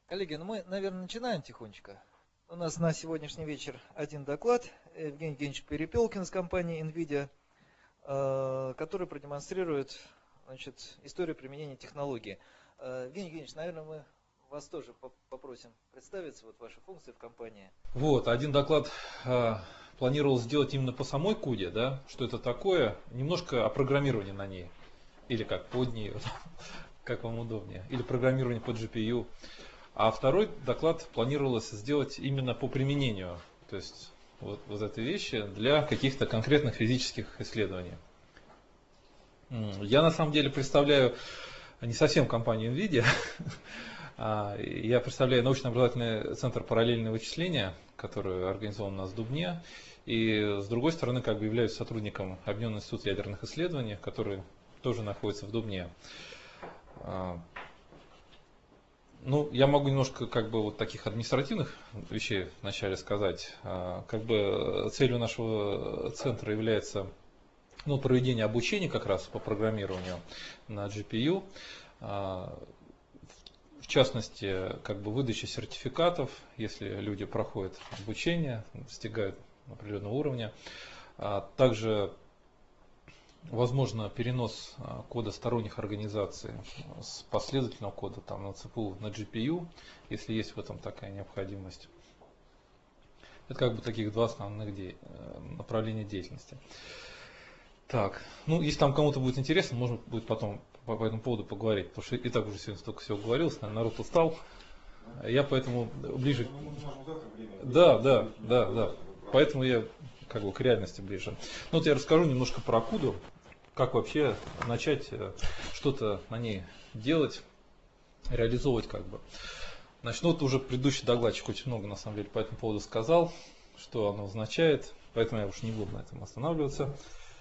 Коллеги, ну мы, наверное, начинаем тихонечко. У нас на сегодняшний вечер один доклад. Евгений Евгеньевич Перепелкин из компании NVIDIA, который продемонстрирует, значит, историю применения технологии. Евгений Евгеньевич, наверное, мы вас тоже попросим представиться, вот ваши функции в компании. Вот, один доклад планировал сделать именно по самой CUDA, да, что это такое, немножко о программировании на ней, или как под нее, как вам удобнее, или программирование под GPU. А второй доклад планировалось сделать именно по применению, то есть вот этой вещи для каких-то конкретных физических исследований. Я на самом деле представляю не совсем компанию NVIDIA, я представляю научно-образовательный центр параллельного вычисления, который организован у нас в Дубне. И с другой стороны, как бы являюсь сотрудником Объединенного института ядерных исследований, который тоже находится в Дубне. Ну, я могу немножко как бы вот таких административных вещей вначале сказать. Как бы целью нашего центра является проведение обучения как раз по программированию на GPU. В частности, как бы выдача сертификатов, если люди проходят обучение, достигают определенного уровня. Также возможно перенос кода сторонних организаций с последовательного кода там, на ЦПУ на GPU, если есть в этом такая необходимость. Это как бы таких два основных направления деятельности. Так, ну если там кому-то будет интересно, можно будет потом по этому поводу поговорить, потому что и так уже сегодня столько всего говорилось, наверное, народ устал. Я поэтому ближе. Да. Поэтому я как бы к реальности ближе. Ну вот я расскажу немножко про CUDA, как вообще начать что-то на ней делать, реализовывать как бы. Значит, ну вот уже предыдущий докладчик очень много на самом деле по этому поводу сказал, что оно означает, поэтому я уж не буду на этом останавливаться.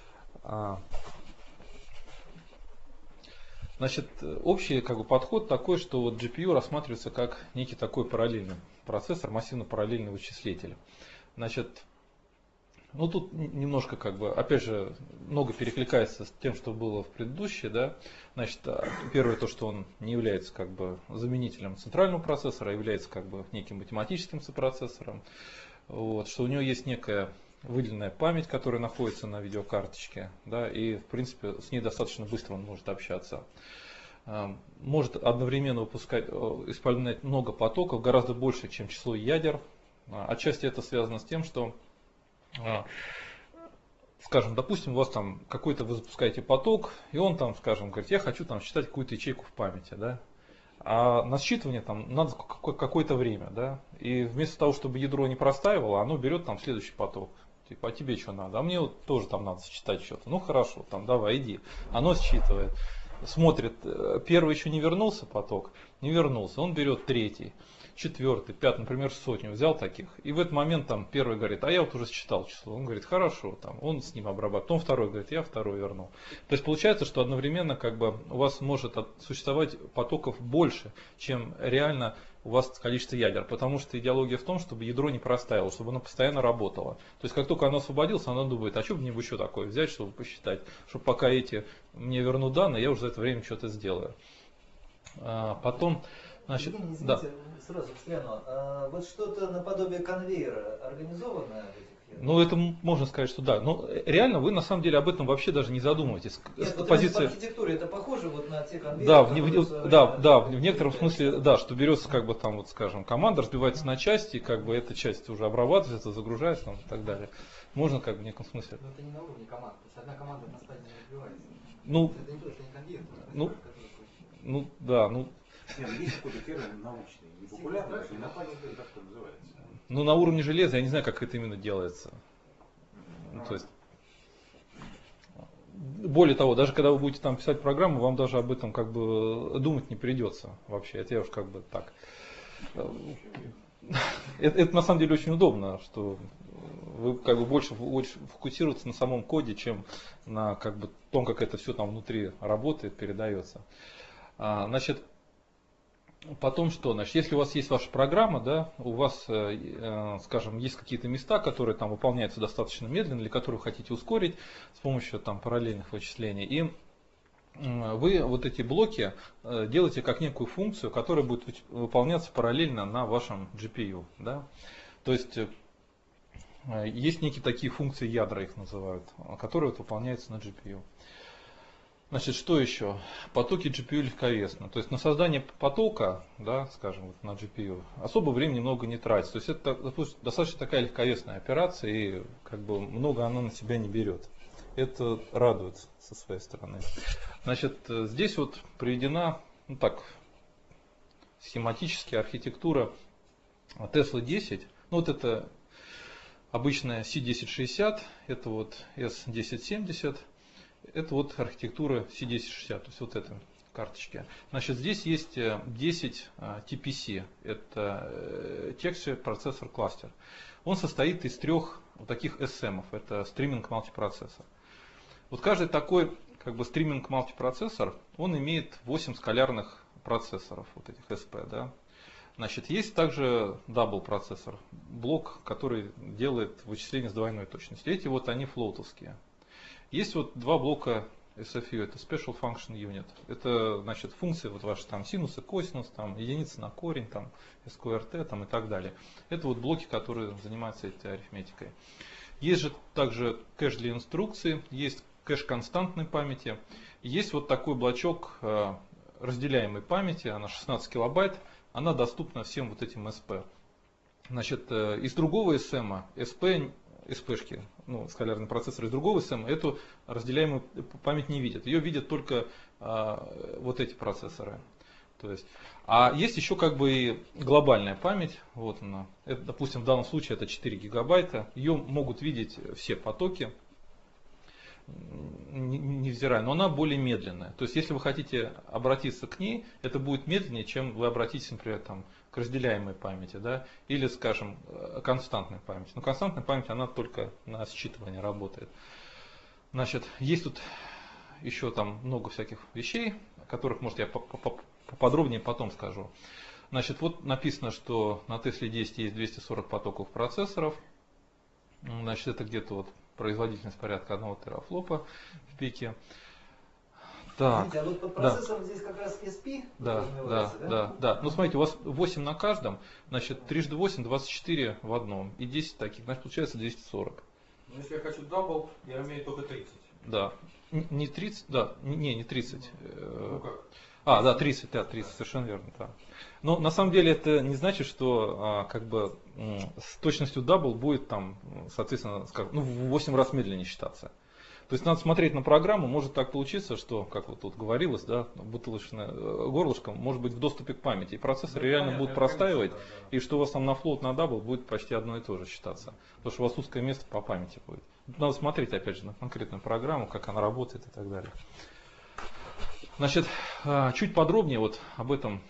Значит, общий как бы, подход такой, что вот GPU рассматривается как некий такой параллельный процессор, массивно-параллельный вычислитель. Значит, ну тут немножко как бы, опять же, много перекликается с тем, что было в предыдущей, да. Значит, первое то, что он не является как бы заменителем центрального процессора, а является как бы неким математическим сопроцессором. Вот, что у него есть некая выделенная память, которая находится на видеокарточке, да, и в принципе с ней достаточно быстро он может общаться. Может одновременно исполнять много потоков, гораздо больше, чем число ядер. Отчасти это связано с тем, что, скажем, допустим, у вас там какой-то вы запускаете поток, и он там, скажем, говорит, я хочу там считать какую-то ячейку в памяти, да. А на считывание там надо какое-то время, да. И вместо того, чтобы ядро не простаивало, оно берет там следующий поток. Типа, а тебе что надо? А мне вот тоже там надо считать что-то. Ну хорошо, там давай, иди. Оно считывает. Смотрит, первый еще не вернулся поток, не вернулся. Он берет третий, четвертый, пятый, например, сотню взял таких. И в этот момент там первый говорит, а я вот уже считал число. Он говорит, хорошо, там, он с ним обрабатывает. Потом второй говорит, я второй вернул. То есть получается, что одновременно как бы у вас может существовать потоков больше, чем реально у вас количество ядер. Потому что идеология в том, чтобы ядро не простаивало, чтобы оно постоянно работало. То есть как только оно освободилось, оно думает, а что бы мне еще такое взять, чтобы посчитать, чтобы пока эти мне вернут данные, я уже за это время что-то сделаю. Потом, значит, Извините, да. Сразу встряну. Вот что-то наподобие конвейера организовано в этих? Ну, это можно сказать, что да. Но реально вы на самом деле об этом вообще даже не задумываетесь. Нет, вот позиция... по архитектуре это похоже вот на те конвейеры? Да, в некотором смысле, да, что берется, как бы там, вот скажем, команда, разбивается на части, как бы эта часть уже обрабатывается, загружается там, и так далее. Можно как бы в неком смысле. Но это не на уровне команд. То есть одна команда на стадии не разбивается. Ну, это не то, что не конвейер. Да. Есть какой-то термин научный, не популярный, не на память, как это называется. Ну, на уровне железа я не знаю, как это именно делается. Ну, то есть, более того, даже когда вы будете там писать программу, вам даже об этом как бы думать не придется вообще. Это я уж как бы так. Это на самом деле очень удобно, что вы как бы больше фокусируетесь на самом коде, чем на как бы том, как это все там внутри работает, передается. Значит, потом что? Значит, если у вас есть ваша программа, да, у вас, скажем, есть какие-то места, которые там выполняются достаточно медленно, или которые вы хотите ускорить с помощью там параллельных вычислений. И вы вот эти блоки делаете как некую функцию, которая будет выполняться параллельно на вашем GPU. Да? То есть есть некие такие функции ядра, их называют, которые вот выполняются на GPU. Значит, что еще? Потоки GPU легковесны. То есть на создание потока, да, скажем, вот на GPU, особо времени много не тратится. То есть это достаточно такая легковесная операция, и как бы много она на себя не берет. Это радует со своей стороны. Значит, здесь вот приведена, ну так, схематически архитектура Tesla 10. Ну вот это обычная C1060, это вот S1070. Это вот архитектура C1060, то есть вот эта карточки. Значит, здесь есть 10 TPC, это Texture Processor Cluster. Он состоит из 3 вот таких SM, это стриминг мультипроцессор. Вот каждый такой как бы стриминг мультипроцессор, он имеет 8 скалярных процессоров, вот этих SP, да. Значит, есть также double процессор, блок, который делает вычисления с двойной точностью. Эти вот они флоутовские. Есть вот 2 блока SFU, это Special Function Unit. Это, значит, функции вот ваши там синусы, косинус, там единицы на корень, там SQRT там, и так далее. Это вот блоки, которые занимаются этой арифметикой. Есть же также кэш для инструкций, есть кэш константной памяти. Есть вот такой блочок разделяемой памяти, она 16 килобайт, она доступна всем вот этим SP. Значит, из другого SM, SP-шки, ну, скалярный процессор из другого SM, эту разделяемую память не видят. Ее видят только вот эти процессоры. То есть, а есть еще как бы и глобальная память. Вот она. Это, допустим, в данном случае это 4 гигабайта. Ее могут видеть все потоки, невзирая, но она более медленная. То есть, если вы хотите обратиться к ней, это будет медленнее, чем вы обратитесь, например, там, к разделяемой памяти, да, или, скажем, константной памяти. Но константная память, она только на считывание работает. Значит, есть тут еще там много всяких вещей, о которых, может, я поподробнее потом скажу. Значит, вот написано, что на Tesla 10 есть 240 потоков процессоров. Значит, это где-то вот производительность порядка 1 терафлопа в пике. Так, Видите, а вот под процессором здесь как раз SP да. Ну, смотрите, у вас 8 на каждом, значит, 3 × 8 – 24 в одном, и 10 таких, значит, получается 240. Но если я хочу дабл, я имею только 30. Да. Не 30, да, не 30. Ну как? Да, 30, совершенно верно, да. Но на самом деле это не значит, что как бы с точностью дабл будет там, соответственно, скажем, ну, в 8 раз медленнее считаться. То есть надо смотреть на программу, может так получиться, что, как вот тут говорилось, да, бутылочное горлышко может быть в доступе к памяти, и процессор реально будет простаивать, и что у вас там на флот, на дабл будет почти одно и то же считаться, потому что у вас узкое место по памяти будет. Надо смотреть, опять же, на конкретную программу, как она работает и так далее. Значит, чуть подробнее вот об этом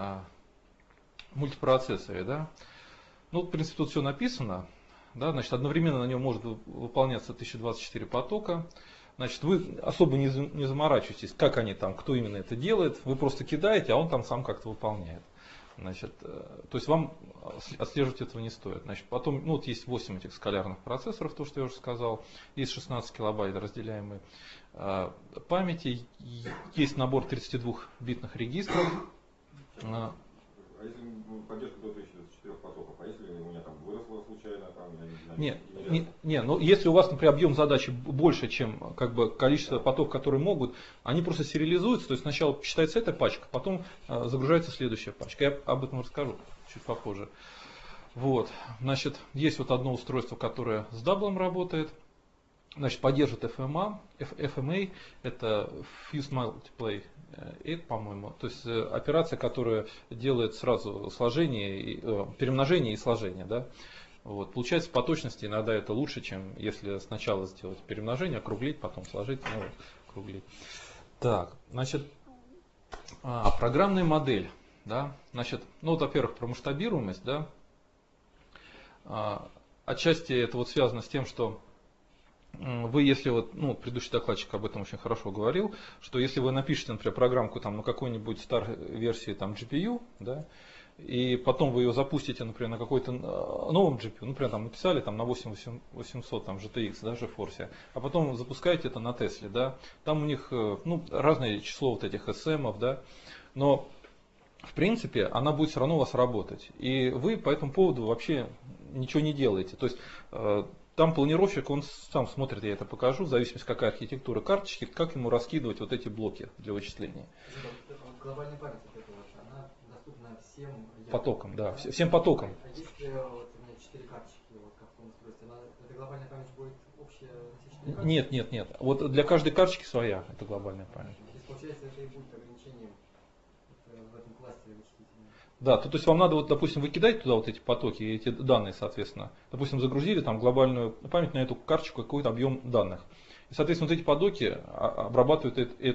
мультипроцессоре, да. Ну, в принципе, тут все написано. Да, значит, одновременно на нем может выполняться 1024 потока. Значит, вы особо не заморачиваетесь, как они там, кто именно это делает. Вы просто кидаете, а он там сам как-то выполняет. Значит, то есть вам отслеживать этого не стоит. Значит, потом, ну, вот есть 8 этих скалярных процессоров, то, что я уже сказал. Есть 16 килобайт разделяемой памяти. Есть набор 32-битных регистров. А если поддержка до 1024 потоков, а если у меня там выросла случайно, там, я не знаю, но если у вас, например, объем задачи больше, чем как бы количество потоков, которые могут, они просто сериализуются, то есть сначала считается эта пачка, потом загружается следующая пачка. Я об этом расскажу чуть попозже. Вот, значит, есть вот одно устройство, которое с даблом работает. Значит, поддержит FMA, это Fused Multiply 8, по-моему, то есть операция, которая делает сразу сложение, перемножение и сложение, да. Вот. Получается, по точности иногда это лучше, чем если сначала сделать перемножение, округлить, потом сложить, ну, округлить. Так, значит, программная модель, да, значит, ну, вот, во-первых, про масштабируемость, да, отчасти это вот связано с тем, что вы, если вот, ну, предыдущий докладчик об этом очень хорошо говорил, что если вы напишете, например, программку там на какой-нибудь старой версии там GPU, да, и потом вы ее запустите, например, на какой-то новом GPU, например, там написали там, на 8800 там, GTX, да, GeForce, а потом запускаете это на Тесле, да, там у них ну, разное число вот этих SM, да, но в принципе она будет все равно у вас работать, и вы по этому поводу вообще ничего не делаете. То есть там планировщик, он сам смотрит, я это покажу, в зависимости какая архитектура карточки, как ему раскидывать вот эти блоки для вычисления. Глобальная память она доступна всем потокам, да, всем потокам. А если вот, у меня 4 карточки вот, в том устройстве, эта глобальная память будет общая на все 4 карточки? Нет. Вот для каждой карточки своя, это глобальная память. То есть, получается, это и будет ограничением в этом кластере вычислительном. Да, то есть вам надо, вот, допустим, выкидать туда вот эти потоки, эти данные, соответственно. Допустим, загрузили там глобальную память на эту карточку какой-то объем данных. И, соответственно, вот эти потоки обрабатывают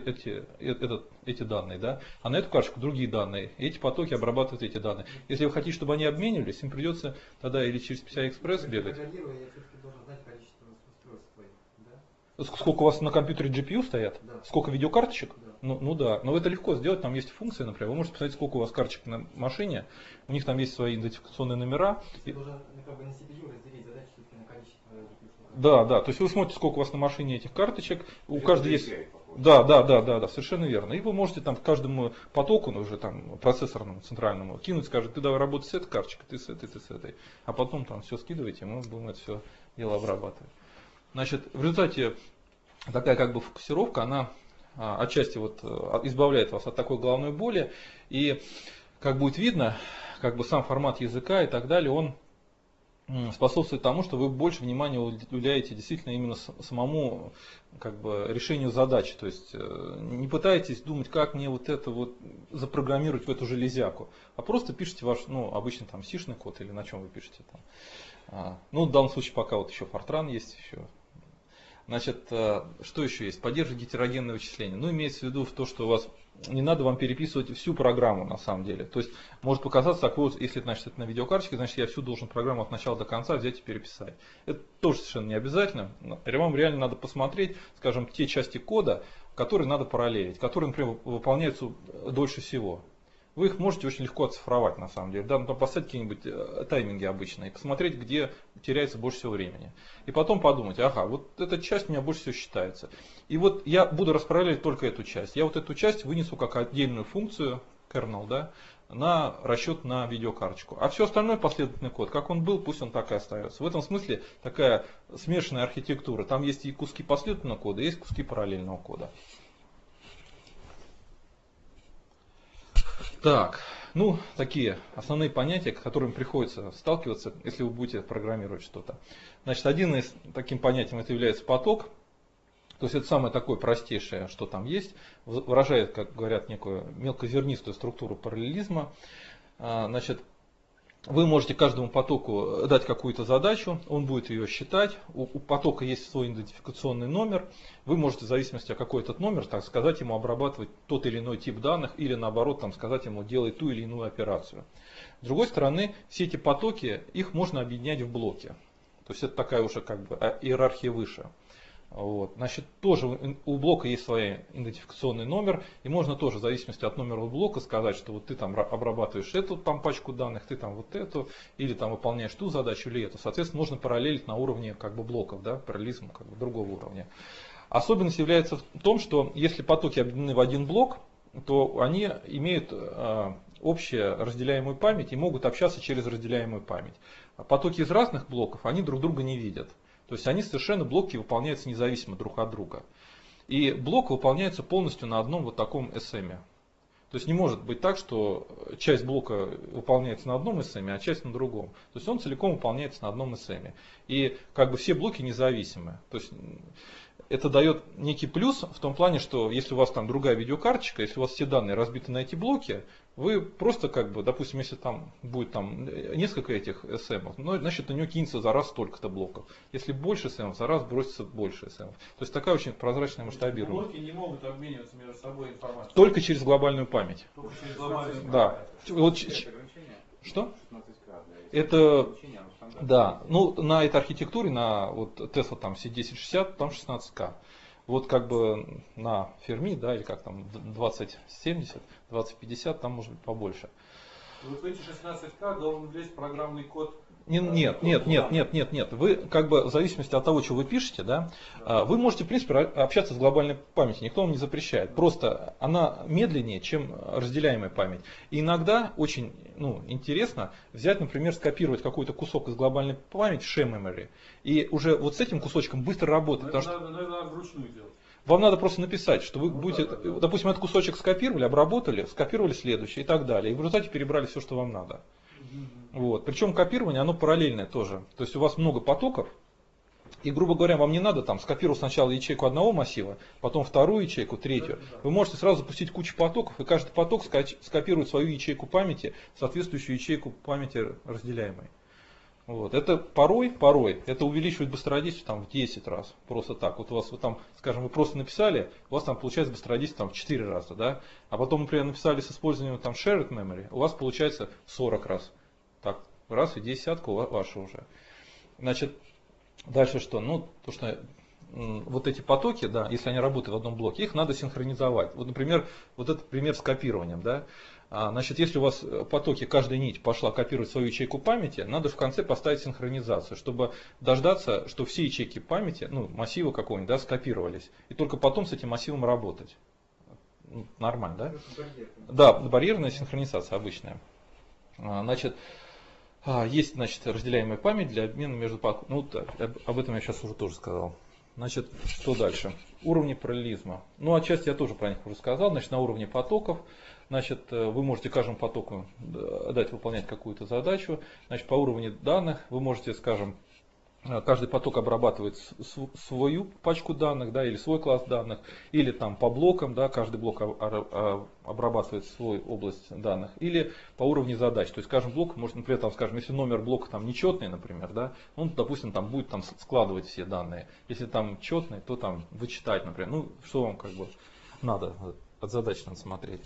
эти данные, да? А на эту карточку другие данные. И эти потоки обрабатывают эти данные. Если вы хотите, чтобы они обменивались, им придется тогда или через PCI-Express бегать. Я все-таки должен знать количество устройств твоих, да? Сколько у вас на компьютере GPU стоят? Да. Сколько видеокарточек? Да. Ну да, но это легко сделать, там есть функция, например, вы можете посмотреть, сколько у вас карточек на машине, у них там есть свои идентификационные номера. Ты должен как бы на CPU разделить задачи на количество GPU. Да, то есть вы смотрите, сколько у вас на машине этих карточек, у каждой есть... Да, совершенно верно. И вы можете там каждому потоку, ну, уже там процессорному, центральному, кинуть, скажет, ты давай работай с этой карточкой, ты с этой, ты с этой. А потом там все скидываете, мы будем это все дело обрабатывать. Значит, в результате такая как бы фокусировка, она отчасти вот избавляет вас от такой головной боли. И как будет видно, как бы сам формат языка и так далее, он способствует тому, что вы больше внимания уделяете действительно именно самому как бы, решению задачи. То есть не пытаетесь думать, как мне вот это вот запрограммировать в эту железяку, а просто пишите ваш, ну, обычно там сишный код или на чем вы пишете там. Ну, в данном случае пока вот еще Fortran есть еще. Значит, что еще есть? Поддерживать гетерогенное вычисление. Ну, имеется в виду в то, что у вас не надо вам переписывать всю программу на самом деле. То есть может показаться, так вот, если значит, это на видеокарточке, значит я всю должен программу от начала до конца взять и переписать. Это тоже совершенно не обязательно. Вам реально надо посмотреть, скажем, те части кода, которые надо параллелить, которые, например, выполняются дольше всего. Вы их можете очень легко оцифровать на самом деле. Да, ну, там поставить какие-нибудь тайминги обычные и посмотреть, где теряется больше всего времени. И потом подумать, ага, вот эта часть у меня больше всего считается. И вот я буду распараллелить только эту часть. Я вот эту часть вынесу как отдельную функцию, kernel, да, на расчет на видеокарточку. А все остальное последовательный код, как он был, пусть он так и остается. В этом смысле такая смешанная архитектура. Там есть и куски последовательного кода, есть куски параллельного кода. Так, ну, такие основные понятия, с которыми приходится сталкиваться, если вы будете программировать что-то. Значит, один из таким понятием это является поток. То есть это самое такое простейшее, что там есть. Выражает, как говорят, некую мелкозернистую структуру параллелизма. Значит, вы можете каждому потоку дать какую-то задачу, он будет ее считать. У потока есть свой идентификационный номер. Вы можете в зависимости от какой этот номер, так сказать, ему обрабатывать тот или иной тип данных, или наоборот, там, сказать ему делай ту или иную операцию. С другой стороны, все эти потоки, их можно объединять в блоки. То есть это такая уже как бы иерархия выше. Вот. Значит, тоже у блока есть свой идентификационный номер, и можно тоже в зависимости от номера блока сказать, что вот ты там обрабатываешь эту там пачку данных, ты там вот эту, или там выполняешь ту задачу или эту. Соответственно, можно параллелить на уровне как бы блоков, да, параллелизм как бы другого уровня. Особенность является в том, что если потоки объединены в один блок, то они имеют общую разделяемую память и могут общаться через разделяемую память. А потоки из разных блоков, они друг друга не видят. То есть они совершенно, блоки выполняются независимо друг от друга. И блок выполняется полностью на одном вот таком SM. То есть не может быть так, что часть блока выполняется на одном SM, а часть на другом. То есть он целиком выполняется на одном SM. И как бы все блоки независимы. То есть это дает некий плюс в том плане, что если у вас там другая видеокарточка, если у вас все данные разбиты на эти блоки, вы просто как бы, допустим, если там будет там несколько этих SM, ну, значит на него кинется за раз столько-то блоков. Если больше SM, за раз бросится больше SM. То есть такая очень прозрачная масштабирование. Блоки не могут обмениваться между собой информацией. Только через глобальную память. Только через глобальную память. Да. Вот, что? Это, да, ну на этой архитектуре, на вот Tesla там C1060, там 16К. Вот как бы на Fermi, да, или как там 2070, 2050, там может быть побольше. Вот в эти 16К должен влезть программный код. Нет. Вы как бы в зависимости от того, что вы пишете, да, вы можете, в принципе, общаться с глобальной памятью. Никто вам не запрещает. Просто она медленнее, чем разделяемая память. И иногда очень интересно взять, например, скопировать какой-то кусок из глобальной памяти, share memory, и уже вот с этим кусочком быстро работать. Но это надо вручную делать. Вам надо просто написать, что вы будете, допустим, этот кусочек скопировали, обработали, скопировали следующий и так далее. И в результате перебрали все, что вам надо. Вот. Причем копирование, оно параллельное тоже. То есть у вас много потоков, и, грубо говоря, вам не надо там скопировать сначала ячейку одного массива, потом вторую ячейку, третью. Вы можете сразу запустить кучу потоков, и каждый поток скопирует свою ячейку памяти, соответствующую ячейку памяти разделяемой. Вот. Это порой, это увеличивает быстродействие там, в 10 раз. Просто так. Вот у вас, там, скажем, вы просто написали, у вас там получается быстродействие там, в 4 раза. Да? А потом, например, написали с использованием там, shared memory, у вас получается 40 раз. Так, раз и десятка ваша уже. Значит, дальше что? То, что вот эти потоки, да, если они работают в одном блоке, их надо синхронизовать. Вот, например, вот этот пример с копированием. Да? Значит, если у вас потоки, каждая нить пошла копировать свою ячейку памяти, надо в конце поставить синхронизацию, чтобы дождаться, что все ячейки памяти, массива какого-нибудь, да, скопировались. И только потом с этим массивом работать. Нормально, да? Да, барьерная синхронизация обычная. Значит, есть, разделяемая память для обмена между потоками. Об этом я сейчас уже тоже сказал. Значит, что дальше? Уровни параллелизма. Отчасти я тоже про них уже сказал. Значит, на уровне потоков, вы можете каждому потоку дать выполнять какую-то задачу. Значит, по уровню данных вы можете, скажем, каждый поток обрабатывает свою пачку данных, да, или свой класс данных, или там по блокам, да, каждый блок обрабатывает свою область данных, или по уровню задач. То есть, скажем, блок может, например, там, скажем, если номер блока там нечетный, например, да, он, допустим, там будет там складывать все данные. Если там четный, то там вычитать, например. Что вам как бы надо, от задач надо смотреть.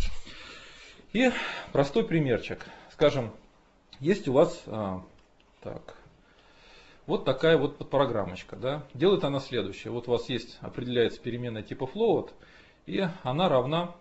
И простой примерчик. Скажем, есть у вас вот такая вот подпрограммочка. Да? Делает она следующее. Вот у вас определяется переменная типа float, и она равна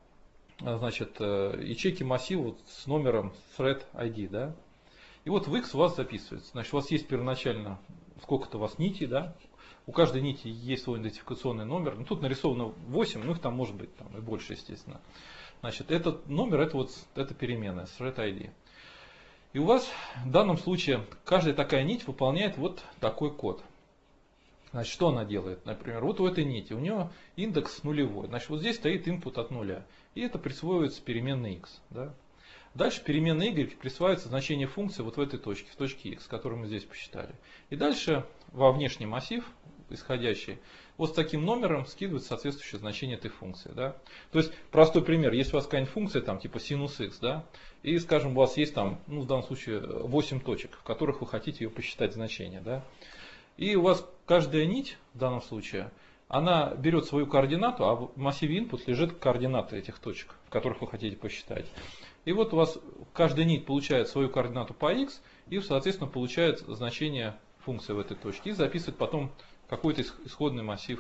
ячейке массива с номером thread ID. Да? И вот в x у вас записывается. Значит, у вас есть первоначально сколько-то у вас нитей. Да? У каждой нити есть свой идентификационный номер. Тут нарисовано 8, их там может быть там, и больше, естественно. Значит, этот номер это переменная thread ID. И у вас в данном случае каждая такая нить выполняет вот такой код. Значит, что она делает? Например, вот у этой нити, у нее индекс нулевой. Значит, вот здесь стоит input от нуля. И это присваивается переменной x. Да? Дальше переменной y присваивается значение функции вот в этой точке, в точке x, которую мы здесь посчитали. И дальше во внешний массив, исходящий, вот с таким номером скидывается соответствующее значение этой функции. Да? То есть, простой пример, если у вас какая-нибудь функция, там, типа синус x, да, и, скажем, у вас есть там, в данном случае 8 точек, в которых вы хотите ее посчитать значение. Да? И у вас каждая нить, в данном случае, она берет свою координату, а в массиве input лежит координата этих точек, в которых вы хотите посчитать. И вот у вас каждая нить получает свою координату по x и, соответственно, получает значение функции в этой точке и записывает потом какой-то исходный массив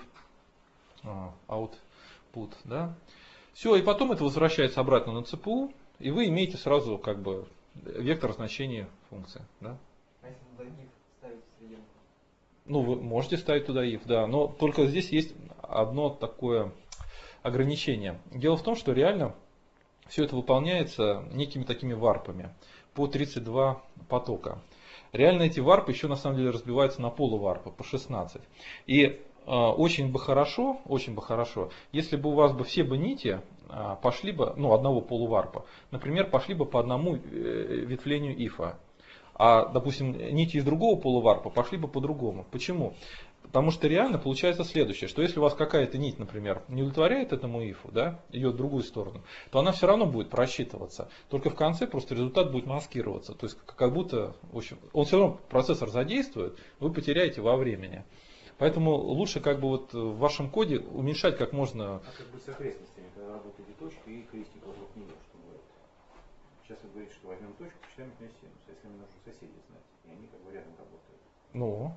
output. Да? Все, и потом это возвращается обратно на ЦПУ, и вы имеете сразу как бы вектор значения функции. Да? А если туда if ставить средненько? Вы можете ставить туда if, да, но только здесь есть одно такое ограничение. Дело в том, что реально все это выполняется некими такими варпами по 32 потока. Реально эти варпы еще на самом деле разбиваются на полуварпы по 16. И очень бы хорошо, если бы у вас все нити пошли бы, одного полуварпа, например, пошли бы по одному ветвлению ифа. А, допустим, нити из другого полуварпа пошли бы по-другому. Почему? Потому что реально получается следующее, что если у вас какая-то нить, например, не удовлетворяет этому ифу, да, ее в другую сторону, то она все равно будет просчитываться. Только в конце просто результат будет маскироваться. То есть как будто, в общем, он все равно процессор задействует, вы потеряете во времени. Поэтому лучше как бы вот в вашем коде уменьшать как можно. А как бы с окрестностями, когда работаете точкой и крестик вокруг нее, что бывает? Сейчас вы говорите, что возьмем точку, посчитаем от нее синус. Если мне нужно соседей знать, и они как бы рядом работают.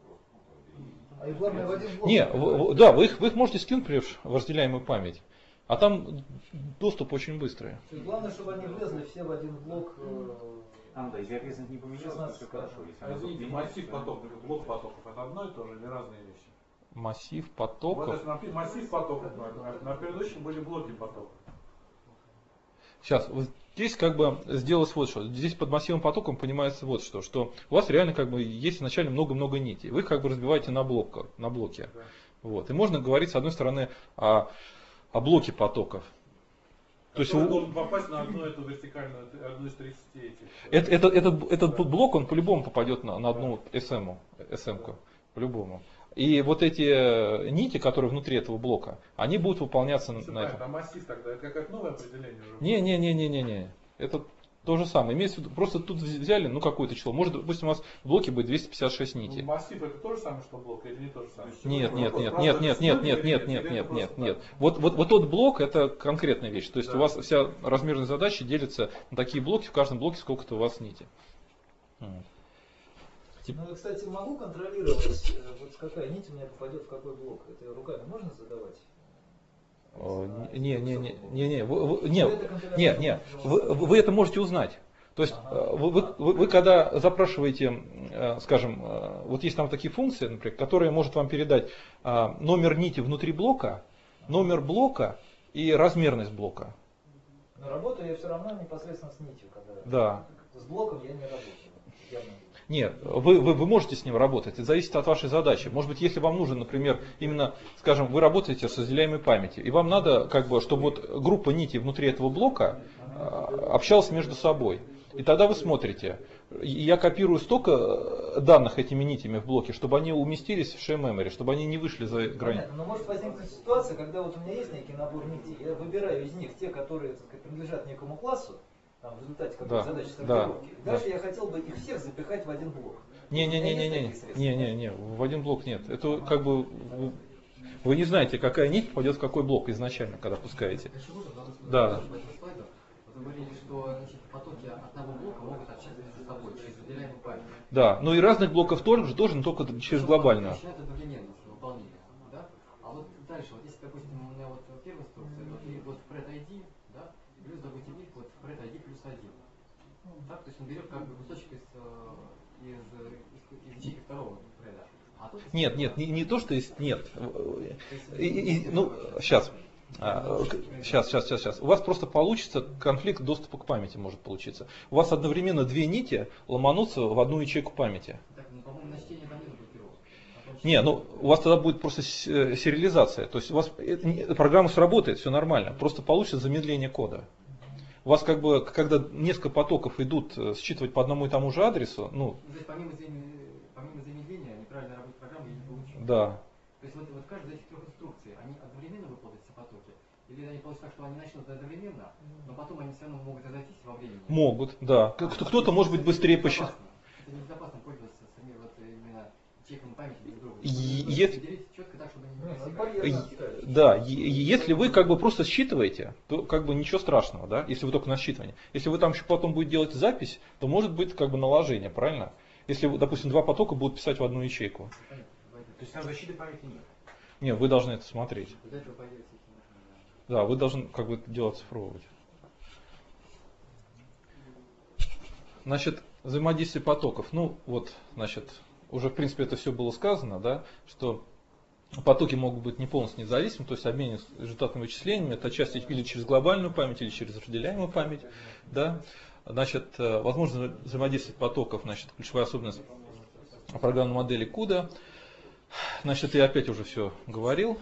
А и главное в один блок. Не, да, вы их можете скинуть, например, в разделяемую память. А там доступ очень быстрый. Главное, чтобы они влезли все в один блок. Да, если опресненность не поменялась, то все хорошо. Извините, массив потоков, блок потоков это одно и то же или разные вещи? Массив потоков. Вот это массив потоков, на предыдущем были блоки потоков. Сейчас, вот здесь как бы сделалось вот что. Здесь под массивным потоком понимается вот что у вас реально как бы есть вначале много-много нитей. Вы их как бы разбиваете на блоке. Да. Вот. И можно говорить с одной стороны о блоке потоков. То есть должен попасть на одну эту вертикальную, одну из 30 этих. Этот блок, он по-любому попадет на одну SM-ку. По-любому. И вот эти нити, которые внутри этого блока, они будут выполняться на этом. А массив тогда, это как новое определение уже? Не. Это то же самое. Имеется в виду, просто тут взяли, какое-то число. Может, допустим, у вас в блоке будет 256 нитей. Массив это то же самое, что блок, или не то же самое? Нет. Вот тот блок это конкретная вещь. То есть у вас вся размерная задача делится на такие блоки, в каждом блоке сколько-то у вас нитей. Ну, кстати, могу контролировать, вот какая нить у меня попадет в какой блок. Это руками можно задавать? Вы это можете узнать. То есть вы когда запрашиваете, скажем, вот есть там такие функции, например, которые может вам передать номер нити внутри блока, номер блока и размерность блока. Но работаю я все равно непосредственно с нитью, когда да. С блоком я не работаю. Явно. Нет, вы можете с ним работать, это зависит от вашей задачи. Может быть, если вам нужен, например, именно, скажем, вы работаете с разделяемой памятью, и вам надо, чтобы вот группа нитей внутри этого блока общалась между собой. И тогда вы смотрите, я копирую столько данных этими нитями в блоке, чтобы они уместились в share memory, чтобы они не вышли за границу. Но может возникнуть ситуация, когда вот у меня есть некий набор нитей, я выбираю из них те, которые, так сказать, принадлежат некому классу, в результате какой-то задачи сортировки. Дальше я хотел бы их всех запихать в один блок. Не, в один блок нет. Это как бы вы не знаете, какая нить попадет в какой блок изначально, когда пускаете. Да. Вы говорили, что потоки одного блока могут общаться между собой через выделяемую память. Да, но и разных блоков тоже, но только через глобальную. Начинает одновременность выполнения. Да? А вот дальше, вот если, допустим, у меня вот первая инструкция, и вот в ID, да, плюс другой типик, вот в ID плюс 1. Так, то есть он берет как бы кусочек из ячейки второго фреда. Нет, не то, что есть, нет. Сейчас. У вас просто получится конфликт доступа к памяти может получиться. У вас одновременно две нити ломанутся в одну ячейку памяти. Так, по-моему, на чтение там нет блокировок. Не, у вас тогда будет просто сериализация. То есть у вас программа сработает, все нормально. Просто получится замедление кода. У вас как бы, когда несколько потоков идут считывать по одному и тому же адресу, То есть помимо замедления неправильной работы программы я не получу. Да. То есть вот каждая из этих трех инструкций, они одновременно выполнят все потоки? Или они получится так, что они начнут одновременно, но потом они все равно могут разойтись во времени? Могут, да. Кто-то может быть быстрее посчитать. Это небезопасно пользоваться самим вот именно ячейками памяти друг друга. Если четко так, чтобы да, если вы как бы просто считываете, то как бы ничего страшного, да, если вы только на считывание. Если вы там еще потом будете делать запись, то может быть как бы наложение, правильно? Если, допустим, два потока будут писать в одну ячейку. То есть там защиты памяти нет? Нет, вы должны это смотреть. Да, вы должны как бы это дело оцифровывать. Значит, взаимодействие потоков. Уже в принципе это все было сказано, да, что потоки могут быть не полностью независимы, то есть обмен результатными вычислениями, это отчасти или через глобальную память, или через разделяемую память. Да. Значит, возможно взаимодействие потоков, ключевая особенность программной модели CUDA. Значит, я опять уже все говорил.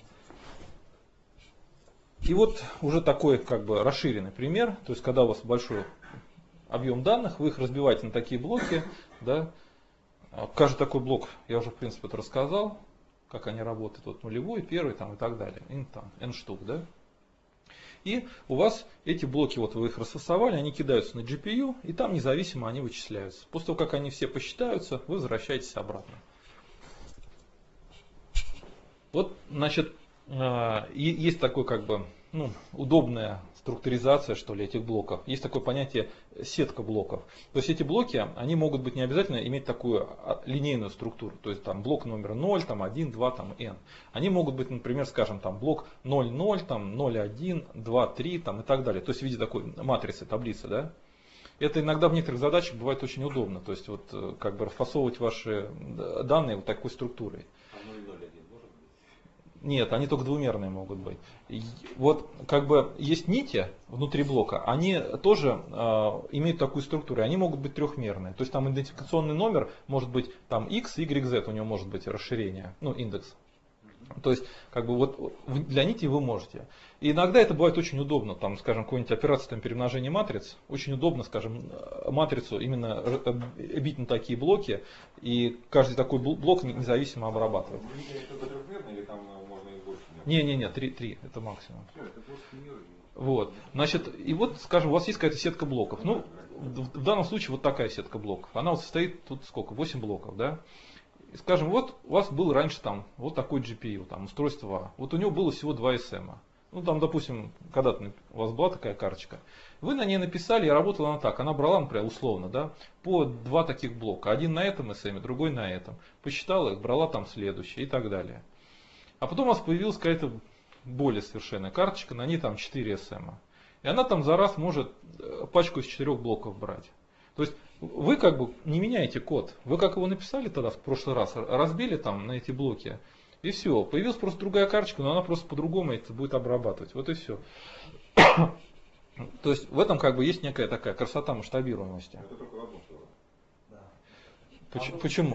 И вот уже такой как бы расширенный пример, то есть когда у вас большой объем данных, вы их разбиваете на такие блоки, да. Каждый такой блок, я уже в принципе это рассказал, как они работают, вот нулевой, первый там, и так далее, n штук, да. И у вас эти блоки, вот вы их расфасовали, они кидаются на GPU, и там независимо они вычисляются. После того, как они все посчитаются, вы возвращаетесь обратно. Вот, значит, есть такое как бы удобное структуризация, что ли, этих блоков. Есть такое понятие сетка блоков. То есть эти блоки, они могут быть не обязательно иметь такую линейную структуру. То есть там блок номер 0, там 1, 2, там n. Они могут быть, например, скажем, там блок 0, 0, там 0, 1, 2, 3 там, и так далее. То есть в виде такой матрицы, таблицы. Да? Это иногда в некоторых задачах бывает очень удобно. То есть вот как бы расфасовывать ваши данные вот такой структурой. Нет, они только двумерные могут быть. Вот как бы есть нити внутри блока, они тоже имеют такую структуру, они могут быть трехмерные. То есть там идентификационный номер может быть там x, y, z, у него может быть расширение, ну индекс. То есть как бы вот для нити вы можете. И иногда это бывает очень удобно, там, скажем, какой-нибудь операция там, перемножения матриц, очень удобно, скажем, матрицу именно бить на такие блоки, и каждый такой блок независимо обрабатывать. Не, 3, это максимум. Вот, значит, и вот, скажем, у вас есть какая-то сетка блоков. Ну, в данном случае вот такая сетка блоков. Она вот состоит, тут сколько, 8 блоков, да? И скажем, вот у вас был раньше там вот такой GPU, там устройство А. Вот у него было всего 2 SM. Ну там, допустим, когда-то у вас была такая карточка. Вы на ней написали, и работала она так. Она брала, например, условно, да, по 2 таких блока. Один на этом SM, другой на этом. Посчитала их, брала там следующий и так далее. А потом у вас появилась какая-то более совершенная карточка, на ней там 4 SM. И она там за раз может пачку из 4 блоков брать. То есть вы как бы не меняете код. Вы как его написали тогда в прошлый раз, разбили там на эти блоки. И все. Появилась просто другая карточка, но она просто по-другому это будет обрабатывать. Вот и все. То есть в этом как бы есть некая такая красота масштабируемости. Это только в одну сторону. Почему?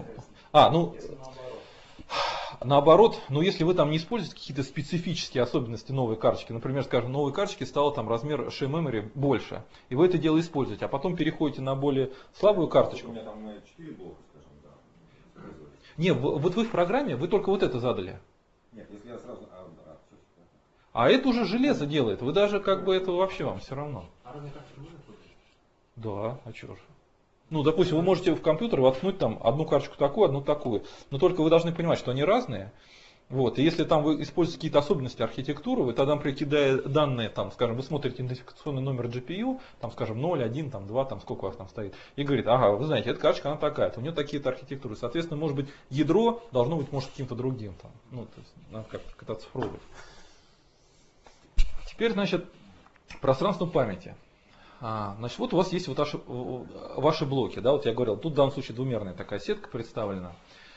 Наоборот, но если вы там не используете какие-то специфические особенности новой карточки, например, скажем, новой карточки стало там размер share memory больше, и вы это дело используете, а потом переходите на более слабую карточку. У меня там 4 блока, скажем, да. Не, вот вы в программе, вы только вот это задали. Нет, если я сразу... А это уже железо делает, вы даже как бы это вообще вам все равно. А разные карточки можно использовать? Да, а чего же? Ну, допустим, вы можете в компьютер воткнуть там одну карточку такую, одну такую. Но только вы должны понимать, что они разные. Вот. И если там вы используете какие-то особенности архитектуры, вы тогда, прикидая данные, там, скажем, вы смотрите идентификационный номер GPU, там, скажем, 0, 1, там, 2, там, сколько у вас там стоит, и говорит, ага, вы знаете, эта карточка, она такая-то, у нее такие-то архитектуры. Соответственно, может быть, ядро должно быть, может, каким-то другим. Там. Ну, то есть, надо как-то оцифровывать. Теперь, значит, пространство памяти. Значит, вот у вас есть вот ваши блоки. Да, вот я говорил, тут в данном случае двумерная такая сетка представлена.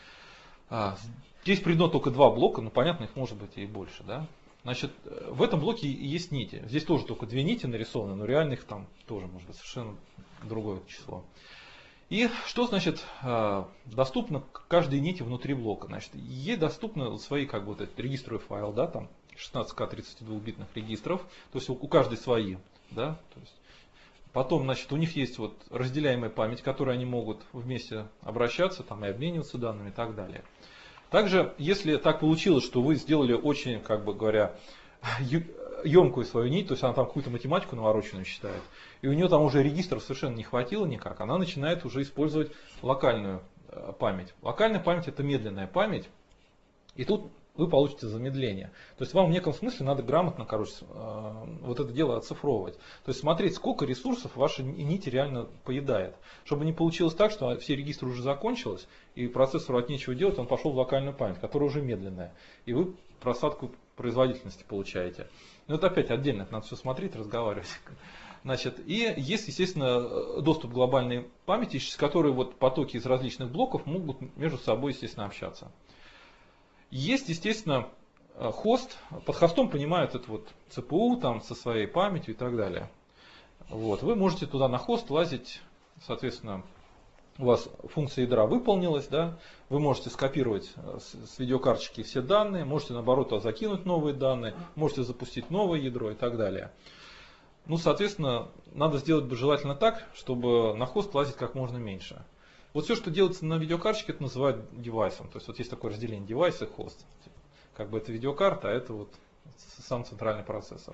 Здесь приведено только 2 блока, но понятно, их может быть и больше. Да? Значит, в этом блоке есть нити. Здесь тоже только 2 нити нарисованы, но реально их там тоже может быть совершенно другое число. И что значит доступно к каждой нити внутри блока? Значит, ей доступны свои как бы вот этот регистровый файл, да, там 16К 32-битных регистров, то есть у каждой свои, да, то есть. Потом, значит, у них есть вот разделяемая память, к которой они могут вместе обращаться там, и обмениваться данными и так далее. Также, если так получилось, что вы сделали очень, как бы говоря, емкую свою нить, то есть она там какую-то математику навороченную считает, и у нее там уже регистров совершенно не хватило никак, она начинает уже использовать локальную память. Локальная память — это медленная память, и тут вы получите замедление. То есть вам в неком смысле надо грамотно, вот это дело оцифровывать. То есть смотреть, сколько ресурсов ваша нить реально поедает. Чтобы не получилось так, что все регистры уже закончились, и процессору от нечего делать, он пошел в локальную память, которая уже медленная. И вы просадку производительности получаете. Но это опять отдельно, надо все смотреть, разговаривать. Значит, и есть, естественно, доступ к глобальной памяти, с которой вот потоки из различных блоков могут между собой, естественно, общаться. Есть, естественно, хост. Под хостом понимают это вот ЦПУ там, со своей памятью и так далее. Вот. Вы можете туда на хост лазить, соответственно, у вас функция ядра выполнилась, да? Вы можете скопировать с видеокарточки все данные, можете наоборот туда закинуть новые данные, можете запустить новое ядро и так далее. Ну, соответственно, надо сделать желательно так, чтобы на хост лазить как можно меньше. Вот все, что делается на видеокарточке, это называют девайсом. То есть вот есть такое разделение девайс и хост. Как бы это видеокарта, а это вот сам центральный процессор.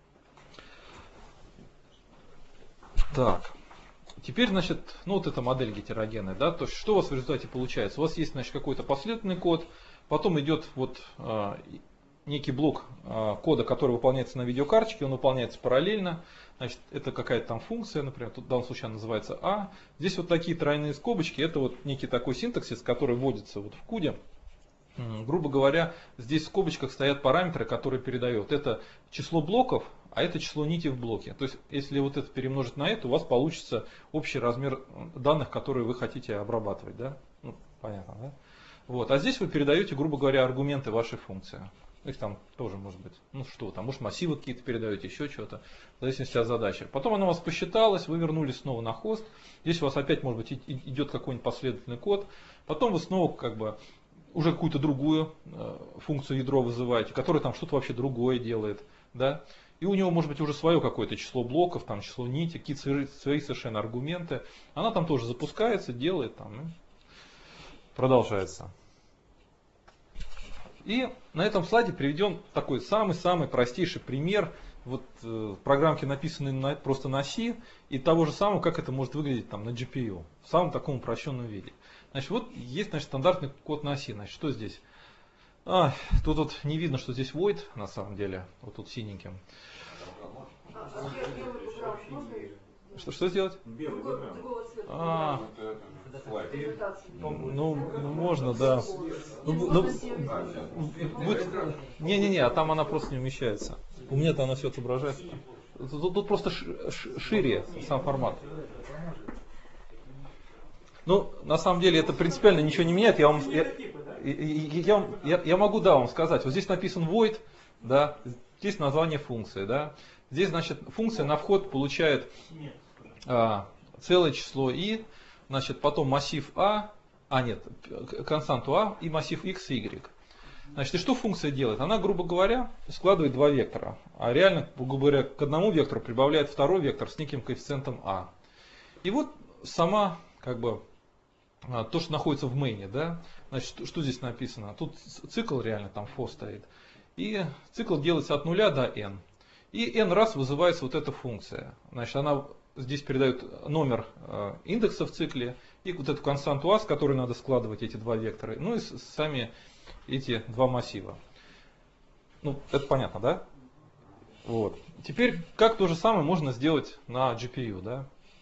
Так. Теперь, значит, ну вот эта модель гетерогенная, да, то есть что у вас в результате получается? У вас есть, значит, какой-то последовательный код, потом идет вот некий блок кода, который выполняется на видеокарточке, он выполняется параллельно. Значит, это какая-то там функция, например, тут в данном случае она называется А. Здесь вот такие тройные скобочки, это вот некий такой синтаксис, который вводится вот в CUDA. Грубо говоря, здесь в скобочках стоят параметры, которые передают. Это число блоков, а это число нитей в блоке. То есть, если вот это перемножить на это, у вас получится общий размер данных, которые вы хотите обрабатывать. Да? Ну, понятно, да? Вот. А здесь вы передаете, грубо говоря, аргументы вашей функции. Их там тоже может быть, ну что, там может массивы какие-то передаете, еще что-то, в зависимости от задачи. Потом она у вас посчиталась, вы вернулись снова на хост. Здесь у вас опять, может быть, идет какой-нибудь последовательный код. Потом вы снова как бы уже какую-то другую функцию ядро вызываете, которая там что-то вообще другое делает. Да? И у него может быть уже свое какое-то число блоков, там число нитей, какие-то свои совершенно аргументы. Она там тоже запускается, делает, там, продолжается. И на этом слайде приведен такой самый-самый простейший пример вот, программки, написанные просто на C, и того же самого, как это может выглядеть там, на GPU, в самом таком упрощенном виде. Значит, вот есть стандартный код на C. Значит, что здесь? Тут вот не видно, что здесь void на самом деле, вот тут синеньким. Что сделать? Ну, можно, да. Не-не-не, а там она просто не умещается. У меня-то она все отображается. Тут просто шире сам формат. Ну, на самом деле, это принципиально ничего не меняет. Я могу, да, вам сказать. Вот здесь написан void, да, здесь название функции, да. Здесь, значит, функция на вход получает целое число i, значит, потом массив константу a и массив x, y. Значит, и что функция делает? Она, грубо говоря, складывает два вектора, а реально, грубо говоря, к одному вектору прибавляет второй вектор с неким коэффициентом a. И вот сама, как бы, то, что находится в мейне, да, значит, что здесь написано? Тут цикл реально, там for стоит. И цикл делается от 0 до n. И n раз вызывается вот эта функция. Значит, она здесь передает номер индекса в цикле и вот эту константу a, с которой надо складывать эти два вектора, ну и сами эти два массива. Ну, это понятно, да? Вот. Теперь, как то же самое можно сделать на GPU, да?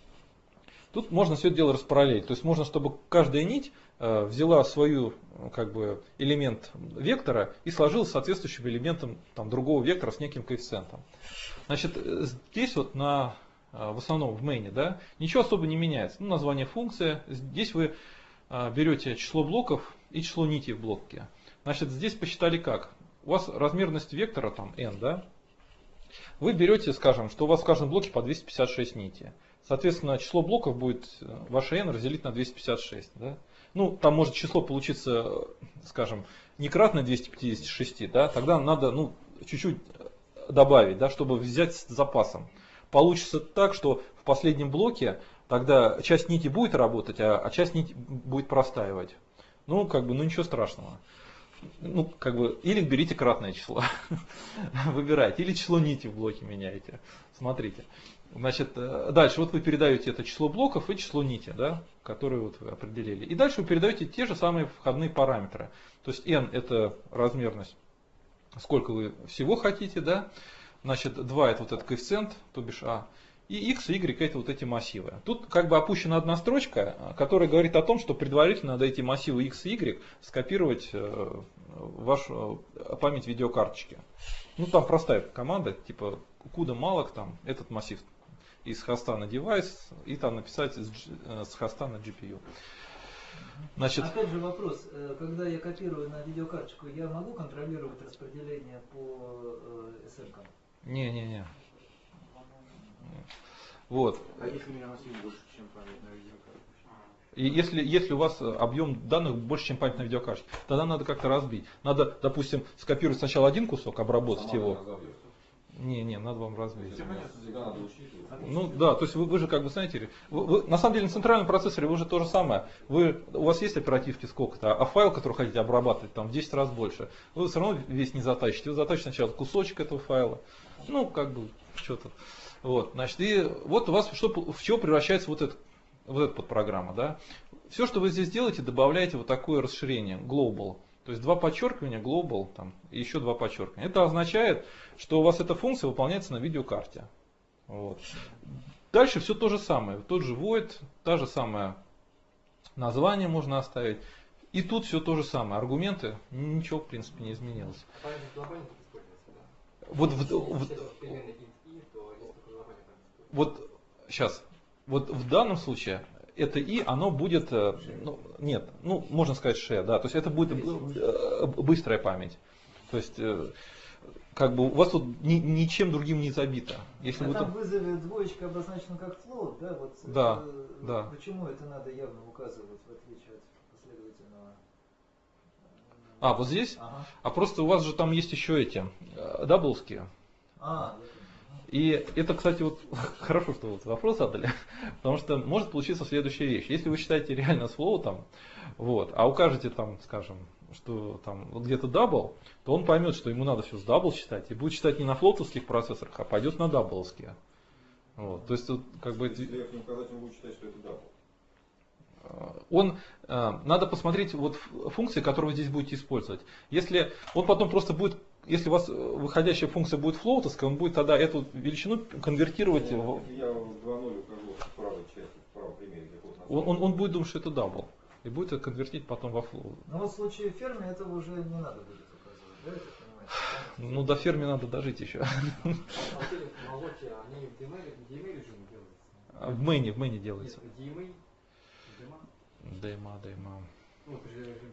Тут можно все это дело распараллелить. То есть можно, чтобы каждая нить взяла свою как бы, элемент вектора и сложила с соответствующим элементом там, другого вектора с неким коэффициентом. Значит, здесь вот в основном в мейне, да, ничего особо не меняется. Ну, название функции. Здесь вы берете число блоков и число нитей в блоке. Значит, здесь посчитали как? У вас размерность вектора там n, да? Вы берете, скажем, что у вас в каждом блоке по 256 нитей. Соответственно, число блоков будет ваше n разделить на 256. Да? Ну, там может число получиться, скажем, не кратное 256, да? Тогда надо чуть-чуть добавить, да, чтобы взять с запасом. Получится так, что в последнем блоке тогда часть нити будет работать, а часть нити будет простаивать. Ну, как бы, ничего страшного. Ну, как бы, или берите кратное число, выбирайте, или число нити в блоке меняете. Смотрите. Значит, дальше вот вы передаете это число блоков и число нити, да, которые вот вы определили. И дальше вы передаете те же самые входные параметры. То есть n это размерность, сколько вы всего хотите, да. Значит, 2 это вот этот коэффициент, то бишь a. И x и y это вот эти массивы. Тут как бы опущена одна строчка, которая говорит о том, что предварительно надо эти массивы x и y скопировать в вашу память видеокарточки. Ну там простая команда, типа CUDA malloc, там этот массив из хоста на девайс и там написать с хоста на GPU. Значит, опять же вопрос, когда я копирую на видеокарточку, я могу контролировать распределение по SM-кам? Не. Вот. А если у меня массив больше, чем память на видеокарточке? И если у вас объем данных больше, чем память на видеокарточке, тогда надо как-то разбить. Надо, допустим, скопировать сначала один кусок, обработать его. Не, надо вам разбить. Ну да, то есть вы же как бы знаете, на самом деле на центральном процессоре вы же то же самое. У вас есть оперативки сколько-то, а файл, который хотите обрабатывать, там в 10 раз больше. Вы все равно весь не затащите. Вы затащите сначала кусочек этого файла. Ну, как бы, что-то. Вот, значит, и вот у вас в чего превращается вот эта подпрограмма, да? Все, что вы здесь делаете, добавляете вот такое расширение, global. То есть два подчеркивания global там, и еще два подчеркивания. Это означает, что у вас эта функция выполняется на видеокарте. Вот. Дальше все то же самое. Тот же void, та же самая название можно оставить. И тут все то же самое. Аргументы, ничего в принципе не изменилось. Вот сейчас. Вот в данном случае это и оно будет, можно сказать share, да, то есть это будет быстрая память. То есть как бы у вас тут ничем другим не забито. Если там в вызове двоечка обозначена как float, да? Вот да. Почему это надо явно указывать в отличие от последовательного? Вот здесь? Ага. А просто у вас же там есть еще эти даблские. И это, кстати, вот хорошо, что вот вопрос задали, потому что может получиться следующая вещь. Если вы считаете реально с флоутом, а укажете там, скажем, что там вот где-то дабл, то он поймет, что ему надо все с дабл считать, и будет считать не на флоутовских процессорах, а пойдет на дабловские. То есть тут как бы... Если я указать, он будет считать, что это дабл. Надо посмотреть вот функции, которые вы здесь будете использовать. Если он потом просто будет, если у вас выходящая функция будет флоутовская, он будет тогда эту величину конвертировать в... Я 2.0 укажу в правой части, в правом примере. Он будет думать, что это дабл. И будет это конвертить потом во флоут. Но вот в случае фермы этого уже не надо будет указывать, да, это понимаете? До ферме надо дожить еще. А вот эти молоки, они в DMA режиме делаются? В мэне делается. DMA? DMA. Ну, это же режим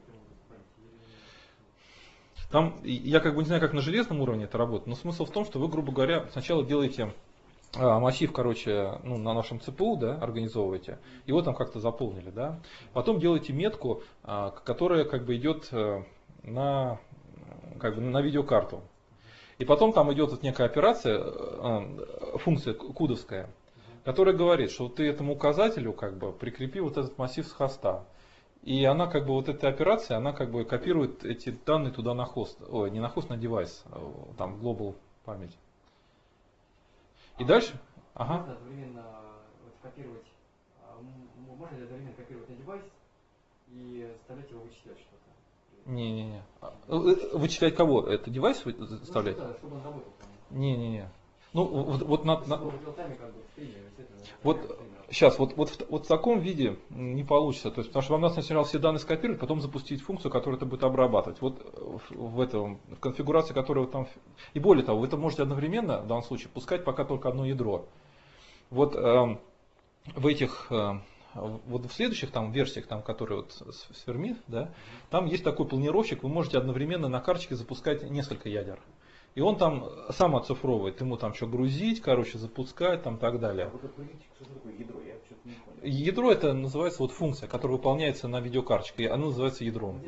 там, я как бы не знаю, как на железном уровне это работает, но смысл в том, что вы, грубо говоря, сначала делаете массив, на нашем ЦПУ, да, организовываете, его там как-то заполнили, да. Потом делаете метку, которая как бы идет на видеокарту. И потом там идет вот некая операция, функция кудовская, которая говорит, что ты этому указателю как бы прикрепи вот этот массив с хоста. И она как бы вот эта операция, она как бы копирует эти данные туда на хост, не на хост, на девайс, там global память. И дальше? Можно одновременно копировать, можно ли одновременно копировать на девайс и заставлять его вычислять что-то? Не. Вычислять кого? Это девайс заставлять? Да, чтобы он работал. Не. Сейчас, вот в таком виде не получится. То есть, потому что вам надо сначала все данные скопировать, потом запустить функцию, которая это будет обрабатывать. Вот в конфигурации, которая там... И более того, вы это можете одновременно, в данном случае, пускать пока только одно ядро. Вот в следующих там версиях, которые с Fermi, да, там есть такой планировщик, вы можете одновременно на карточке запускать несколько ядер. И он там сам оцифровывает, ему там что грузить, запускать, там так далее. Что такое ядро? Я что-то не понял. Ядро это называется функция, которая выполняется на видеокарточке, и она называется ядром.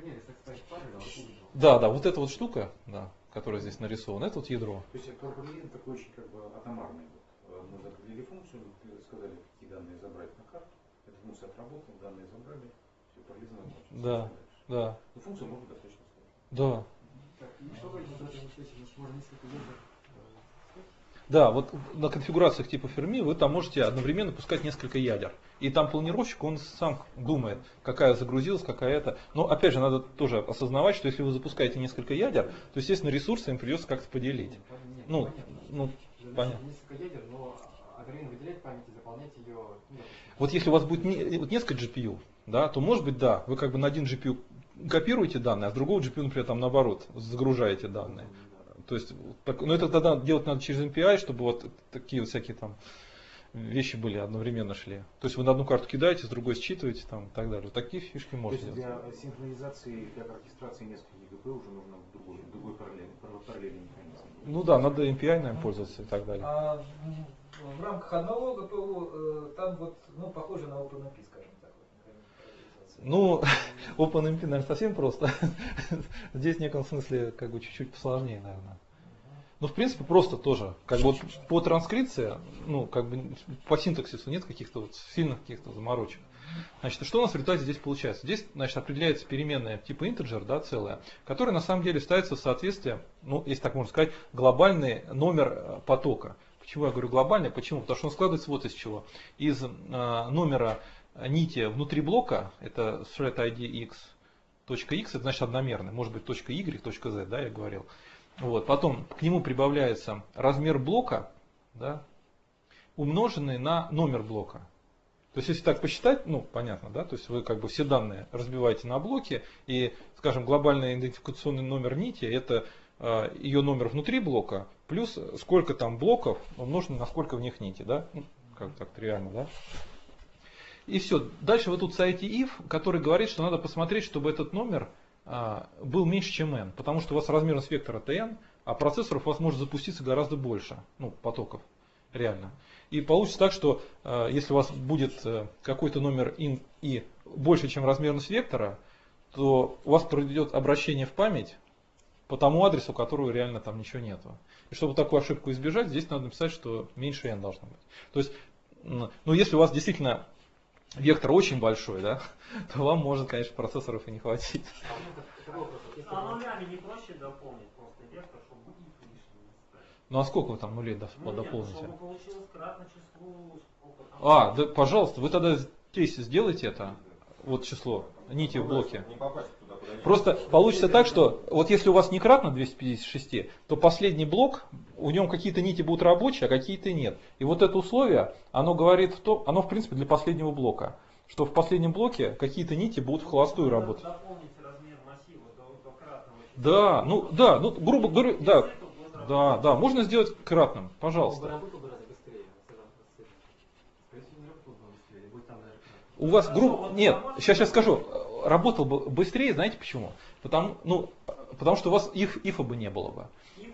Да, вот эта вот штука, да, которая здесь нарисована, это вот ядро. То есть клиент такой очень атомарный. Мы определили функцию, сказали, какие данные забрать на карту. Эта функция отработала, данные забрали, все полезно. Да. Но функцию можно достаточно сложно. Да. Что говорить о этом случае? Можно несколько ядер? Да, вот на конфигурациях типа Fermi вы там можете одновременно пускать несколько ядер. И там планировщик, он сам думает, какая загрузилась, какая это. Но опять же, надо тоже осознавать, что если вы запускаете несколько ядер, то, естественно, ресурсы им придется как-то поделить. Понятно. Несколько ядер, но одновременно выделять память и заполнять ее. Вот если у вас будет несколько GPU, да, то может быть, да, вы на один GPU копируете данные, а с другого GPU, например, там наоборот, загружаете данные. То есть, это тогда делать надо через MPI, чтобы вот такие всякие там вещи были, одновременно шли. То есть вы на одну карту кидаете, с другой считываете там, и так далее. Вот такие фишки можно делать. Для синхронизации, для оркестрации нескольких GPU уже нужно другой параллельный механизм. Да, надо MPI, наверное, пользоваться и так далее. А в рамках одного ГПУ там похоже на OpenMP, скажем так. OpenMP, наверное, совсем просто. Здесь в неком смысле чуть-чуть посложнее, наверное. В принципе, просто тоже. По транскрипции, по синтаксису нет каких-то сильных каких-то заморочек. Значит, что у нас в результате здесь получается? Здесь, определяется переменная типа integer, да, целая, которая на самом деле ставится в соответствие, если так можно сказать, глобальный номер потока. Почему я говорю глобальный? Почему? Потому что он складывается вот из чего. Из номера нити внутри блока, это thread ID X, точка x, это значит одномерный, может быть точка y, точка z, да, я говорил. Вот. Потом к нему прибавляется размер блока, да, умноженный на номер блока. То есть, если так посчитать, ну, понятно, да, то есть вы как бы все данные разбиваете на блоки, и, скажем, глобальный идентификационный номер нити, это ее номер внутри блока, плюс сколько там блоков умножено на сколько в них нити, да, ну, как так тривиально, да. И все. Дальше вы тут ставите if, который говорит, что надо посмотреть, чтобы этот номер был меньше, чем n, потому что у вас размерность вектора это n, а процессоров у вас может запуститься гораздо больше, ну, потоков, реально. И получится так, что если у вас будет какой-то номер in и больше, чем размерность вектора, то у вас пройдет обращение в память по тому адресу, у которого реально там ничего нету. И чтобы такую ошибку избежать, здесь надо написать, что меньше n должно быть. То есть, ну, если у вас действительно вектор очень большой, да, то вам может, конечно, процессоров и не хватить. А нулями не проще дополнить просто вектор, чтобы if лишний не ставить? Ну а сколько вы там нулей дополните? Чтобы получилось кратно числу, сколько там. Да, пожалуйста, вы тогда здесь сделайте это, вот число, нити в блоке. Просто получится так, что вот если у вас не кратно 256, то последний блок, у нем какие-то нити будут рабочие, а какие-то нет. И вот это условие, оно говорит оно в принципе для последнего блока, что в последнем блоке какие-то нити будут в холостую работать. Дополните размер массива до кратного числа. Ну, грубо говоря, да, можно сделать кратным, пожалуйста. У вас нет, сейчас скажу, работал бы быстрее, знаете почему? Потому что у вас if бы не было бы.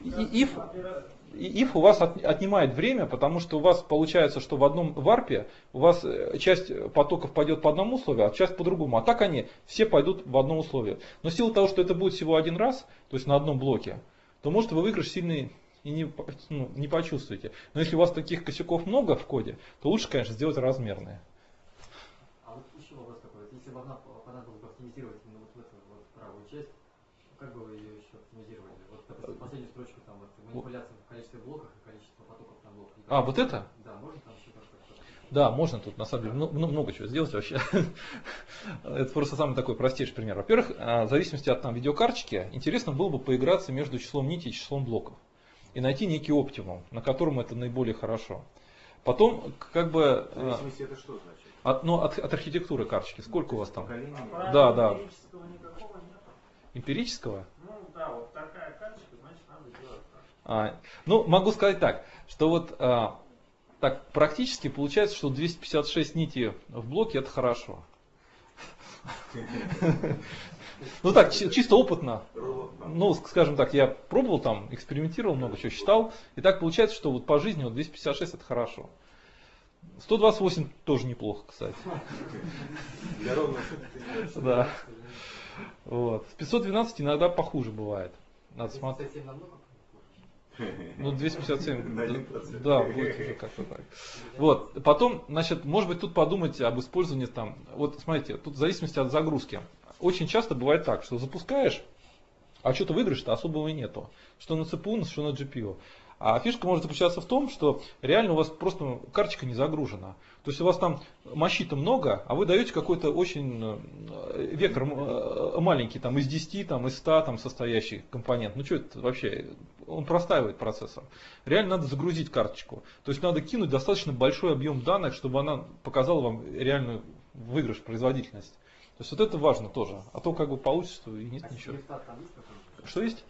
If у вас отнимает время, потому что у вас получается, что в одном варпе у вас часть потоков пойдет по одному условию, а часть по другому. А так они все пойдут в одном условии. Но в силу того, что это будет всего один раз, то есть на одном блоке, то может вы выигрыш сильный и не почувствуете. Но если у вас таких косяков много в коде, то лучше, конечно, сделать размерные. А вот еще вопрос такой. Если бы понадобилось бы оптимизировать именно вот эту вот правую часть, как бы вы ее еще оптимизировали? Вот, допустим, последнюю строчку там вот манипуляция в количестве блоков и количество потоков на блок. Вот это? Да, можно там еще как-то. Да, можно тут на самом деле много чего сделать вообще. Это просто самый такой простейший пример. Во-первых, в зависимости от видеокарточки, интересно было бы поиграться между числом нитей и числом блоков. И найти некий оптимум, на котором это наиболее хорошо. Потом, как бы... В зависимости это что значит? От архитектуры карточки. Сколько у вас там? Да. Эмпирического никакого нет. Эмпирического? Ну да, вот такая карточка, значит надо делать так. Могу сказать так, что вот так практически получается, что 256 нитей в блоке это хорошо. Ну так, чисто опытно. Ну, скажем так, я пробовал там, экспериментировал, много чего считал. И так получается, что вот по жизни вот 256 это хорошо. 128 тоже неплохо, кстати. Для ровного да. Вот. С 512 иногда похуже бывает. Надо смотреть. 257. Да, будет уже как-то так. Вот. Потом, значит, может быть, тут подумать об использовании там. Вот смотрите, тут в зависимости от загрузки. Очень часто бывает так, что запускаешь, а что-то выигрыша-то особого и нету. Что на CPU, что на GPU. А фишка может заключаться в том, что реально у вас просто карточка не загружена. То есть у вас там мощи-то много, а вы даете какой-то очень вектор маленький, там из 10, там, из 100 там, состоящий компонент. Ну что это вообще? Он простаивает процессор. Реально надо загрузить карточку. То есть надо кинуть достаточно большой объем данных, чтобы она показала вам реальную выигрыш, производительность. То есть вот это важно тоже. А то как бы получится, что и нет ничего. Что есть?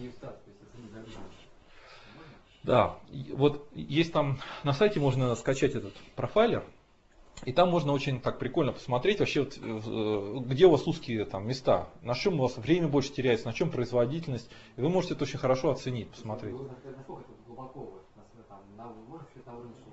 Да, вот есть там на сайте можно скачать этот профайлер, и там можно очень так прикольно посмотреть вообще, вот, где у вас узкие там места, на чем у вас время больше теряется, на чем производительность, и вы можете это очень хорошо оценить, посмотреть. Насколько это глубоко, можно все это на уровне,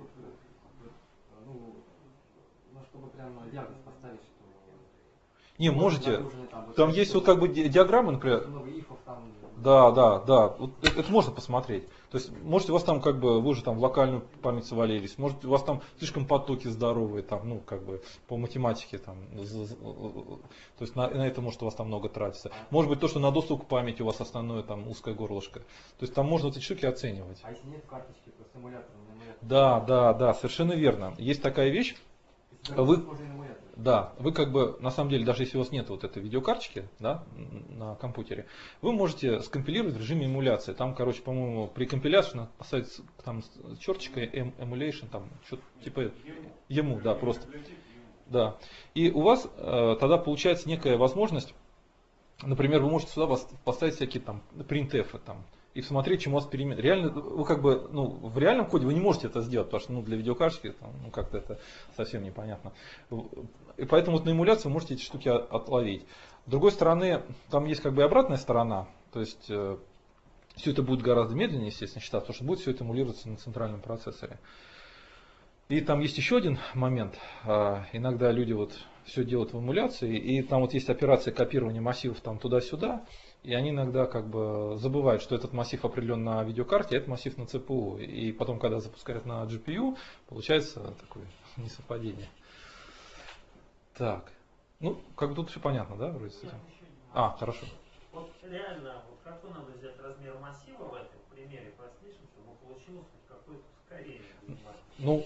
чтобы прямо диагноз поставить, что... Не, можете, там есть вот как бы диаграммы, например. Да. Вот это можно посмотреть. То есть, может, у вас там как бы, вы уже там в локальную память завалились, может, у вас там слишком потоки здоровые, там, как бы по математике там. То есть на это может у вас там много тратиться. Может быть, то, что на доступ к памяти у вас основное там узкое горлышко. То есть там можно эти штуки оценивать. А если нет карточки, то с эмулятором? Да, совершенно верно. Есть такая вещь. Да, вы как бы, на самом деле, даже если у вас нет вот этой видеокарточки, да, на компьютере, вы можете скомпилировать в режиме эмуляции. Там, короче, по-моему, при компиляции поставить там черточка emulation, там что-то типа ему, да, просто. Да. И у вас тогда получается некая возможность, например, вы можете сюда поставить всякие там printf там, и посмотреть, чем у вас перемен. Реально, вы как бы, ну, в реальном коде вы не можете это сделать, потому что, ну, для видеокарточки там, ну, как-то это совсем непонятно. И поэтому вот на эмуляции вы можете эти штуки отловить. С другой стороны, там есть как бы и обратная сторона, то есть все это будет гораздо медленнее, естественно, считаться, потому что будет все это эмулироваться на центральном процессоре. И там есть еще один момент. Иногда люди вот все делают в эмуляции, и там вот есть операция копирования массивов там туда-сюда, и они иногда как бы забывают, что этот массив определен на видеокарте, а этот массив на ЦПУ. И потом, когда запускают на GPU, получается такое несовпадение. Так. Ну, как бы тут все понятно, да, вроде с этим? Хорошо. Вот реально, вот какой надо взять размер массива в этом примере простейшем, чтобы получилось хоть какое-то ускорение? Ну,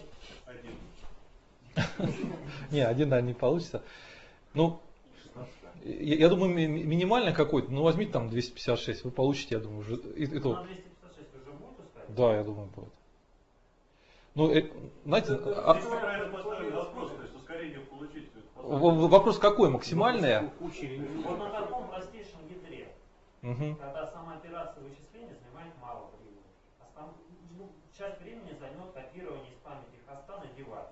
не, один, да, не получится. Ну, я думаю, минимально какой-то, ну возьмите там 256, вы получите, я думаю, уже. И то. На 256 уже будет ускорение? Да, я думаю, будет. Ну, знаете, вопрос, то есть ускорение получить. вопрос какой? Максимальное? Вот на таком простейшем ядре, когда сама операция вычисления занимает мало времени. Часть времени займет копирование из памяти хоста на девайс.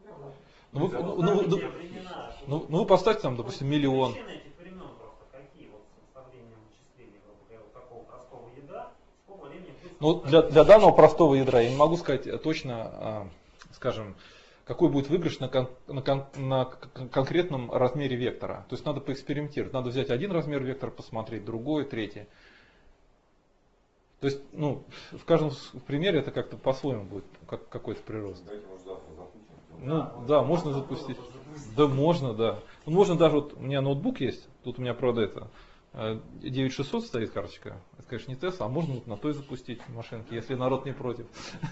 Ну, вы поставьте там, допустим, миллион. Причины этих времен просто какие? Вот с составлением вычислений, грубо говоря, вот такого простого ядра, сколько времени будет? Ну, для данного простого ядра я не могу сказать точно, скажем, какой будет выигрыш на конкретном размере вектора. То есть надо поэкспериментировать. Надо взять один размер вектора, посмотреть, другой, третий. То есть, ну, в каждом примере это как-то по-своему будет, какой-то прирост. Ну, да, можно запустить. Да, можно, да. Ну, можно даже, вот у меня ноутбук есть, тут у меня, правда, это 9600 стоит карточка. Это, конечно, не Tesla, а можно вот на той запустить машинки, если народ не против.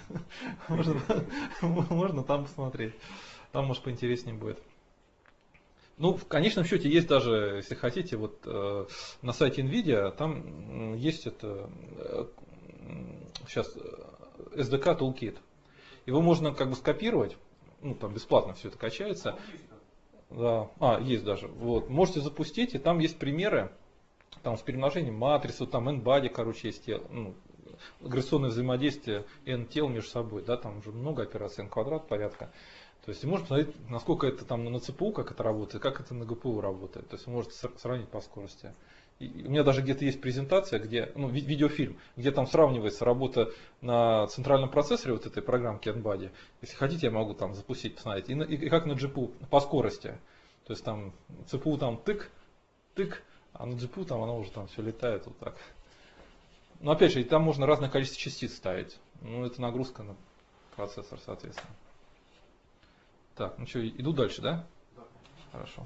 Можно там посмотреть. Там, может, поинтереснее будет. Ну, в конечном счете есть даже, если хотите, вот на сайте NVIDIA, там есть это сейчас SDK Toolkit. Его можно как бы скопировать, ну там бесплатно все это качается. Да, есть даже. Вот, можете запустить, и там есть примеры, там с перемножением матрицы, там n-body, короче, есть агрессионное взаимодействие n-тел между собой, да, там уже много операций n-квадрат порядка. То есть можно посмотреть, насколько это там на ЦПУ, как это работает, как это на ГПУ работает. То есть вы можете сравнить по скорости. И у меня даже где-то есть презентация, где, ну, видеофильм, где там сравнивается работа на центральном процессоре вот этой программки n-body. Если хотите, я могу там запустить, посмотреть. И как на GPU по скорости. То есть там ЦПУ там тык, а на GPU там оно уже там все летает вот так. Но опять же, там можно разное количество частиц ставить. Ну, это нагрузка на процессор, соответственно. Так, ну что, иду дальше, да? Да. Хорошо.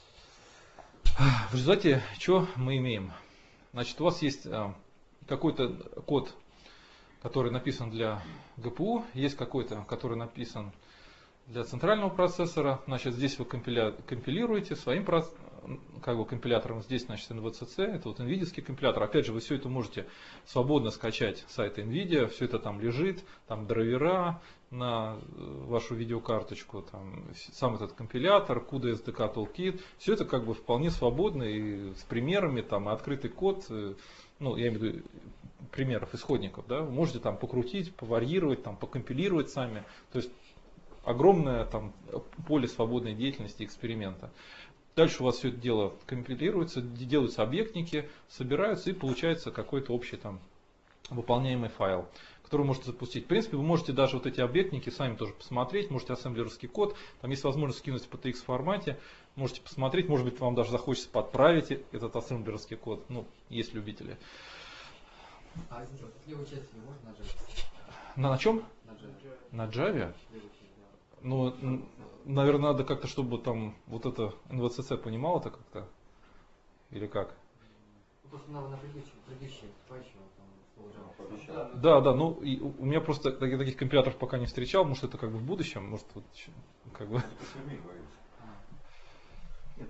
В результате, что мы имеем? Значит, у вас есть какой-то код, который написан для ГПУ, есть какой-то, который написан для центрального процессора. Значит, здесь вы компилируете своим как бы компилятором. Здесь, значит, NVCC, это вот NVIDIA-ский компилятор. Опять же, вы все это можете свободно скачать с сайта NVIDIA, все это там лежит, там драйвера на вашу видеокарточку, там сам этот компилятор, CUDA SDK Toolkit. Все это как бы вполне свободно и с примерами, там, и открытый код, ну, я имею в виду примеров, исходников, да, вы можете там покрутить, поварьировать, там, покомпилировать сами. То есть огромное там поле свободной деятельности, эксперимента. Дальше у вас все это дело компилируется, делаются объектники, собираются и получается какой-то общий там выполняемый файл, который вы можете запустить. В принципе, вы можете даже вот эти объектники сами тоже посмотреть, можете ассемблеровский код, там есть возможность скинуть в PTX формате, можете посмотреть, может быть, вам даже захочется подправить этот ассемблеровский код, ну, есть любители. А извините, вот левую часть не можно нажать? На чем? На Java. На Java? Левую часть, да. Ну, наверное, надо как-то, чтобы там вот это NVCC понимало это как-то, или как? Ну, просто на предыдущем патче там слово Java. Да, ну и у меня просто таких компиляторов пока не встречал, может это как бы в будущем, может вот как бы.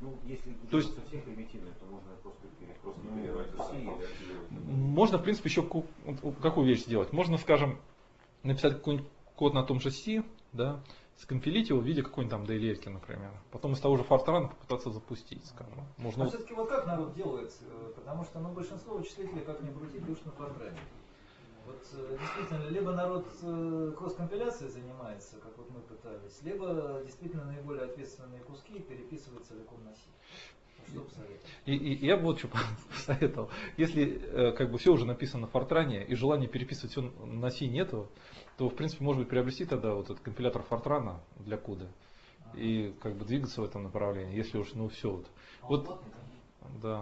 Ну, если то есть, совсем примитивно, то можно просто не передавать России. Можно, в принципе, еще какую вещь сделать. Можно, скажем, написать какой-нибудь код на том же C, да, скомпилить его в виде какой-нибудь там DLL, например. Потом из того же Fortran попытаться запустить, скажем. Можно... А все-таки вот как народ делает? Потому что большинство вычислителей, как ни крути, пишут на Fortran. Вот действительно, либо народ кросс-компиляцией занимается, как вот мы пытались, либо действительно наиболее ответственные куски переписывают целиком на C. Что посоветовать? И я бы вот что посоветовал. Если как бы все уже написано на Fortran и желания переписывать все на C нету, то в принципе может быть приобрести тогда вот этот компилятор Fortran для кода и как бы двигаться в этом направлении, если уж ну все вот. Вот да.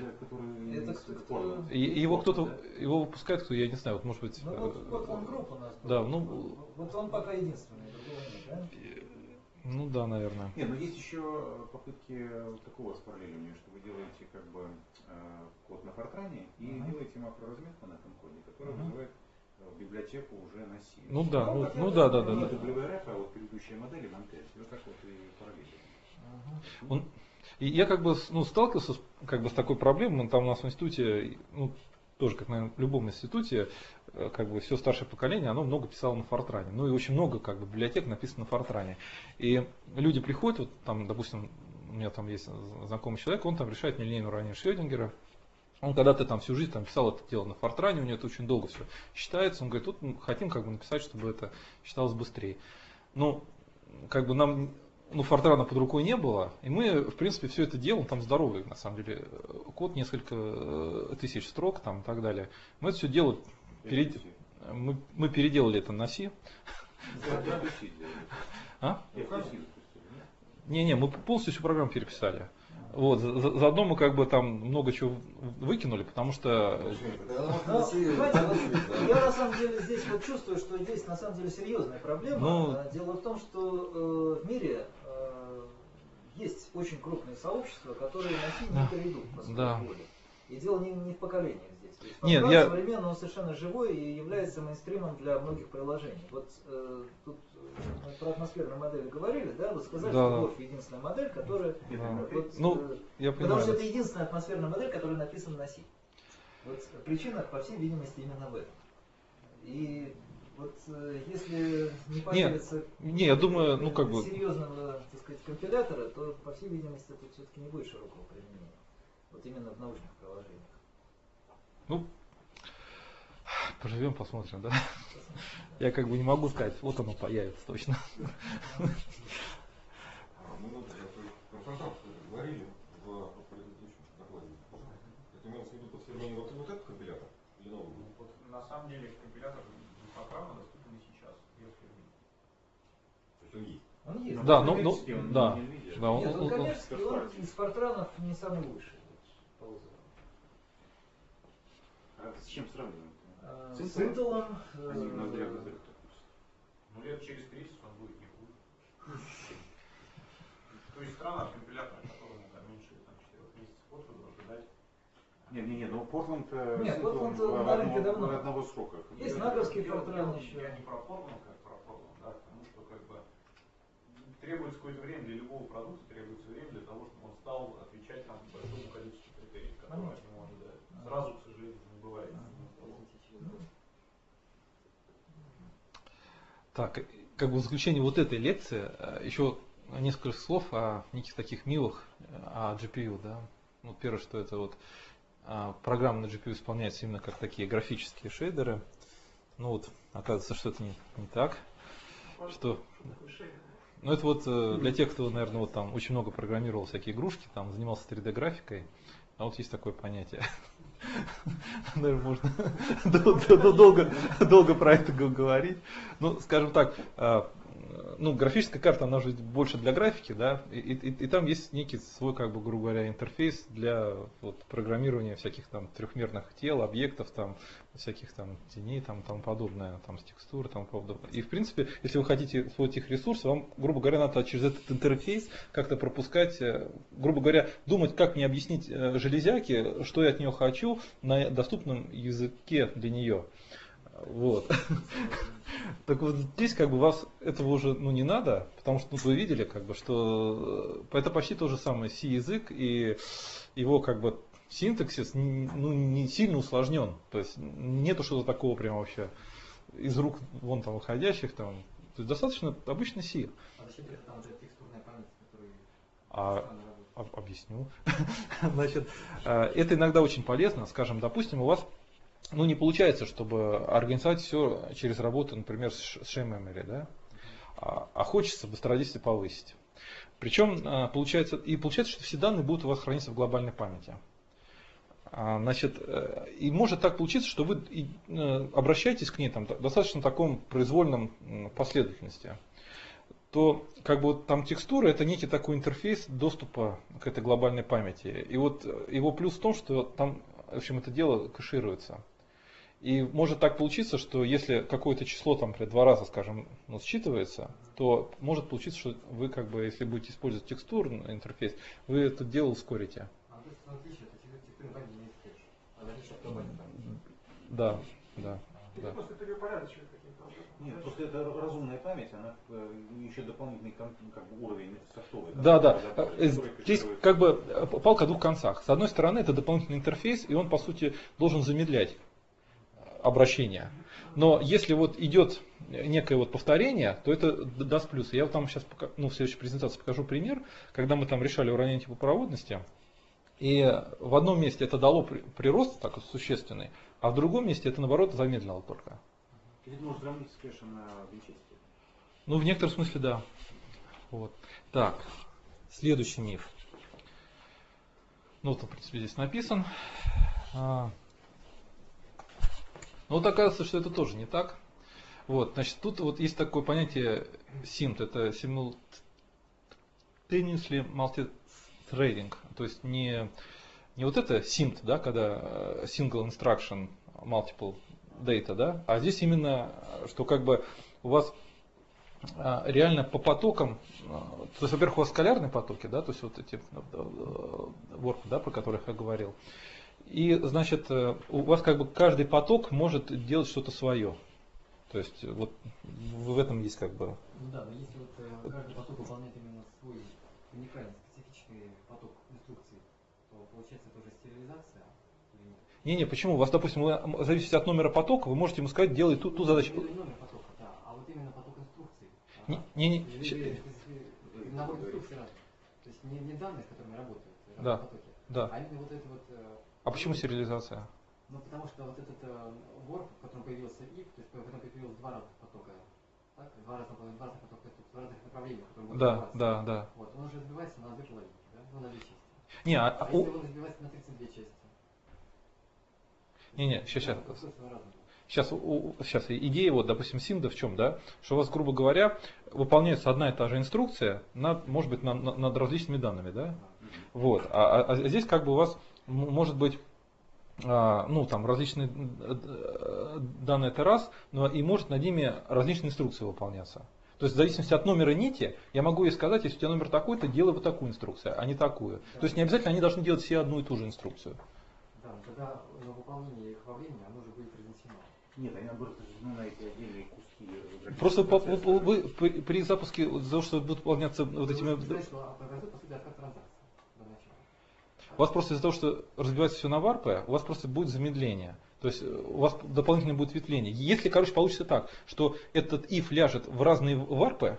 Его кто-то его выпускает, кто я не знаю, вот может быть. Ну вот он группа у нас. Да, ну. Вот он пока единственный, другого нет, да? Ну да, наверное. Нет, но есть еще попытки такого спараллеливания, что вы делаете как бы код на Fortran и делаете макроразметку на этом коде, которая вызывает библиотеку уже на C. Ну да, ну да. Не WRF, а вот предыдущая модель Montes. Вот так вот и параллельно. И я как бы сталкивался как бы с такой проблемой, там у нас в институте, ну, тоже, как, наверное, в любом институте, как бы все старшее поколение, оно много писало на Fortran. Ну и очень много как бы библиотек написано на Fortran. И люди приходят, вот там, допустим, у меня там есть знакомый человек, он там решает нелинейное уравнение Шрёдингера. Он когда-то там всю жизнь там писал это дело на Fortran, у него это очень долго все считается. Он говорит, тут мы хотим как бы написать, чтобы это считалось быстрее. Ну, как бы нам, ну, Fortran под рукой не было, и мы, в принципе, все это делаем, там здоровый, на самом деле, код, несколько тысяч строк там и так далее. Мы это все дело, мы переделали это на C. Не, мы полностью всю программу переписали. Вот, заодно мы как бы там много чего выкинули, потому что... Я на самом деле здесь вот чувствую, что здесь на самом деле серьезная проблема. Дело в том, что в мире есть очень крупные сообщества, которые на C не перейдут по своей воле. И дело не в поколениях здесь. Нет, современно он совершенно живой и является мейнстримом для многих приложений. Вот тут мы про атмосферную модель говорили, да? Вы сказали, что Горф единственная модель, которая... потому что это единственная атмосферная модель, которая написана на C. Вот причина, по всей видимости, именно в этом. И вот если не появится я думаю, серьезного, так сказать, компилятора, то, по всей видимости, это все-таки не будет широкого применения. Вот именно в научных приложениях. Ну, поживем, посмотрим, да? Я как бы не могу сказать, вот оно появится точно. Мы про Fortran говорили в предыдущем докладе. Это имелось в виду под современный вот этот компилятор или новый? Вот, на самом деле компилятор Fortran доступен и сейчас, без фирмы. То есть он есть? Он есть. Да, Нет, он коммерческий, он из Fortran'ов не самый лучший. А с чем сравниваем? С Intel. Ну лет через 30 он будет не хуже. То есть страна от компилятора, которому там меньше 4 месяцев от роду ожидать. Не, но Portland на рынке давно. Одного срока. Есть наговский Fortran еще. Я не про Portland, как про Portland, да, потому что как бы требуется какое-то время для любого продукта, требуется время для того, чтобы он стал отвечать там большому количеству критериев, которые от него ожидают. Сразу, к сожалению, не бывает. Так, как бы в заключение вот этой лекции еще несколько слов о неких таких милых, о GPU, да. Ну, первое, что это вот программа на GPU исполняется именно как такие графические шейдеры. Ну вот, оказывается, что это не так. Что... Ну это вот для тех, кто, наверное, вот там очень много программировал всякие игрушки, там занимался 3D графикой, а вот есть такое понятие. Наверное, можно долго про это говорить. Ну, скажем так, ну, графическая карта, она же больше для графики, да, и там есть некий свой, как бы, грубо говоря, интерфейс для вот, программирования всяких там трехмерных тел, объектов, там, всяких там теней, там, тому подобное, там, с текстур, тому подобное. И, в принципе, если вы хотите освоить их ресурсы, вам, грубо говоря, надо через этот интерфейс как-то пропускать, грубо говоря, думать, как мне объяснить железяке, что я от нее хочу на доступном языке для нее. Вот. Так вот здесь как бы вас этого уже не надо, потому что вы видели, как бы, что это почти то же самое C-язык, и его как бы синтаксис не сильно усложнен. То есть нету что-то такого прям вообще из рук вон там выходящих там. То есть достаточно обычный C. А зачем это там уже текстурная память, которая Объясню. Значит, это иногда очень полезно. Скажем, допустим, у вас не получается, чтобы организовать все через работу, например, с share memory, да? А хочется быстродействие повысить. Причем получается, что все данные будут у вас храниться в глобальной памяти. Значит, и может так получиться, что вы обращаетесь к ней там, достаточно в таком произвольном последовательности. То как бы вот там текстура это некий такой интерфейс доступа к этой глобальной памяти. И вот его плюс в том, что там, в общем, это дело кэшируется. И может так получиться, что если какое-то число там, например, 2 раза, скажем, считывается, то может получиться, что вы как бы, если будете использовать текстурный интерфейс, вы это дело ускорите. Да. Просто переупорядочивает каким-то образом. Нет, просто это разумная память, она еще дополнительный как бы, уровень софтовый. Да. Здесь как бы палка о двух концах. С одной стороны, это дополнительный интерфейс, и он, по сути, должен замедлять обращение. Но если вот идет некое вот повторение, то это даст плюс. Я там сейчас в следующей презентации покажу пример, когда мы там решали уравнение типа проводности. И в одном месте это дало прирост такой существенный, а в другом месте это наоборот замедлило только. Это может сравниться с кэшем на винчестере. В некотором смысле да. Вот. Так, следующий миф. Вот он, в принципе, здесь написан. Вот оказывается, что это тоже не так. Вот, значит, тут вот есть такое понятие SIMD, это Simultaneously Multithreading, то есть не вот это SIMD, да, когда Single Instruction Multiple Data, да, а здесь именно, что как бы у вас реально по потокам, то есть, во-первых, у вас скалярные потоки, да, то есть вот эти work, да, про которых я говорил. И, значит, у вас как бы каждый поток может делать что-то свое. То есть вот в этом есть как бы... Да, но если вот каждый поток выполняет именно свой уникальный, специфичный поток инструкций, то получается это уже стерилизация или нет? Не, почему? У вас, допустим, в зависимости от номера потока, вы можете ему сказать, делай ту задачу. Номер потока, да, а вот именно поток инструкций. Набор инструкций разных. То есть не данные, с которыми работают потоки, а именно вот это вот... А почему сериализация? Потому что вот этот work, в котором появился if, то есть в котором появилось 2 разных потока, так? 2 разных потока, 2 разных направления, которые будут разбиваться. Да. Вот, он уже разбивается на 2 половинки, да? На 2 части. Не, если он разбивается на 32 части. Сейчас идея, вот, допустим, SIMD в чем, да? Что у вас, грубо говоря, выполняется одна и та же инструкция, может быть, над различными данными, да? Вот. А здесь как бы у вас может быть там различные данные это раз, но и может над ними различные инструкции выполняться. То есть в зависимости от номера нити, я могу ей сказать, если у тебя номер такой-то, делай вот такую инструкцию, а не такую. Да. То есть не обязательно они должны делать все одну и ту же инструкцию. Да, тогда на выполнение их во времени оно уже будет разнесено. Нет, они наоборот разделены на эти отдельные куски. Просто вы при запуске, из-за того, что будут выполняться вот этими... У вас просто из-за того, что разбивается все на варпы, у вас просто будет замедление. То есть у вас дополнительно будет ветвление. Если, получится так, что этот if ляжет в разные варпы,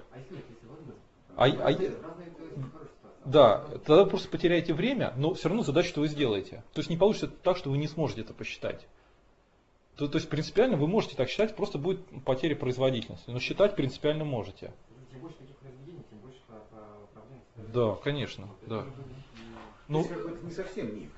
да, тогда вы просто потеряете время, но все равно задачу-то вы сделаете. То есть не получится так, что вы не сможете это посчитать. То есть принципиально вы можете так считать, просто будет потеря производительности. Но считать принципиально можете. Чем больше таких разведений, тем больше проблем. Да, конечно. Да. Это не совсем миф.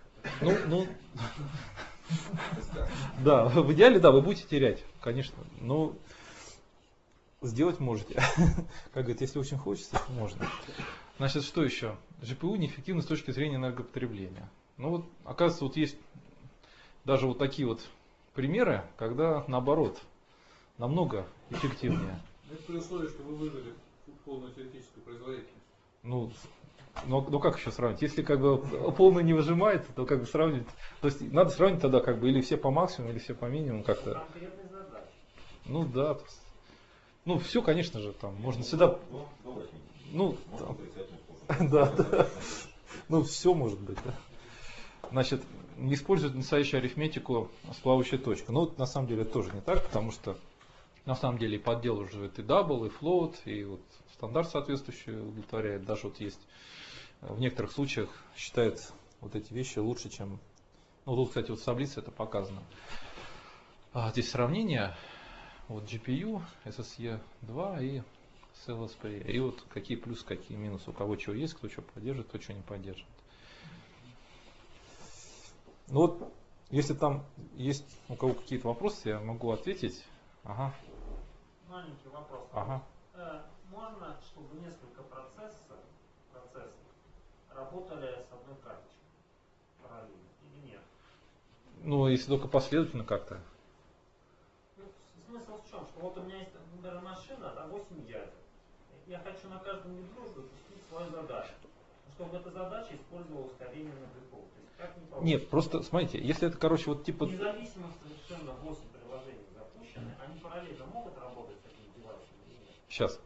Да, в идеале, да, вы будете терять, конечно. Но сделать можете. Как говорят, если очень хочется, то можно. Значит, что еще? GPU неэффективно с точки зрения энергопотребления. Оказывается, есть даже вот такие вот примеры, когда наоборот, намного эффективнее. Это при условии, что вы выжили полную теоретическую производительность. Ну как еще сравнить? Если как бы полный не выжимает, то как бы сравнивать. То есть надо сравнить тогда как бы или все по максимуму, или все по минимуму как-то. Конкретные задачи. Ну да. Ну все, конечно же, там можно всегда. До 8. Ну, Можно там, отрицательный способ. да. Ну все может быть, да. Значит, не используют настоящую арифметику с плавающей точкой. Ну, на самом деле это тоже не так, потому что на самом деле и подделывают и double, и float, и вот стандарт соответствующий удовлетворяет. Даже вот есть в некоторых случаях считает вот эти вещи лучше, чем... Ну, тут, кстати, вот в таблице это показано. Здесь сравнение. Вот GPU, SSE 2 и SLSP. И вот какие плюсы, какие минусы. У кого чего есть, кто что поддерживает, кто что не поддерживает. Ну вот, если там есть у кого какие-то вопросы, я могу ответить. Ага. Маленький вопрос. Ага. Можно, чтобы несколько процессов работали с одной карточкой параллельно или нет? Ну, если только последовательно как-то. Смысл в чем? Что вот у меня есть, например, машина, да, 8 ядер. Я хочу на каждом ядру запустить свою задачу. Чтобы эта задача использовала ускорение на ГПУ. То есть как не получится? Нет, просто смотрите, если это, короче, вот типа... Независимо совершенно 8 приложений запущены, они параллельно могут работать с этим девайсом или нет? Сейчас.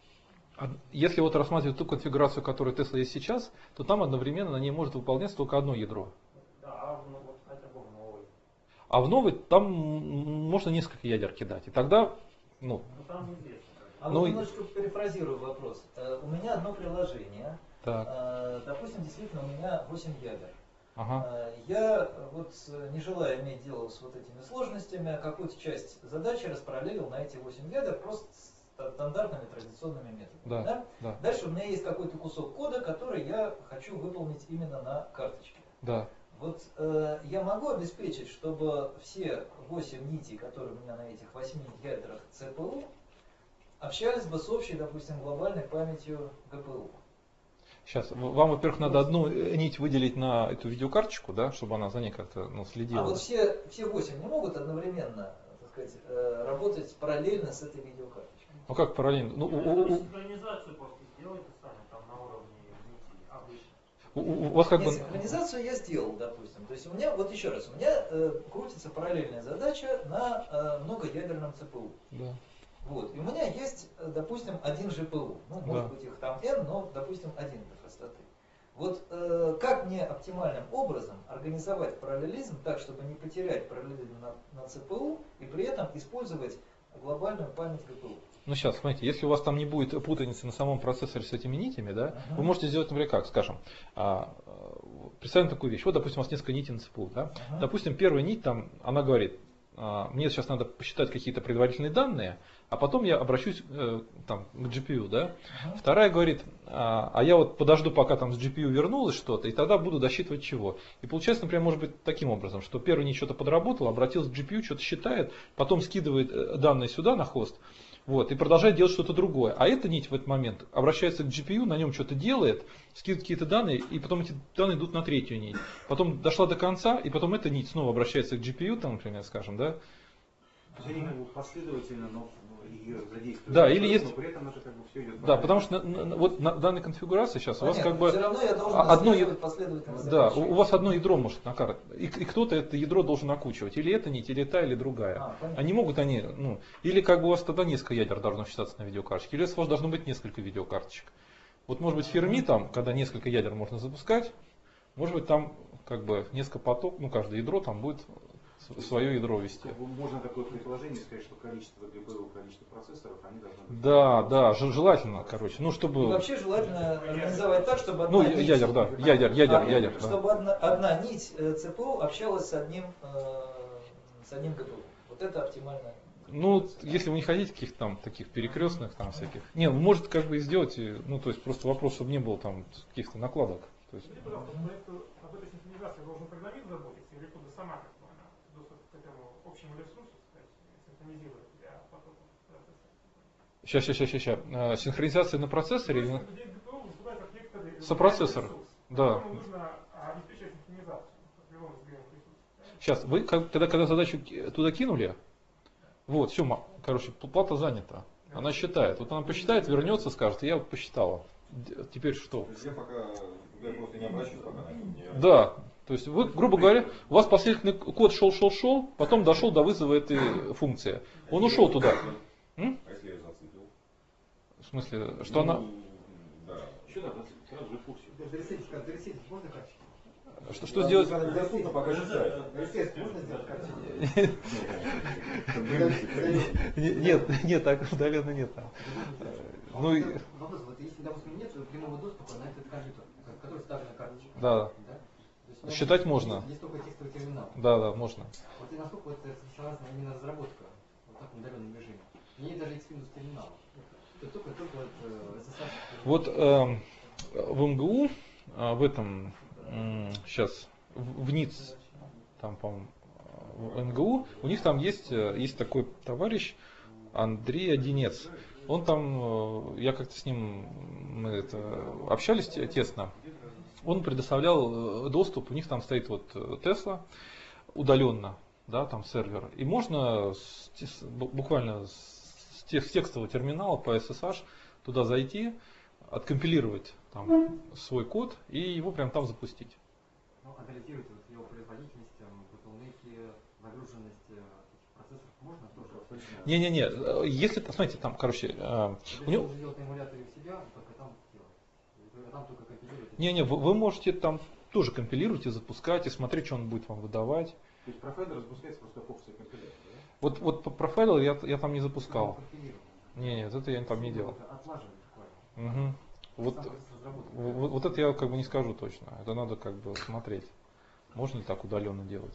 Если вот рассматривать ту конфигурацию, которая Tesla есть сейчас, то там одновременно на ней может выполняться только одно ядро. Да, ну вот хотя бы в новой. А в новой там можно несколько ядер кидать. И тогда, ну... Ну там неизвестно. А вот немножечко перефразирую вопрос. У меня одно приложение. Так. Допустим, действительно у меня 8 ядер. Ага. Я вот не желая иметь дело с вот этими сложностями, какую-то часть задачи распараллелил на эти 8 ядер просто стандартными традиционными методами. Да, Да? да. Дальше у меня есть какой-то кусок кода, который я хочу выполнить именно на карточке. Да. Вот я могу обеспечить, чтобы все 8 нитей, которые у меня на этих 8 ядрах ЦПУ, общались бы с общей, допустим, глобальной памятью ГПУ. Сейчас, вам, во-первых, надо одну нить выделить на эту видеокарточку, да, чтобы она за ней как-то следила. А вот все 8 не могут одновременно, так сказать, работать параллельно с этой видеокарточкой? Ну как параллельно? Синхронизацию просто сделайте сами там на уровне нитей обычно. У вас как бы... Синхронизацию я сделал, допустим. То есть у меня, вот еще раз, у меня крутится параллельная задача на многоядерном ЦПУ. Да. Вот. И у меня есть, допустим, один ЖПУ. Ну, может быть их там N, но, допустим, один для простоты. Вот как мне оптимальным образом организовать параллелизм так, чтобы не потерять параллелизм на ЦПУ и при этом использовать глобальную память ГПУ? Ну сейчас, смотрите, если у вас там не будет путаницы на самом процессоре с этими нитями, да, вы можете сделать, например, как, скажем, представим такую вещь. Вот, допустим, у вас несколько нитей на ЦПУ, да. Допустим, первая нить там, она говорит, мне сейчас надо посчитать какие-то предварительные данные, а потом я обращусь там, к GPU, да. Вторая говорит, а я вот подожду, пока там с GPU вернулось что-то, и тогда буду досчитывать чего. И получается, например, может быть таким образом, что первый нить что-то подработал, обратился к GPU, что-то считает, потом скидывает данные сюда на хост, вот, и продолжает делать что-то другое. А эта нить в этот момент обращается к GPU, на нем что-то делает, скидывает какие-то данные, и потом эти данные идут на третью нить. Потом дошла до конца, и потом эта нить снова обращается к GPU, там, например, скажем, да. То есть они как бы последовательно, но ее задействуют. Да, или есть... Но при этом это как бы все идет. Да, потому что вот на данной конфигурации сейчас у вас как бы... Все равно я должен одно последовательно. Да, у вас одно ядро может на карте. И кто-то это ядро должен окучивать. Или эта нить, или та, или другая. Они могут, или как бы у вас тогда несколько ядер должно считаться на видеокарточке, или у вас должно быть несколько видеокарточек. Вот может быть в Fermi там, когда несколько ядер можно запускать, может быть там как бы несколько поток, каждое ядро там будет свое ядро вести. Можно такое предположение сказать, что количество ГПУ, количество процессоров, они должны быть... Да, желательно, короче. Чтобы... И вообще желательно организовать так, чтобы одна нить... ядер. Чтобы одна нить ЦПУ общалась с одним ГПУ. Вот это оптимально. Если вы не хотите каких-то там таких перекрестных там всяких. Не, вы можете как бы сделать, то есть просто вопрос, чтобы не было там каких-то накладок. То есть... Скажите, пожалуйста, об этой синхронизации должен программист заботиться или кода сама как бы она доступ к этому общему ресурсу, сказать, синхронизирует для потока процессора? Сейчас. Синхронизация на процессоре или... ГПУ выступает как некоторый сопроцессор. Да. Нужно обеспечивать синхронизацию в любом ресурсе. Сейчас, вы когда задачу туда кинули, вот, все, короче, плата занята. Она считает. Вот она посчитает, вернется, скажет, я посчитала. Теперь что? То есть я просто не обращусь пока на это. Да, То есть вы, грубо говоря, у вас последовательный код шел, потом дошел до вызова этой функции. Он ушел туда. А если я зацикл? В смысле, что она... Да. Еще надо сразу же функцию. Заресетить можно карточку? Что сделать? Доступно пока читать. Ресет можно сделать карточку? Нет, так удаленно нет. Ну, Вопрос, вот если, допустим, нет прямого доступа на этот компьютер, который вставлен на карточку. да. То есть, Считать можно. Есть только текстовый терминал. Да, можно. Вот и насколько вот это согласна именно разработка вот в таком удаленном режиме. Нет даже Xfinus терминала. Это только вот SSH. Вот в МГУ, в этом, сейчас, в НИЦ, там, по-моему, в МГУ, у них там есть такой товарищ Андрей Одинец. Он там, я как-то с ним, мы общались тесно. Он предоставлял доступ, у них там стоит вот Tesla удаленно, да, там сервер. И можно буквально с текстового терминала по SSH туда зайти, откомпилировать там свой код и его прям там запустить. Ну, анализировать вот его производительность, bottleneck, загруженность процессоров можно тоже? Не. Если, смотрите, там, короче, у него... делать на эмуляторе у себя, только там делать. Там только компилировать. Не, вы можете там тоже компилировать и запускать, и смотреть, что он будет вам выдавать. То есть профайлер запускается просто опция компилятора, да? Вот профайлер я там не запускал. Нет, это я там не делал. Отлаживать буквально. Угу. Вот это я как бы не скажу точно. Это надо как бы смотреть. Можно ли так удаленно делать?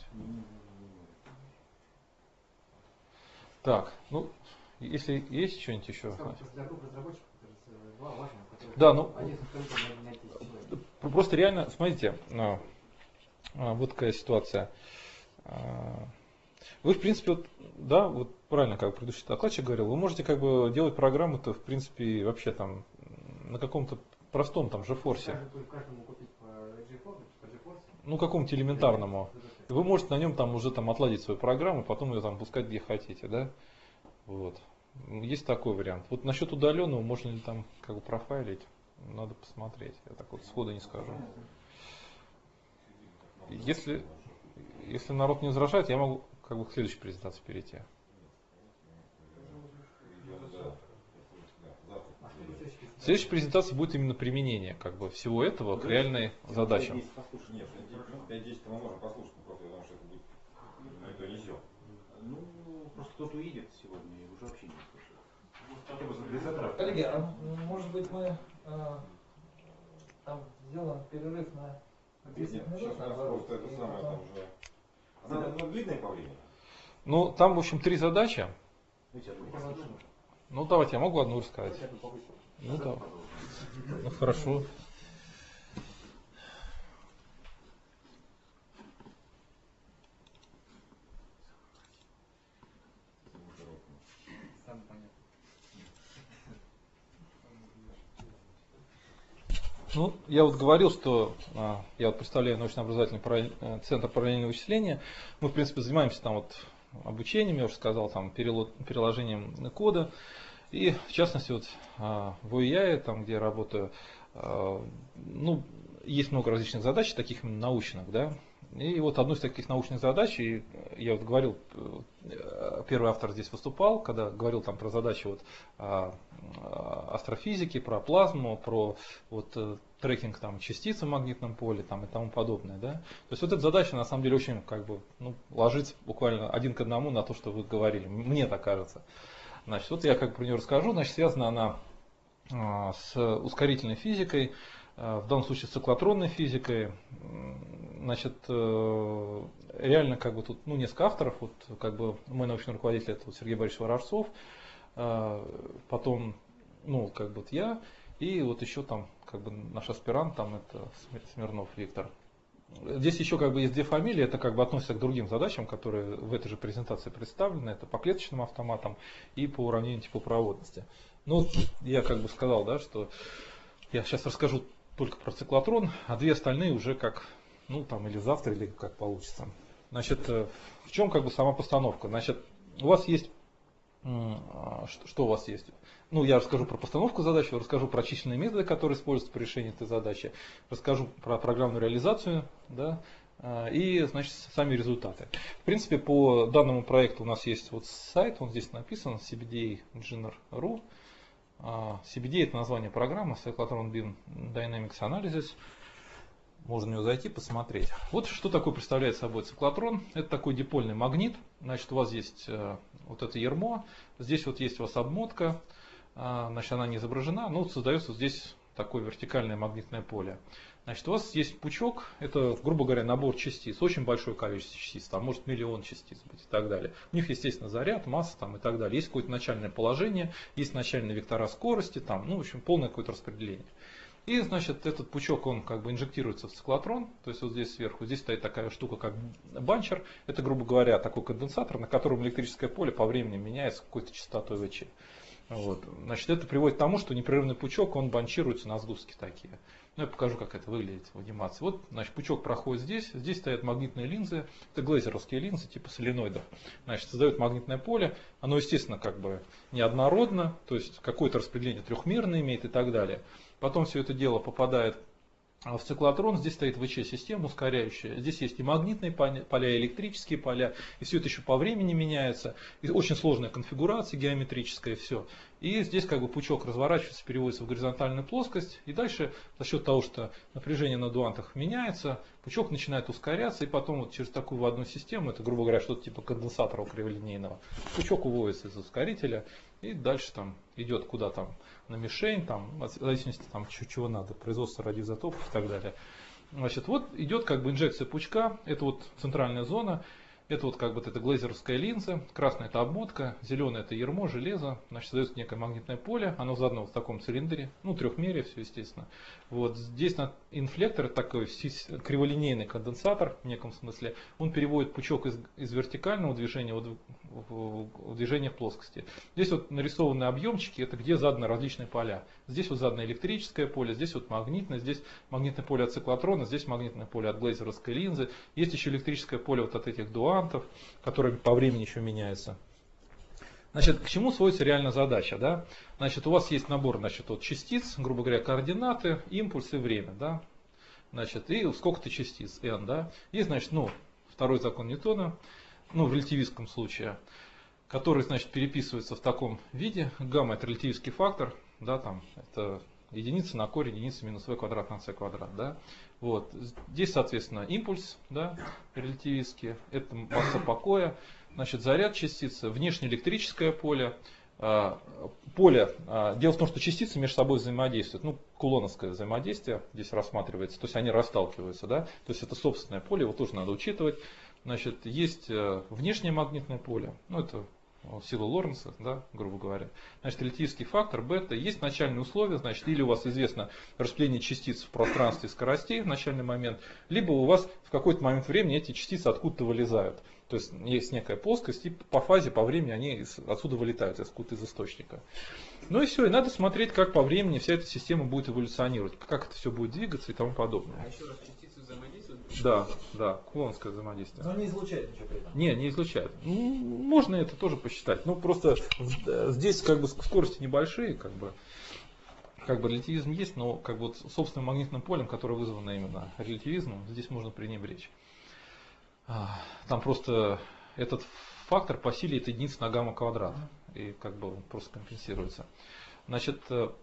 Так, ну, если есть что-нибудь еще. Для групп разработчиков это важно. Да, ну, просто реально, смотрите, вот такая ситуация. Вы, в принципе, вот, да, вот правильно, как предыдущий докладчик говорил, вы можете как бы делать программу-то, в принципе, вообще там на каком-то простом там GeForce. Ну, какому-то элементарному. Вы можете на нем там уже там отладить свою программу, потом ее там пускать где хотите, да? Вот. Есть такой вариант. Вот насчет удаленного, можно ли там как бы профайлить, надо посмотреть. Я так вот сходу не скажу. Если народ не возражает, я могу как бы к следующей презентации перейти. Следующая презентация будет именно применение как бы всего этого к реальной задачам. Нет, 5-10 мы можем послушать, просто потому что это будет, мы это несем. Ну, просто кто-то уедет сегодня и уже вообще не слышит. Коллеги, а может быть мы там сделаем перерыв на 10 минут? Сейчас просто это самое там уже. Она длинная по времени? Ну, там, в общем, 3 задачи. Ну, давайте, я могу одну рассказать. Ну, да. Ну, хорошо. Ну, я вот говорил, что я вот представляю научно-образовательный центр параллельного вычисления. Мы, в принципе, занимаемся там вот обучением, я уже сказал, там переложением кода. И в частности, вот в ОИАе, там, где я работаю, ну, есть много различных задач, таких научных, да. И вот одну из таких научных задач, и я вот говорил, первый автор здесь выступал, когда говорил там про задачи вот астрофизики, про плазму, про вот трекинг там частиц в магнитном поле там, и тому подобное, да. То есть вот эта задача на самом деле очень как бы ложится буквально один к одному на то, что вы говорили, мне так кажется. Значит, вот я как бы про нее расскажу. Значит, связана она с ускорительной физикой, в данном случае с циклотронной физикой. Значит, реально как бы тут несколько авторов. Вот как бы мой научный руководитель это вот Сергей Борисович Воровцов, потом как бы вот я и вот еще там как бы наш аспирант там это Смирнов Виктор. Здесь еще как бы есть 2 фамилии, это как бы относится к другим задачам, которые в этой же презентации представлены. Это по клеточным автоматам и по уравнению теплопроводности. Ну, я как бы сказал, да, что я сейчас расскажу только про циклотрон, а 2 остальные уже как, там или завтра, или как получится. Значит, в чем как бы сама постановка? Значит, у вас есть, что у вас есть? Я расскажу про постановку задачи, расскажу про численные методы, которые используются при решении этой задачи, расскажу про программную реализацию, да, и, значит, сами результаты. В принципе, по данному проекту у нас есть вот сайт, он здесь написан, cbda-engineer.ru. CBDA это название программы, Cyclotron Beam Dynamics Analysis. Можно на него зайти, посмотреть. Вот что такое представляет собой циклотрон. Это такой дипольный магнит. Значит, у вас есть вот это ярмо. Здесь вот есть у вас обмотка. Значит, она не изображена, но создается здесь такое вертикальное магнитное поле. Значит, у вас есть пучок, это, грубо говоря, набор частиц, очень большое количество частиц, там может миллион частиц быть и так далее. У них, естественно, заряд, масса там и так далее. Есть какое-то начальное положение, есть начальные вектора скорости, там, ну, в общем, полное какое-то распределение. И, значит, этот пучок, он как бы инжектируется в циклотрон, то есть вот здесь сверху, здесь стоит такая штука, как банчер, это, грубо говоря, такой конденсатор, на котором электрическое поле по времени меняется какой-то частотой ВЧ. Вот. Значит, это приводит к тому, что непрерывный пучок, он банчируется на сгустки такие. Ну, я покажу, как это выглядит в анимации. Вот, значит, пучок проходит здесь, здесь стоят магнитные линзы, это глейзеровские линзы, типа соленоидов. Значит, создают магнитное поле, оно, естественно, как бы неоднородно, то есть какое-то распределение трехмерное имеет и так далее. Потом все это дело попадает в циклотрон, здесь стоит ВЧ-система ускоряющая, здесь есть и магнитные поля, и электрические поля, и все это еще по времени меняется, и очень сложная конфигурация геометрическая, и все. И здесь как бы пучок разворачивается, переводится в горизонтальную плоскость, и дальше за счет того, что напряжение на дуантах меняется, пучок начинает ускоряться, и потом вот через такую вводную систему, это, грубо говоря, что-то типа конденсатора криволинейного, пучок уводится из ускорителя, и дальше там идет куда там на мишень, там, в зависимости там, чего надо, производство радиоизотопов и так далее. Значит, вот идет как бы инжекция пучка, это вот центральная зона, это вот как бы эта глейзеровская линза, красная это обмотка, зеленое это ярмо, железо, значит, создается некое магнитное поле, оно задано в таком цилиндре, ну, трехмерие все, естественно. Вот здесь на инфлектор, такой криволинейный конденсатор в неком смысле, он переводит пучок из вертикального движения в движение в плоскости. Здесь вот нарисованы объемчики, это где заданы различные поля. Здесь вот задано электрическое поле, здесь вот магнитное, здесь магнитное поле от циклотрона, здесь магнитное поле от глейзеровской линзы, есть еще электрическое поле вот от этих дуантов, которые по времени еще меняются. Значит, к чему сводится реальная задача? Да? Значит, у вас есть набор, значит, вот частиц, грубо говоря, координаты, импульс и время. Да? Значит, и сколько-то частиц, n. Да? И, значит, ну, второй закон Ньютона, ну, в релятивистском случае, который, значит, переписывается в таком виде. Гамма это релятивистский фактор, да, там, это единица на корень единицы минус v квадрат на c квадрат. Да? Вот. Здесь, соответственно, импульс, да, релятивистский, это масса покоя, значит, заряд частицы, внешнеэлектрическое поле. Поле, дело в том, что частицы между собой взаимодействуют, ну, кулоновское взаимодействие здесь рассматривается, то есть они расталкиваются, да, то есть это собственное поле, его тоже надо учитывать. Значит, есть внешнее магнитное поле, ну, это сила Лоренца, да, грубо говоря. Значит, релятивистский фактор, бета. Есть начальные условия, значит, или у вас известно распределение частиц в пространстве скоростей в начальный момент, либо у вас в какой-то момент времени эти частицы откуда-то вылезают. То есть есть некая плоскость, и по фазе, по времени они отсюда вылетают, откуда-то из источника. Ну и все, и надо смотреть, как по времени вся эта система будет эволюционировать, как это все будет двигаться и тому подобное. А еще раз, частицы взаимодействуют? Да, кулоновское взаимодействие. Но не излучает ничего при этом. Не излучает. Можно это тоже посчитать. Ну просто здесь как бы скорости небольшие, как бы релятивизм есть, но как бы вот собственным магнитным полем, которое вызвано именно релятивизмом, здесь можно пренебречь. Там просто этот фактор по силе это единица на гамма квадрат. И как бы он просто компенсируется. Значит,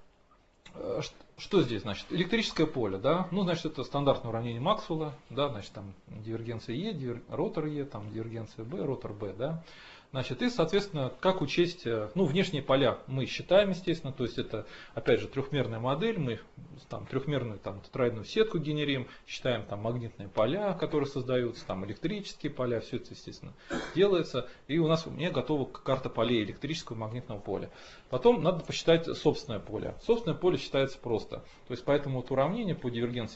что здесь? Значит, электрическое поле, да? Ну, значит, это стандартное уравнение Максвелла, да, значит, там дивергенция Е, ротор Е, там дивергенция Б, ротор Б, да. Значит, и, соответственно, как учесть, ну, внешние поля мы считаем, естественно, то есть это, опять же, трехмерная модель, мы там трехмерную там тетраэдерную сетку генерим, считаем там магнитные поля, которые создаются, там электрические поля, все это, естественно, делается, и у меня готова карта полей электрического и магнитного поля. Потом надо посчитать собственное поле. Собственное поле считается просто, то есть поэтому вот уравнение по дивергенции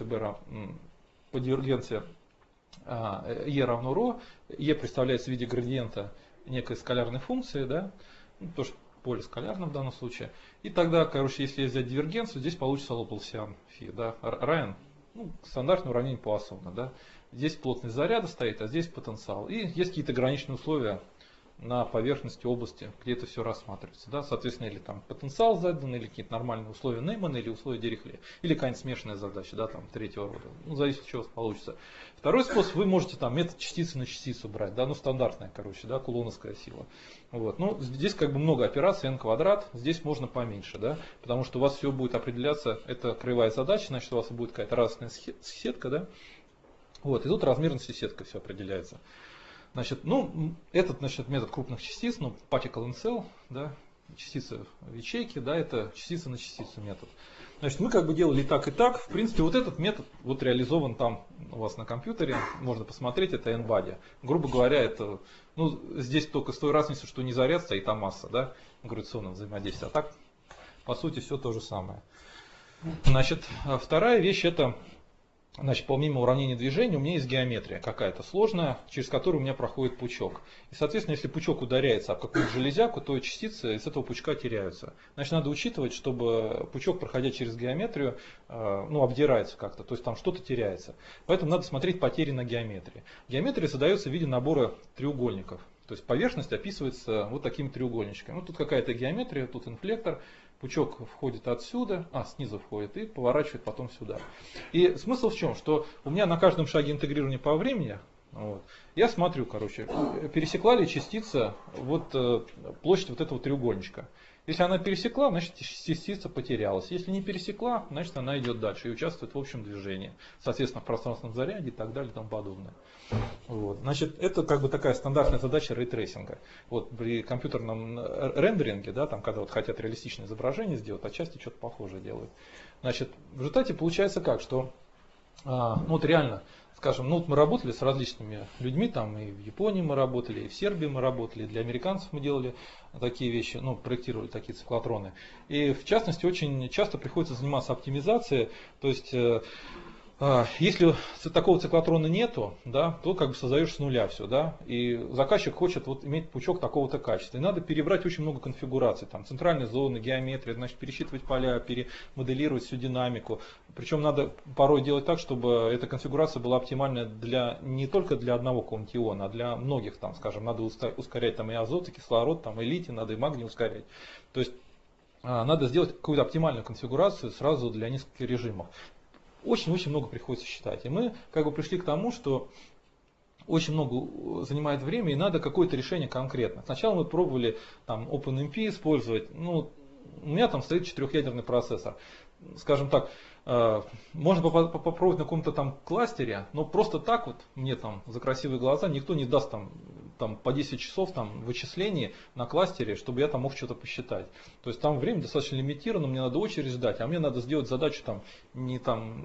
Е равно ρ, Е представляется в виде градиента некой скалярной функции, да, ну, тоже поле скалярно в данном случае. И тогда, короче, если взять дивергенцию, здесь получится Лапласиан фи, да, равен, ну, стандартное уравнение Пуассона, да. Здесь плотность заряда стоит, а здесь потенциал. И есть какие-то граничные условия на поверхности области, где это все рассматривается. Да? Соответственно, или там потенциал задан, или какие-то нормальные условия Неймана, или условия Дирихле, или какая-нибудь смешанная задача, да, там, третьего рода. Ну, зависит, от чего у вас получится. Второй способ, вы можете там метод частицы на частицу брать, да, ну стандартная, короче, да, кулоновская сила. Вот. Ну, здесь как бы много операций, n квадрат, здесь можно поменьше, да, потому что у вас все будет определяться, это краевая задача, значит, у вас будет какая-то разная сетка, да. Вот, и тут размерность сетка все определяется. Значит, ну, этот, значит, метод крупных частиц, ну, particle in cell, да, частицы в ячейке, да, это частица на частицу метод. Значит, мы как бы делали и так, и так. В принципе, вот этот метод вот реализован там у вас на компьютере, можно посмотреть, это n-body. Грубо говоря, это, ну, здесь только с той разницей, что не заряд стоит, а масса, да, гравитационное взаимодействие. А так, по сути, все то же самое. Значит, вторая вещь это, значит, помимо уравнения движения у меня есть геометрия какая-то сложная, через которую у меня проходит пучок. И, соответственно, если пучок ударяется об какую-то железяку, то частицы из этого пучка теряются. Значит, надо учитывать, чтобы пучок, проходя через геометрию, ну, обдирается как-то, то есть там что-то теряется. Поэтому надо смотреть потери на геометрии. Геометрия задается в виде набора треугольников. То есть поверхность описывается вот такими треугольничками. Ну, тут какая-то геометрия, тут инфлектор. Пучок входит отсюда, снизу входит и поворачивает потом сюда. И смысл в чем? Что у меня на каждом шаге интегрирования по времени, вот, я смотрю, короче, пересекла ли частица вот, площадь вот этого треугольничка. Если она пересекла, значит частица потерялась. Если не пересекла, значит она идет дальше и участвует в общем движении. Соответственно, в пространственном заряде и так далее и тому подобное. Вот. Значит, это как бы такая стандартная задача рейтрейсинга. Вот при компьютерном рендеринге, да, там, когда вот хотят реалистичное изображение сделать, отчасти что-то похожее делают. Значит, в результате получается как, что ну, вот реально, скажем, ну вот мы работали с различными людьми, там и в Японии мы работали, и в Сербии мы работали, и для американцев мы делали такие вещи, ну, проектировали такие циклотроны. И в частности, очень часто приходится заниматься оптимизацией, то есть если такого циклотрона нету, да, то как бы создаешь с нуля все, да, и заказчик хочет вот иметь пучок такого-то качества. И надо перебрать очень много конфигураций, там центральные зоны, геометрия, значит, пересчитывать поля, перемоделировать всю динамику. Причем надо порой делать так, чтобы эта конфигурация была оптимальная для, не только для одного какого-нибудь иона, а для многих, там, скажем, надо ускорять там и азот, и кислород, там, и литий, надо и магний ускорять. То есть надо сделать какую-то оптимальную конфигурацию сразу для нескольких режимов. Очень-очень много приходится считать. И мы как бы пришли к тому, что очень много занимает время и надо какое-то решение конкретно. Сначала мы пробовали там OpenMP использовать. Ну, у меня там стоит 4-ядерный процессор. Скажем так, можно попробовать на каком-то там кластере, но просто так вот мне там за красивые глаза никто не даст там по 10 часов там вычислений на кластере, чтобы я там мог что-то посчитать. То есть там время достаточно лимитировано, мне надо очередь ждать, а мне надо сделать задачу не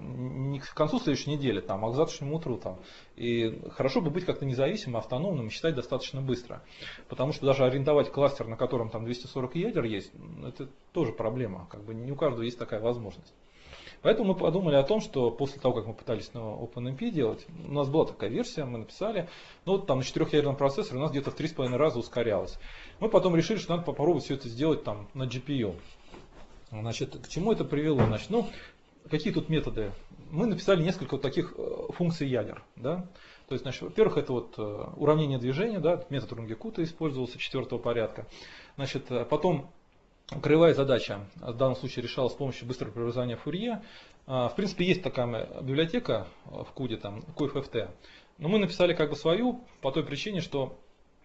к концу следующей недели, а к завтрашнему утру. И хорошо бы быть как-то независимым, автономным и считать достаточно быстро. Потому что даже арендовать кластер, на котором там 240 ядер есть, это тоже проблема. Как бы не у каждого есть такая возможность. Поэтому мы подумали о том, что после того, как мы пытались на OpenMP делать, у нас была такая версия, мы написали, ну вот там на 4-ядерном процессоре у нас где-то в 3,5 раза ускорялось. Мы потом решили, что надо попробовать все это сделать там на GPU. Значит, к чему это привело? Значит, ну, какие тут методы? Мы написали несколько вот таких функций ядер. Да? То есть, значит, во-первых, это вот уравнение движения, да, метод Рунгекута использовался 4-го порядка. Значит, потом краевая задача в данном случае решалась с помощью быстрого преобразования Фурье. В принципе, есть такая библиотека в CUDA, там, QFFT. Но мы написали как бы свою по той причине, что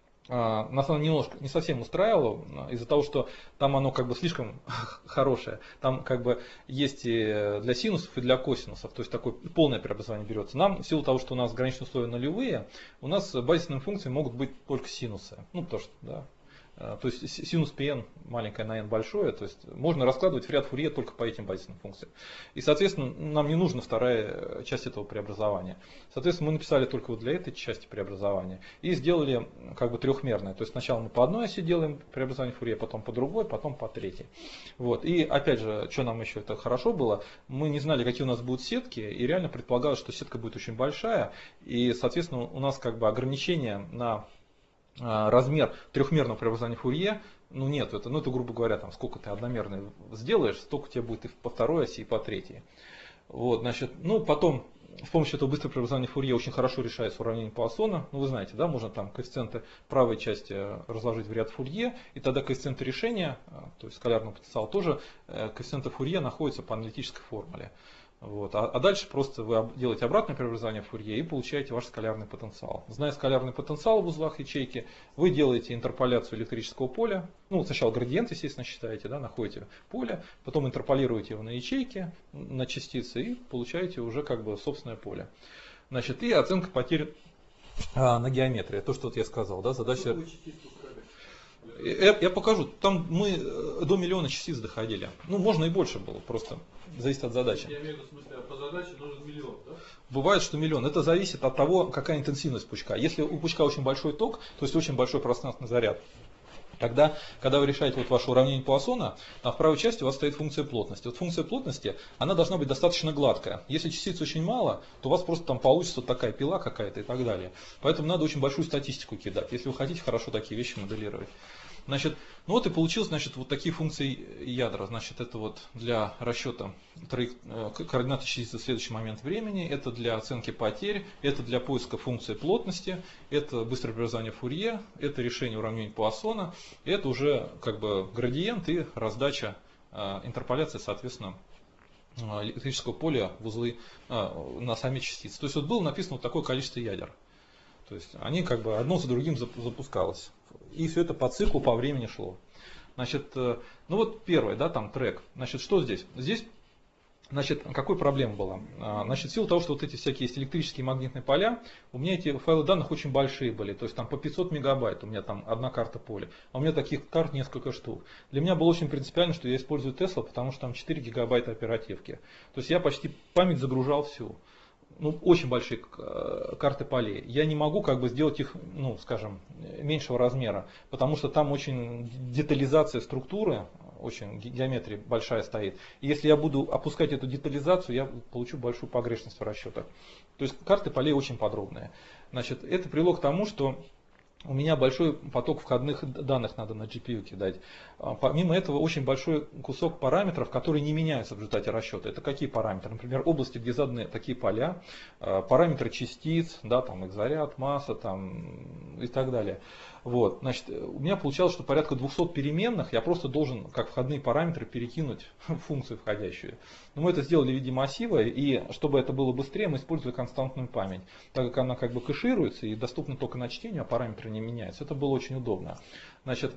нас она немножко не совсем устраивала, из-за того, что там оно как бы слишком хорошее. Там как бы есть и для синусов, и для косинусов, то есть такое полное преобразование берется. Нам, в силу того, что у нас граничные условия нулевые, у нас базисными функциями могут быть только синусы. Ну, то, что, да. То есть синус Pn маленькое на n большое, то есть можно раскладывать в ряд Фурье только по этим базисным функциям. И, соответственно, нам не нужна вторая часть этого преобразования. Соответственно, мы написали только вот для этой части преобразования и сделали как бы трехмерное. То есть сначала мы по одной оси делаем преобразование Фурье, потом по другой, потом по третьей. Вот. И опять же, что нам еще это хорошо было, мы не знали, какие у нас будут сетки, и реально предполагалось, что сетка будет очень большая, и, соответственно, у нас как бы ограничения на размер трехмерного преобразования Фурье, ну нет, это, ну это грубо говоря, там сколько ты одномерный сделаешь, столько у тебя будет и по второй оси, и по третьей. Вот, значит, ну потом с помощью этого быстрого преобразования Фурье очень хорошо решается уравнение Пуассона. Ну, вы знаете, да, можно там коэффициенты правой части разложить в ряд Фурье, и тогда коэффициенты решения, то есть скалярного потенциала, тоже коэффициенты Фурье находятся по аналитической формуле. Вот. А дальше просто вы делаете обратное преобразование Фурье и получаете ваш скалярный потенциал. Зная скалярный потенциал в узлах ячейки, вы делаете интерполяцию электрического поля. Ну, сначала градиент, естественно, считаете, да, находите поле, потом интерполируете его на ячейки, на частицы и получаете уже как бы собственное поле. Значит, и оценка потерь на геометрии. То, что вот я сказал, да, задача... Я покажу. Там мы до миллиона частиц доходили. Ну, можно и больше было, просто зависит от задачи. Я имею в виду, в смысле, по задаче нужен миллион, да? Бывает, что миллион. Это зависит от того, какая интенсивность пучка. Если у пучка очень большой ток, то есть очень большой пространственный заряд, тогда, когда вы решаете вот ваше уравнение Пуассона, там в правой части у вас стоит функция плотности. Вот функция плотности, она должна быть достаточно гладкая. Если частиц очень мало, то у вас просто там получится вот такая пила какая-то и так далее. Поэтому надо очень большую статистику кидать, если вы хотите хорошо такие вещи моделировать. Значит, ну вот и получилось, значит, вот такие функции ядра. Значит, это вот для расчета координаты частицы в следующий момент времени, это для оценки потерь, это для поиска функции плотности, это быстрое преобразование Фурье, это решение уравнения Пуассона, это уже как бы градиент и раздача, интерполяция, соответственно, электрического поля в узлы на сами частицы. То есть вот было написано вот такое количество ядер. То есть они как бы одно за другим запускалось. И все это по циклу, по времени шло. Значит, ну вот первый, да, там трек. Значит, что здесь? Здесь, значит, какая проблема была? Значит, в силу того, что вот эти всякие есть электрические и магнитные поля, у меня эти файлы данных очень большие были. То есть там по 500 мегабайт, у меня там одна карта поля. А у меня таких карт несколько штук. Для меня было очень принципиально, что я использую Tesla, потому что там 4 гигабайта оперативки. То есть я почти память загружал всю. Ну, очень большие карты полей. Я не могу как бы сделать их, ну, скажем, меньшего размера, потому что там очень детализация структуры, очень геометрия большая стоит. И если я буду опускать эту детализацию, я получу большую погрешность в расчетах. То есть карты полей очень подробные. Значит, это привело к тому, что у меня большой поток входных данных надо на GPU кидать. Помимо этого, очень большой кусок параметров, которые не меняются в результате расчета. Это какие параметры? Например, области, где заданы такие поля, параметры частиц, да, там их заряд, масса там, и так далее. Вот, значит, у меня получалось, что порядка 200 переменных я просто должен как входные параметры перекинуть в функцию входящую. Но мы это сделали в виде массива, и чтобы это было быстрее, мы использовали константную память. Так как она как бы кэшируется и доступна только на чтение, а параметры не меняются. Это было очень удобно. Значит,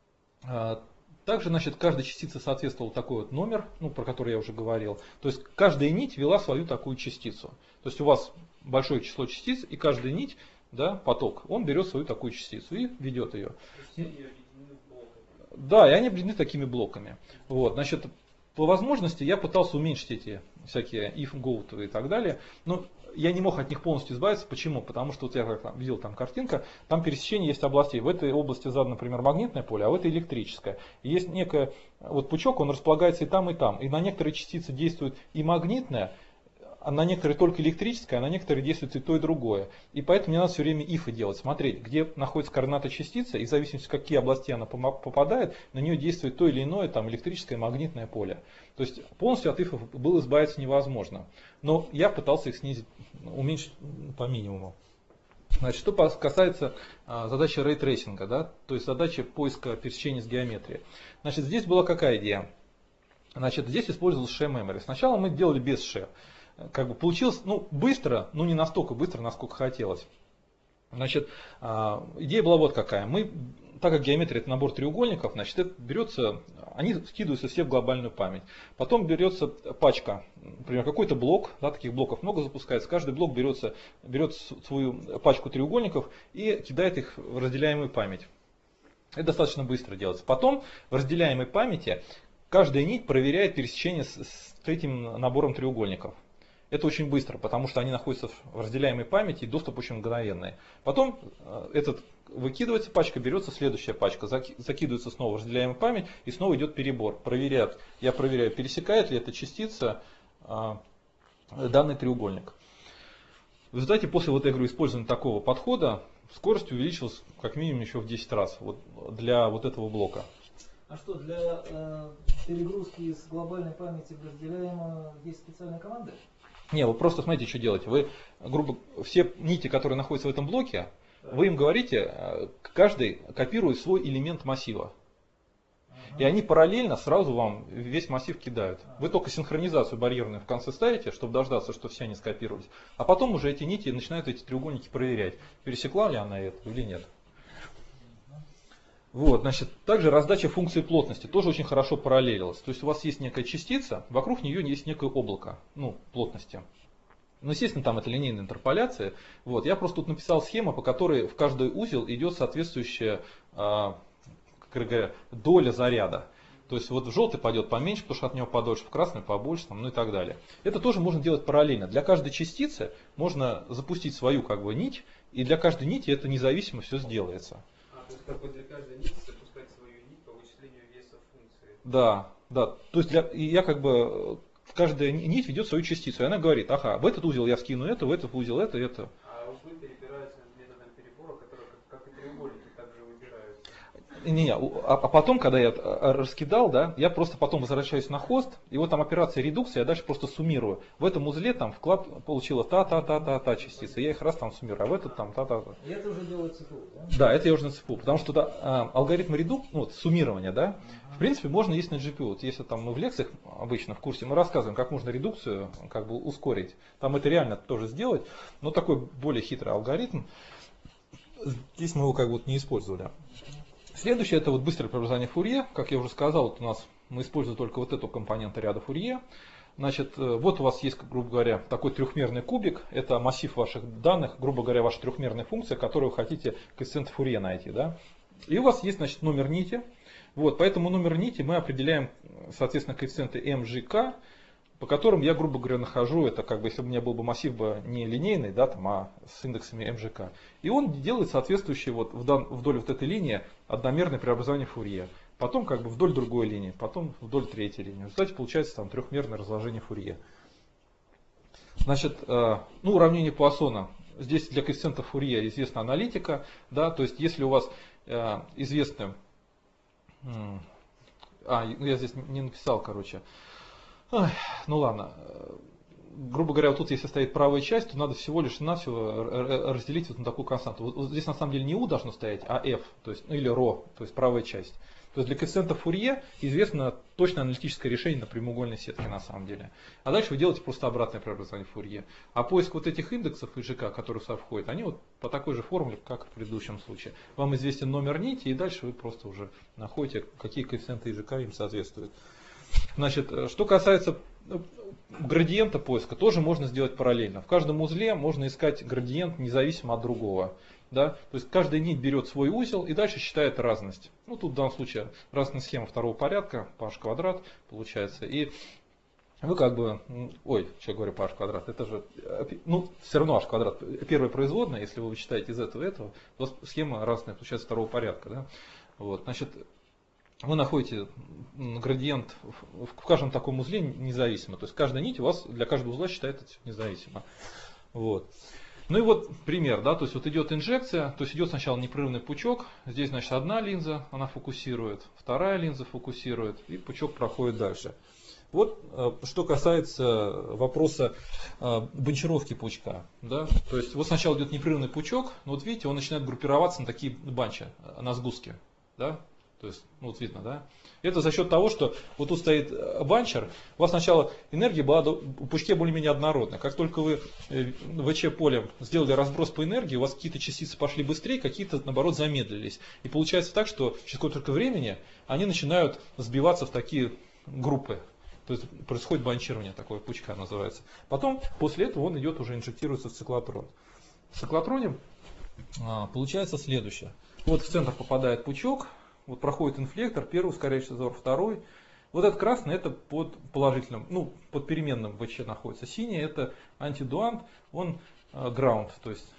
также, значит, каждой частице соответствовал такой вот номер, ну, про который я уже говорил. То есть каждая нить вела свою такую частицу. То есть у вас большое число частиц, и каждая нить, да, поток, он берет свою такую частицу и ведет ее. Да, и они объединены такими блоками. Вот, значит, по возможности я пытался уменьшить эти всякие if, go и так далее. Но я не мог от них полностью избавиться. Почему? Потому что вот я видел там картинка, там пересечение есть областей. В этой области задано, например, магнитное поле, а в этой электрическое. И есть некое, вот пучок, он располагается и там, и там. И на некоторые частицы действует и магнитное, а на некоторые только электрическое, а на некоторые действует и то, и другое. И поэтому мне надо все время ифы делать, смотреть, где находится координата частицы, и в зависимости, в какие области она попадает, на нее действует то или иное там, электрическое, магнитное поле. То есть полностью от ифов было избавиться невозможно. Но я пытался их снизить, уменьшить по минимуму. Значит, что касается задачи рейтрейсинга, да, то есть задачи поиска пересечения с геометрией. Значит, здесь была какая идея? Значит, здесь использовался share memory. Сначала мы делали без share. Как бы получилось, ну, быстро, но не настолько быстро, насколько хотелось. Значит, идея была вот какая. Мы, так как геометрия это набор треугольников, значит, это берется, они скидываются все в глобальную память. Потом берется пачка, например, какой-то блок, да, таких блоков много запускается. Каждый блок берет свою пачку треугольников и кидает их в разделяемую память. Это достаточно быстро делается. Потом в разделяемой памяти каждая нить проверяет пересечение с этим набором треугольников. Это очень быстро, потому что они находятся в разделяемой памяти и доступ очень мгновенный. Потом этот выкидывается пачка, берется следующая пачка, закидывается снова в разделяемую память и снова идет перебор. Я проверяю, пересекает ли эта частица данный треугольник. В результате после вот, я говорю, использования такого подхода скорость увеличилась как минимум еще в 10 раз вот, для вот этого блока. А что, для перегрузки из глобальной памяти в разделяемую есть специальные команды? Не, вы просто смотрите, что делаете. Вы, грубо, все нити, которые находятся в этом блоке, вы им говорите, каждый копирует свой элемент массива. И они параллельно сразу вам весь массив кидают. Вы только синхронизацию барьерную в конце ставите, чтобы дождаться, что все они скопировались. А потом уже эти нити начинают эти треугольники проверять, пересекла ли она это или нет. Вот, значит, также раздача функции плотности тоже очень хорошо параллелилась. То есть у вас есть некая частица, вокруг нее есть некое облако, ну, плотности. Ну, естественно, там это линейная интерполяция. Вот, я просто тут написал схему, по которой в каждый узел идет соответствующая, как говоря, доля заряда. То есть вот в желтый пойдет поменьше, потому что от него подольше, в красный побольше, там, ну и так далее. Это тоже можно делать параллельно. Для каждой частицы можно запустить свою как бы нить, и для каждой нити это независимо все сделается. То есть как бы для каждой нити запускать свою нить по вычислению веса функции. Да, да. То есть я как бы, каждая нить ведет свою частицу, и она говорит, ага, в этот узел я скину это, в этот узел это. А узлы перебираются методом перебора, который как и треугольники также выбираются. А потом, когда я раскидал, да, я просто потом возвращаюсь на хост, и вот там операция редукции, я дальше просто суммирую. В этом узле там вклад получила та частица, я их раз там суммирую, а в этот там та-та-та. И это уже делает ЦПУ, да? Да, это я уже на ЦПУ, потому что алгоритм редукции, ну, вот, суммирования, да, в принципе, можно есть на GPU. Вот если там мы в лекциях обычно в курсе, мы рассказываем, как можно редукцию как бы ускорить. Там это реально тоже сделать, но такой более хитрый алгоритм. Здесь мы его как бы вот не использовали. Следующее это вот быстрое преобразование Фурье. Как я уже сказал, вот у нас мы используем только вот эту компоненту ряда Фурье. Значит, вот у вас есть, грубо говоря, такой трехмерный кубик. Это массив ваших данных, грубо говоря, ваша трехмерная функция, которую вы хотите коэффициент Фурье найти. Да? И у вас есть, значит, номер нити. Вот, поэтому номер нити мы определяем, соответственно, коэффициенты МЖК, по которым я, грубо говоря, нахожу, это как бы, если бы у меня был бы массив не линейный, да, там, а с индексами МЖК. И он делает соответствующее вот вдоль вот этой линии одномерное преобразование Фурье. Потом как бы вдоль другой линии, потом вдоль третьей линии. В результате получается там трехмерное разложение Фурье. Значит, ну, уравнение Пуассона. Здесь для коэффициентов Фурье известна аналитика. Да, то есть если у вас известны... я здесь не написал, короче. Ну ладно, грубо говоря, вот тут если стоит правая часть, то надо всего лишь навсего разделить вот на такую константу. Вот здесь на самом деле не U должно стоять, а F, то есть, ну, или ρ, то есть правая часть. То есть для коэффициента Фурье известно точное аналитическое решение на прямоугольной сетке на самом деле. А дальше вы делаете просто обратное преобразование Фурье. А поиск вот этих индексов ИЖК, которые сюда входят, они вот по такой же формуле, как в предыдущем случае. Вам известен номер нити, и дальше вы просто уже находите, какие коэффициенты ИЖК им соответствуют. Значит, что касается градиента поиска, тоже можно сделать параллельно. В каждом узле можно искать градиент независимо от другого. Да? То есть каждая нить берет свой узел и дальше считает разность. Ну тут в данном случае разная схема второго порядка, pH квадрат получается. И вы как бы, ой, что я говорю pH квадрат, это же, ну все равно h квадрат, первая производная, если вы вычитаете из этого и этого, у вас схема разная, получается второго порядка. Да? Вот, значит, вы находите градиент в каждом таком узле независимо. То есть каждая нить у вас для каждого узла считается независимо. Вот. Ну и вот пример, да, то есть вот идет инжекция, то есть идет сначала непрерывный пучок, здесь, значит, одна линза, она фокусирует, вторая линза фокусирует, и пучок проходит дальше. Вот что касается вопроса банчировки пучка, да, то есть вот сначала идет непрерывный пучок, но вот видите, он начинает группироваться на такие банчи, на сгустки, да. То есть, ну вот видно, да? Это за счет того, что вот тут стоит банчер, у вас сначала энергия была в пучке более-менее однородная. Как только вы в ВЧ-поле сделали разброс по энергии, у вас какие-то частицы пошли быстрее, какие-то, наоборот, замедлились. И получается так, что через какое-то времени они начинают сбиваться в такие группы. То есть происходит банчирование, такое пучка называется. Потом, после этого он идет уже инжектируется в циклотрон. В циклотроне получается следующее. Вот в центр попадает пучок. Вот проходит инфлектор, первый ускоряющий зазор, второй. Вот этот красный это под положительным, ну, под переменным ВЧ находится. Синий это антидуант, он ground, то есть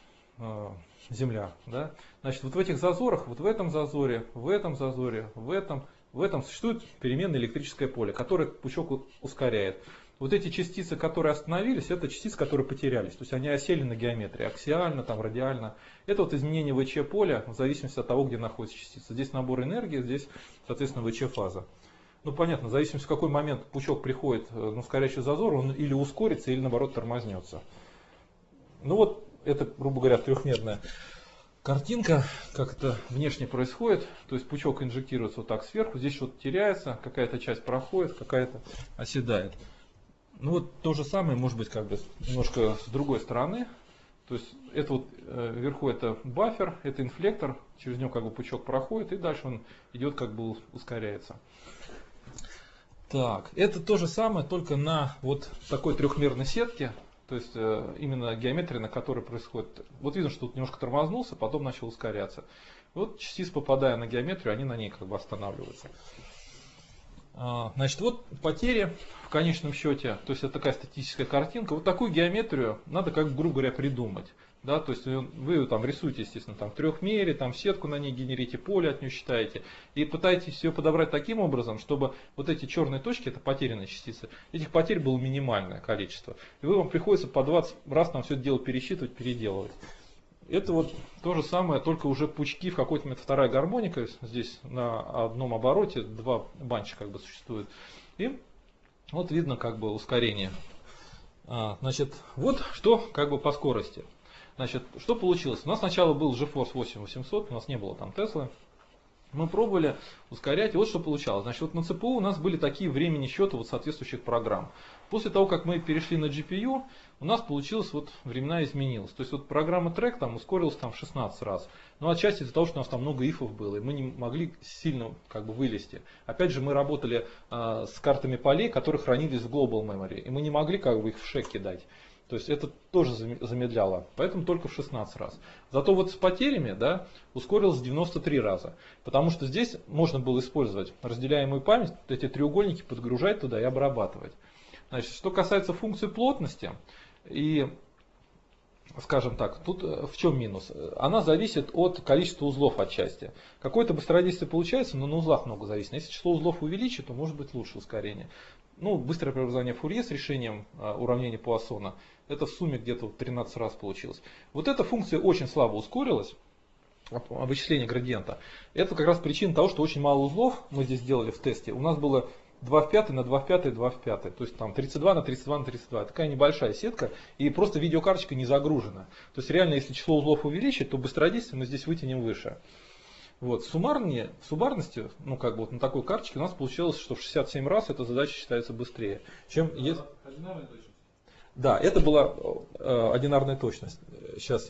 земля. Да? Значит, вот в этих зазорах, вот в этом зазоре, в этом зазоре, в этом существует переменное электрическое поле, которое пучок ускоряет. Вот эти частицы, которые остановились, это частицы, которые потерялись. То есть они осели на геометрии, аксиально, там, радиально. Это вот изменение ВЧ-поля в зависимости от того, где находится частица. Здесь набор энергии, здесь, соответственно, ВЧ-фаза. Ну понятно, в зависимости в какой момент пучок приходит на ускоряющий зазор, он или ускорится, или наоборот тормознется. Ну вот это, грубо говоря, трехмерная картинка, как это внешне происходит. То есть пучок инжектируется вот так сверху, здесь что-то теряется, какая-то часть проходит, какая-то оседает. Ну вот то же самое может быть как бы немножко с другой стороны. То есть это вот вверху это бафер, это инфлектор, через него как бы пучок проходит и дальше он идет как бы ускоряется. Так, это то же самое, только на вот такой трехмерной сетке, то есть именно геометрия, на которой происходит. Вот видно, что тут немножко тормознулся, потом начал ускоряться. Вот частицы, попадая на геометрию, они на ней как бы останавливаются. Значит, вот потери в конечном счете, то есть это такая статическая картинка. Вот такую геометрию надо, как грубо говоря, придумать. Да, то есть вы там рисуете, естественно, там в трехмере, там сетку на ней генерите, поле от нее считаете. И пытаетесь ее подобрать таким образом, чтобы вот эти черные точки, это потерянные частицы, этих потерь было минимальное количество. И вам приходится по 20 раз там все это дело пересчитывать, переделывать. Это вот то же самое, только уже пучки в какой-то момент вторая гармоника. Здесь на одном обороте два банча как бы существует. И вот видно как бы ускорение. Значит, вот что как бы по скорости. Значит, что получилось? У нас сначала был GeForce 8800, у нас не было там Tesla. Мы пробовали ускорять, и вот что получалось. Значит, вот на ЦПУ у нас были такие времени счета вот соответствующих программ. После того, как мы перешли на GPU, у нас получилось, вот времена изменилось. То есть вот программа Track там ускорилась там в 16 раз. Но отчасти из-за того, что у нас там много ифов было, и мы не могли сильно как бы вылезти. Опять же, мы работали с картами полей, которые хранились в Global Memory, и мы не могли как бы их в шек кидать. То есть это тоже замедляло, поэтому только в 16 раз. Зато вот с потерями, да, ускорилось 93 раза. Потому что здесь можно было использовать разделяемую память, эти треугольники подгружать туда и обрабатывать. Значит, что касается функции плотности, и, скажем так, тут в чем минус? Она зависит от количества узлов отчасти. Какое-то быстродействие получается, но на узлах много зависит. Если число узлов увеличить, то может быть лучше ускорение. Ну, быстрое преобразование Фурье с решением уравнения Пуассона, это в сумме где-то 13 раз получилось. Вот эта функция очень слабо ускорилась, вычисление градиента. Это как раз причина того, что очень мало узлов мы здесь делали в тесте. У нас было 2 в 5 на 2 в 5, 2 в 5. То есть там 32 на 32 на 32. Такая небольшая сетка, и просто видеокарточка не загружена. То есть реально, если число узлов увеличить, то быстродействие мы здесь вытянем выше. Вот, суммарности, ну как бы вот на такой карточке у нас получилось, что в 67 раз эта задача считается быстрее, чем если... Одинарная точность? Да, это была одинарная точность. Сейчас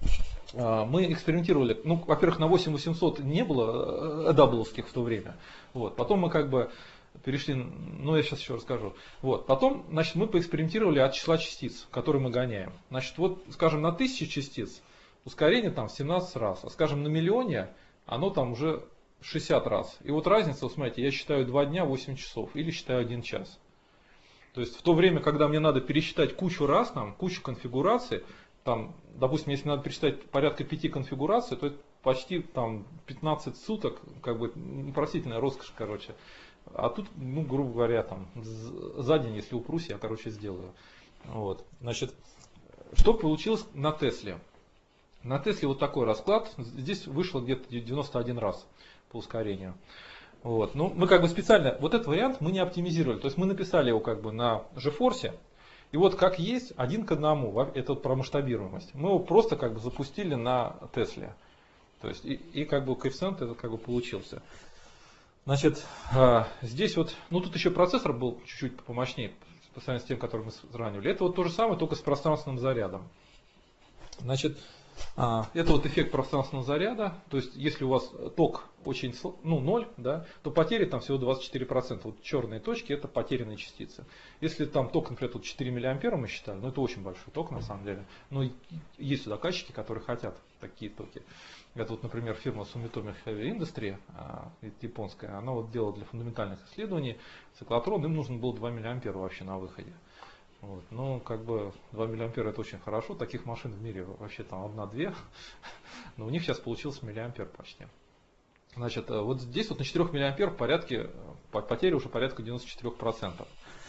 мы экспериментировали, ну, во-первых, на 8800 не было дабловских в то время. Вот, потом мы как бы перешли, ну я сейчас еще расскажу. Вот, потом, значит, мы поэкспериментировали от числа частиц, которые мы гоняем. Значит, вот, скажем, на 1000 частиц ускорение там в 17 раз, а скажем, на миллионе оно там уже 60 раз. И вот разница, вот смотрите, я считаю 2 дня 8 часов или считаю 1 час. То есть в то время, когда мне надо пересчитать кучу раз, там, кучу конфигураций, там, допустим, если надо пересчитать порядка 5 конфигураций, то это почти там 15 суток, как бы простительная роскошь, короче. А тут, ну, грубо говоря, там, за день, если упрусь, я, короче, сделаю. Вот. Значит, что получилось на Тесле? На Тесле вот такой расклад. Здесь вышло где-то 91 раз по ускорению. Вот. Ну, мы как бы специально, вот этот вариант мы не оптимизировали. То есть мы написали его как бы на GeForce. И вот как есть, 1 к 1, это вот про масштабируемость. Мы его просто как бы запустили на Тесле. То есть и как бы коэффициент этот как бы получился. Значит, здесь вот, ну тут еще процессор был чуть-чуть помощнее по сравнению с тем, который мы сравнивали. Это вот то же самое, только с пространственным зарядом. Значит, это вот эффект пространственного заряда. То есть, если у вас ток очень, ну, 0, да, то потери там всего 24%. Вот черные точки — это потерянные частицы. Если там ток, например, тут 4 мА мы считали, ну это очень большой ток на самом деле. Но есть заказчики, которые хотят такие токи. Это вот, например, фирма Sumitomo Heavy Industry, японская, она вот делала для фундаментальных исследований циклотрон, им нужно было 2 мА вообще на выходе. Вот. Ну, как бы 2 мА это очень хорошо, таких машин в мире вообще там 1-2, но у них сейчас получился миллиампер почти. Значит, вот здесь вот на 4 мА в порядке, потери уже порядка 94%.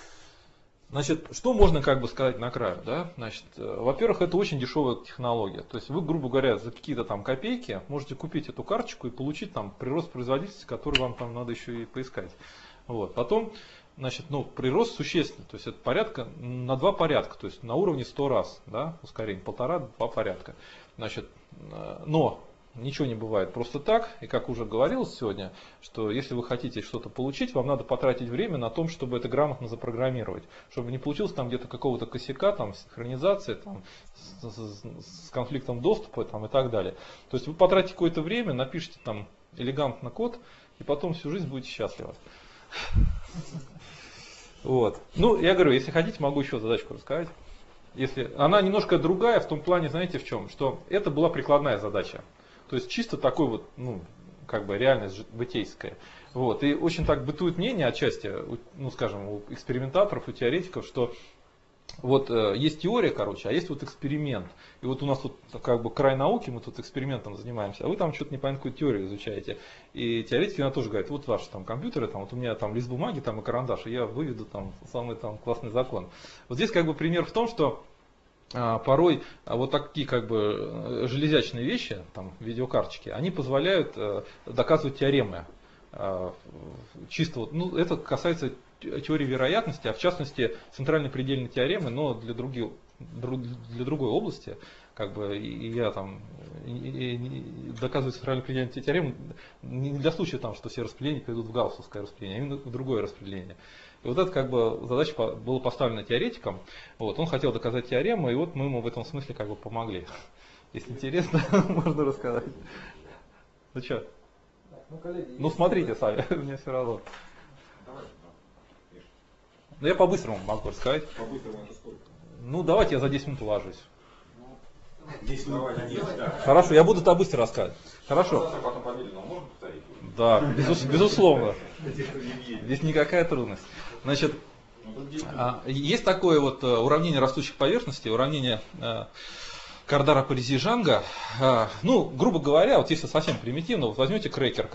Значит, что можно как бы сказать на краю, да? Значит, во-первых, это очень дешевая технология. То есть вы, грубо говоря, за какие-то там копейки можете купить эту карточку и получить там прирост производительности, который вам там надо еще и поискать. Вот. Потом, значит, прирост существенный, то есть это порядка на 2 порядка, то есть на уровне 100 раз, да, ускорение, 1,5-2 порядка. Значит, но ничего не бывает просто так, и как уже говорилось сегодня, что если вы хотите что-то получить, вам надо потратить время на том, чтобы это грамотно запрограммировать, чтобы не получилось там где-то какого-то косяка, там, синхронизации, там, с конфликтом доступа там, и так далее. То есть вы потратите какое-то время, напишите там элегантно код, и потом всю жизнь будете счастливы. Вот. Я говорю, если хотите, могу еще задачку рассказать. Она немножко другая в том плане, знаете, в чем? Что это была прикладная задача. То есть чисто такой вот, реальность житейская. Вот. И очень так бытует мнение отчасти, скажем, у экспериментаторов, у теоретиков, что вот есть теория, а есть вот эксперимент. И вот у нас тут край науки, мы тут экспериментом занимаемся, а вы там что-то непонятно какую теорию изучаете. И теоретики она тоже говорят, вот ваши там компьютеры, вот у меня там лист бумаги там, и карандаш, и я выведу там самый там классный закон. Вот здесь пример в том, что порой вот такие железячные вещи, там видеокарточки, они позволяют доказывать теоремы. Чисто это касается теории вероятности, а в частности центральной предельной теоремы, но для другой области. И я там доказываю центральную предельную теорему не для случая, что все распределения перейдут в гауссовское распределение, а именно в другое распределение. И вот эта задача была поставлена теоретиком. Вот, он хотел доказать теорему, и вот мы ему в этом смысле помогли. Если интересно, можно рассказать. Ну что? Смотрите сами, мне все равно. Я по-быстрому могу рассказать. По-быстрому это сколько? Давайте я за 10 минут уложусь. 10 минут. Хорошо, я буду это быстро рассказывать. Хорошо. Потом помедленно можно повторить? Да, безусловно. Здесь никакая трудность. Значит, есть такое уравнение растущих поверхностей, уравнение Кардара-Паризи-Жанга. Грубо говоря, если совсем примитивно, возьмете крекер,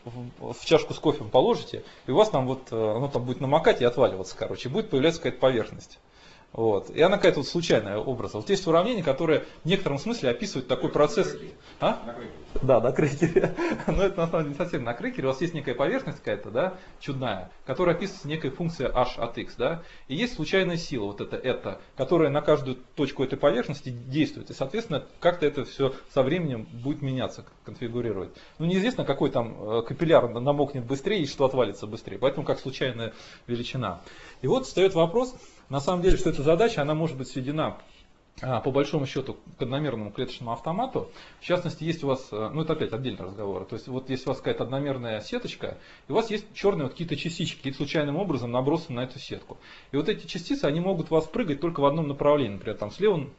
в чашку с кофе положите, и у вас там оно там будет намокать и отваливаться, и будет появляться какая-то поверхность. Вот. И она какая-то случайная образ. Вот есть уравнение, которое в некотором смысле описывает такой процесс. На крекере. Да, на крекере. Но это на самом деле не совсем на крекере. У вас есть некая поверхность какая-то, да, чудная, которая описывается некой функцией h от x, да. И есть случайная сила, это, которая на каждую точку этой поверхности действует. И, соответственно, как-то это все со временем будет меняться, конфигурировать. Неизвестно, какой там капилляр намокнет быстрее и что отвалится быстрее. Поэтому как случайная величина. И вот встает вопрос. На самом деле, что эта задача, она может быть сведена по большому счету к одномерному клеточному автомату. В частности, есть у вас, это опять отдельный разговор, то есть вот есть у вас какая-то одномерная сеточка, и у вас есть черные какие-то частички, какие-то случайным образом набросаны на эту сетку. И вот эти частицы, они могут у вас прыгать только в одном направлении, например, там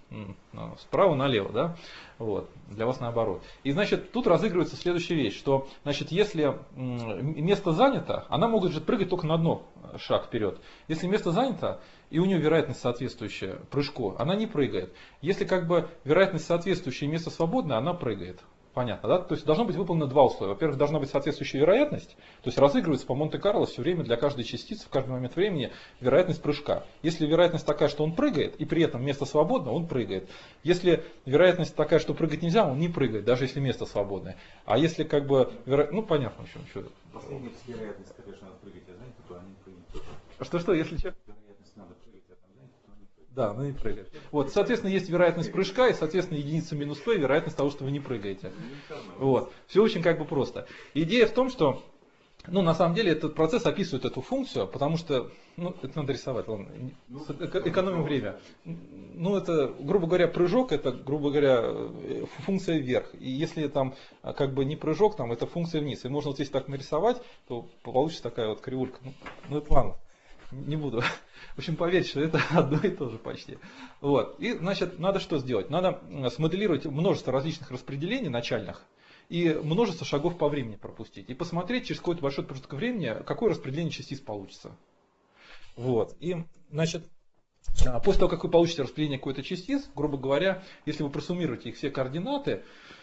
справа налево, да, вот, для вас наоборот. И значит, тут разыгрывается следующая вещь, что, значит, если место занято, она может же прыгать только на одно шаг вперед. Если место занято, и у нее вероятность соответствующая прыжку, она не прыгает. Если вероятность соответствующая и место свободное, она прыгает. Понятно, да? То есть должно быть выполнено 2 условия. Во-первых, должна быть соответствующая вероятность, то есть разыгрывается по Монте-Карло все время для каждой частицы в каждый момент времени вероятность прыжка. Если вероятность такая, что он прыгает, и при этом место свободно, он прыгает. Если вероятность такая, что прыгать нельзя, он не прыгает, даже если место свободное. А если понятно, в чем что. Последняя вероятность, конечно, надо прыгать, а знаете, то они прыгают. Что, если что? Вероятность надо прыгать, а там, знаете, то они прыгают. Да, не прыгает. Вот, соответственно, есть вероятность прыжка, и, соответственно, единица минус p, вероятность того, что вы не прыгаете. Вот. Все очень просто. Идея в том, что, на самом деле, этот процесс описывает эту функцию, потому что, это надо рисовать, ладно, экономим время. Это, грубо говоря, прыжок, это, грубо говоря, функция вверх. И если там, не прыжок, там, это функция вниз. И можно вот здесь так нарисовать, то получится такая вот кривулька. Это ладно. Не буду. В общем, поверьте, что это одно и то же почти. Вот. И, значит, надо что сделать? Надо смоделировать множество различных распределений начальных и множество шагов по времени пропустить. И посмотреть через какой-то большой промежуток времени, какое распределение частиц получится. Вот. И, значит, после того, как вы получите распределение какой-то частиц, грубо говоря, если вы просуммируете их все координаты,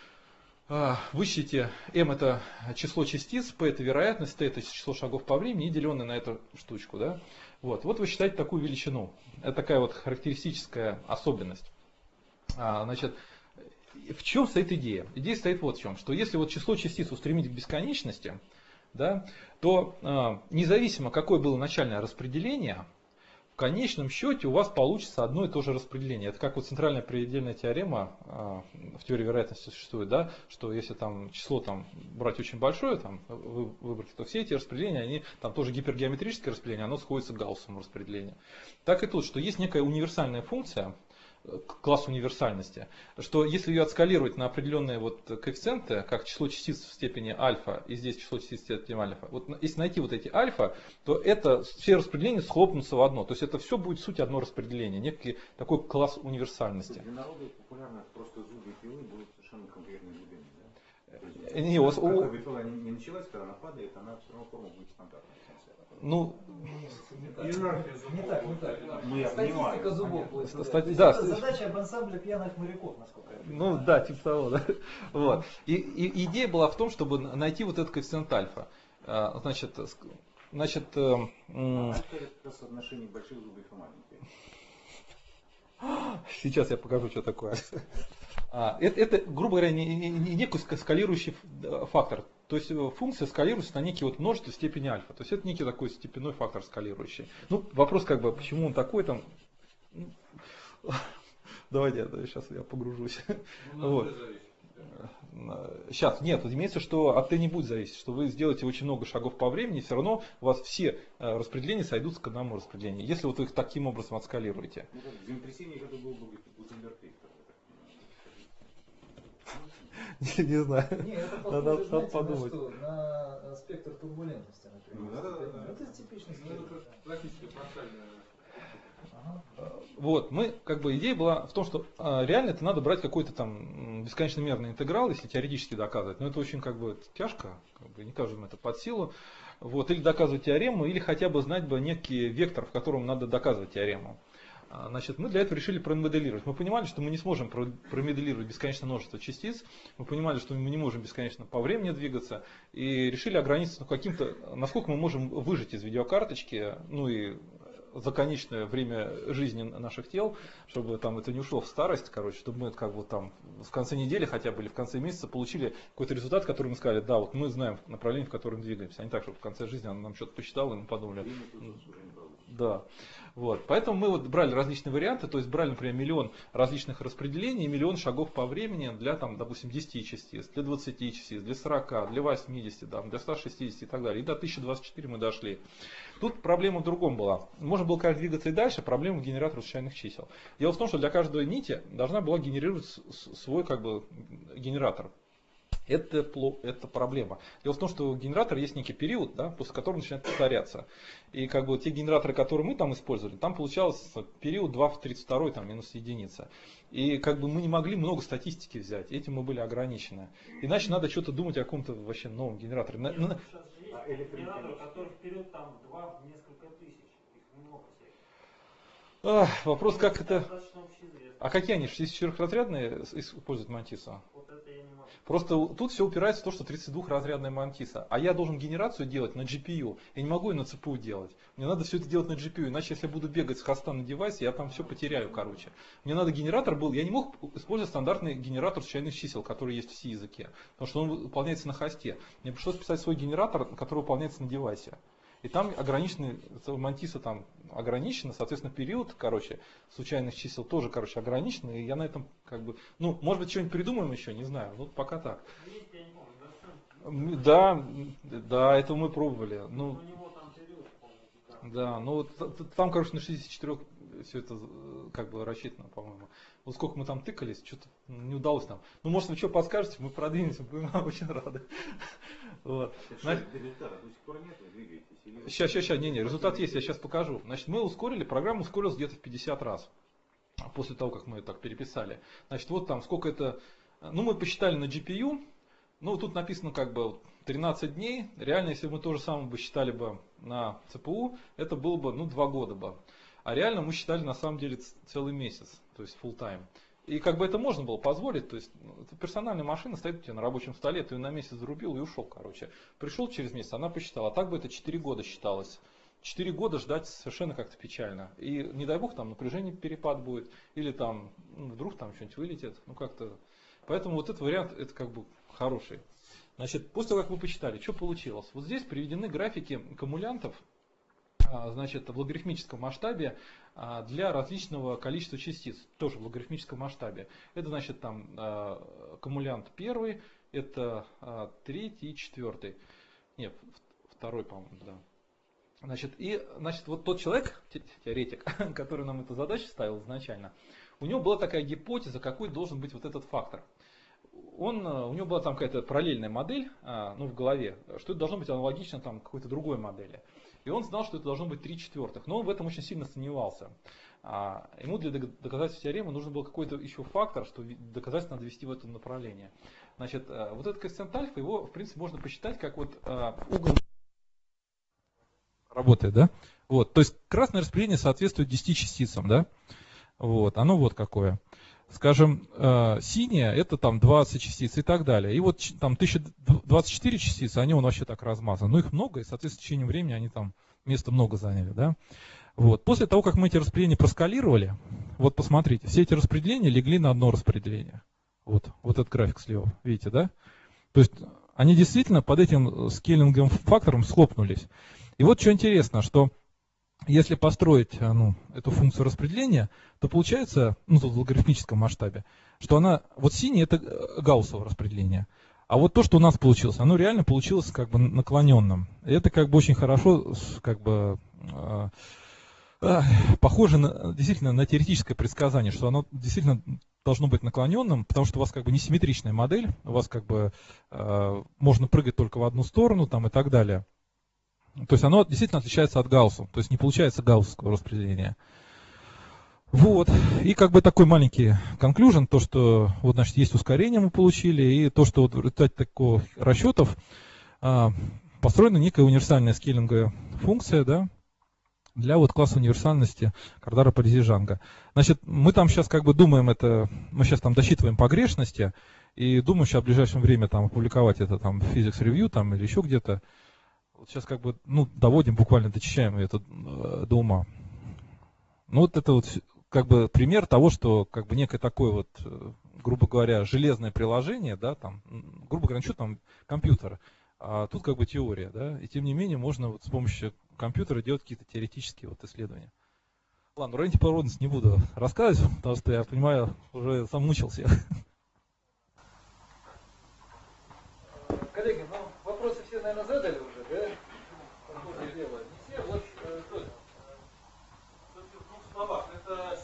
высчитайте m это число частиц, p это вероятность, t это число шагов по времени и деленное на эту штучку. Да? Вот вы считаете такую величину. Это такая вот характеристическая особенность. Значит, в чем стоит идея? Идея стоит вот в чем, что если вот число частиц устремить к бесконечности, да, то независимо какое было начальное распределение, в конечном счете у вас получится одно и то же распределение. Это как вот центральная предельная теорема в теории вероятности существует, да, что если там число там брать очень большое, там, выбрать, то все эти распределения, они там тоже гипергеометрическое распределение, оно сходится к гауссовому распределению. Так и тут, что есть некая универсальная функция, класс универсальности, что если ее отскалировать на определенные вот коэффициенты, как число частиц в степени альфа, и здесь число частиц в степени альфа, вот если найти вот эти альфа, то это все распределения схлопнутся в одно. То есть это все будет суть одно распределение, некий такой класс универсальности. Для народа популярно просто зубы пилы будут совершенно конкретными зубами, да? Не, у вас, пила не началась, когда она падает, она все равно форма будет стандартной. Ну, не так. Ну, Статистика зубов. Да. Задача об ансамбле пьяных моряков, насколько я понимаю. Ну да, типа того, да. Вот. И идея была в том, чтобы найти вот этот коэффициент альфа. Значит, Это как раз соотношение больших зубов и маленьких. Сейчас я покажу, что такое. Это, грубо говоря, не некий скалирующий фактор. То есть функция скалируется на некий вот множество степени альфа. То есть это некий такой степенной фактор скалирующий. Ну, вопрос как бы, почему он такой там. Давайте, сейчас я погружусь. Вот. Сейчас, нет, имеется, что от t не будет зависеть, что вы сделаете очень много шагов по времени, все равно у вас все распределения сойдутся к одному распределению, если вот вы их таким образом отскалируете. Ну, как землетрясение, это был бы Гутенберг-Рихтер. Не знаю. Не, это Надо похоже, знаете, подумать. на что? На спектр турбулентности, например. Да. Это типичный спектр. Классическая фрактальная. Вот, мы, как бы, идея была в том, что реально это надо брать какой-то там бесконечно мерный интеграл, если теоретически доказывать. Но это очень как бы тяжко, как бы, не каждому это под силу. Вот, или доказывать теорему, или хотя бы знать бы некий вектор, в котором надо доказывать теорему. Значит, мы для этого решили промоделировать. Мы понимали, что мы не сможем промоделировать бесконечное множество частиц. Мы понимали, что мы не можем бесконечно по времени двигаться. И решили ограничиться каким-то, насколько мы можем выжать из видеокарточки, ну и за конечное время жизни наших тел, чтобы там это не ушло в старость, короче, чтобы мы как бы там в конце недели хотя бы или в конце месяца получили какой-то результат, который мы сказали, да, вот мы знаем направление, в котором двигаемся. А не так, чтобы в конце жизни она нам что-то посчитала, и мы подумали. Да. Вот. Поэтому мы вот брали различные варианты, то есть брали, например, миллион различных распределений, миллион шагов по времени для, там, допустим, 10 частиц, для 20 частиц, для 40, для 80, там, для 160 и так далее. И до 1024 мы дошли. Тут проблема в другом была. Можно было, конечно, двигаться и дальше, проблема в генераторе случайных чисел. Дело в том, что для каждой нити должна была генерировать свой как бы, генератор. Это проблема. Дело в том, что у генератора есть некий период, да, после которого начинает повторяться. И как бы те генераторы, которые мы там использовали, там получался период 2 в 32 там, минус единица. И как бы мы не могли много статистики взять, этим мы были ограничены. Иначе надо что-то думать о каком-то вообще новом генераторе. Сейчас же есть генераторы, которые вперед там 2 в несколько тысяч. Их много всяких. Вопрос, как это... Достаточно общеизвестно. А какие они? 64-разрядные используют мантису? Вот это я не могу. Просто тут все упирается в то, что 32-разрядная мантиса. А я должен генерацию делать на GPU. Я не могу ее на CPU делать. Мне надо все это делать на GPU. Иначе, если я буду бегать с хоста на девайсе, я там все потеряю, короче. Мне надо генератор был. Я не мог использовать стандартный генератор случайных чисел, который есть в C-языке. Потому что он выполняется на хосте. Мне пришлось писать свой генератор, который выполняется на девайсе. И там ограниченный, мантиса там ограничена, соответственно, период, короче, случайных чисел тоже, короче, ограничен. И я на этом как бы, ну, может быть, что-нибудь придумаем еще, не знаю. Вот пока так. Да, это мы пробовали. Ну, да, ну вот там, короче, на 64 все это как бы рассчитано, по-моему. Вот сколько мы там тыкались, что-то не удалось нам. Ну, может, вы что подскажете, мы продвинемся, будем очень рады. Вот. Сейчас, результат есть, я сейчас покажу. Значит, мы ускорили, программа ускорилась где-то в 50 раз. После того, как мы ее так переписали. Значит, вот там сколько это, ну, мы посчитали на GPU, ну, тут написано как бы 13 дней. Реально, если мы то же самое бы считали бы на CPU, это было бы, ну, 2 года бы. А реально мы считали на самом деле целый месяц, то есть full time. И как бы это можно было позволить, то есть персональная машина стоит у тебя на рабочем столе, ты ее на месяц зарубил и ушел, короче. Пришел через месяц, она посчитала, а так бы это 4 года считалось. 4 года ждать совершенно как-то печально. И не дай бог там напряжение перепад будет, или там, ну, вдруг там что-нибудь вылетит, ну как-то Поэтому вот этот вариант, это как бы хороший. Значит, после того, как вы почитали, что получилось? Вот здесь приведены графики кумулянтов, значит, в логарифмическом масштабе для различного количества частиц, тоже в логарифмическом масштабе. Это, значит, там кумулянт первый, это третий и четвертый. Нет, второй, по-моему, да. Значит, вот тот человек, теоретик, который нам эту задачу ставил изначально, у него была такая гипотеза, какой должен быть вот этот фактор. У него была там какая-то параллельная модель, в голове, что это должно быть аналогично там какой-то другой модели. И он знал, что это должно быть 3/4, но он в этом очень сильно сомневался. Ему для доказательства теоремы нужен был какой-то еще фактор, что доказательство надо вести в этом направлении. Значит, вот этот коэффициент альфа, его, в принципе, можно посчитать как вот угол работает, да? Вот, то есть красное распределение соответствует 10 частицам, да? Вот, оно вот какое. Скажем, синее это там 20 частиц и так далее. И вот там 1024 частицы, они вообще так размазаны. Но их много, и, соответственно, в течение времени они там места много заняли, да? Вот. После того, как мы эти распределения проскалировали, вот посмотрите, все эти распределения легли на одно распределение. Вот этот график слева, видите, да? То есть они действительно под этим скейлинговым фактором схлопнулись. И вот что интересно, что если построить эту функцию распределения, то получается, в логарифмическом масштабе, что она, вот синий это гауссово распределение, а вот то, что у нас получилось, оно реально получилось как бы наклоненным. И это как бы очень хорошо, как бы похоже действительно на теоретическое предсказание, что оно действительно должно быть наклоненным, потому что у вас как бы несимметричная модель, у вас как бы можно прыгать только в одну сторону там и так далее. То есть оно действительно отличается от Гаусса, то есть не получается гауссского распределения. Вот, и как бы такой маленький конклюжен, то что вот значит есть ускорение мы получили, и то, что вот в результате таких расчетов построена некая универсальная скейлинговая функция, да, для вот класса универсальности Кардара-Паризи-Жанга. Значит, мы там сейчас как бы думаем мы сейчас там досчитываем погрешности, и думаем сейчас в ближайшее время там опубликовать это там в Physics Review там или еще где-то. Вот сейчас как бы, доводим, буквально дочищаем это до ума. Вот это вот как бы пример того, что как бы некое такое вот, грубо говоря, железное приложение, да, там, грубо говоря, что там компьютер, а тут как бы теория, да, и тем не менее можно вот с помощью компьютера делать какие-то теоретические вот исследования. Ладно, про антипроводность не буду рассказывать, потому что я понимаю, уже замучился. Коллеги, вопросы все, наверное, задали уже, да? Какое дело? Не все, вот кто? В двух словах, это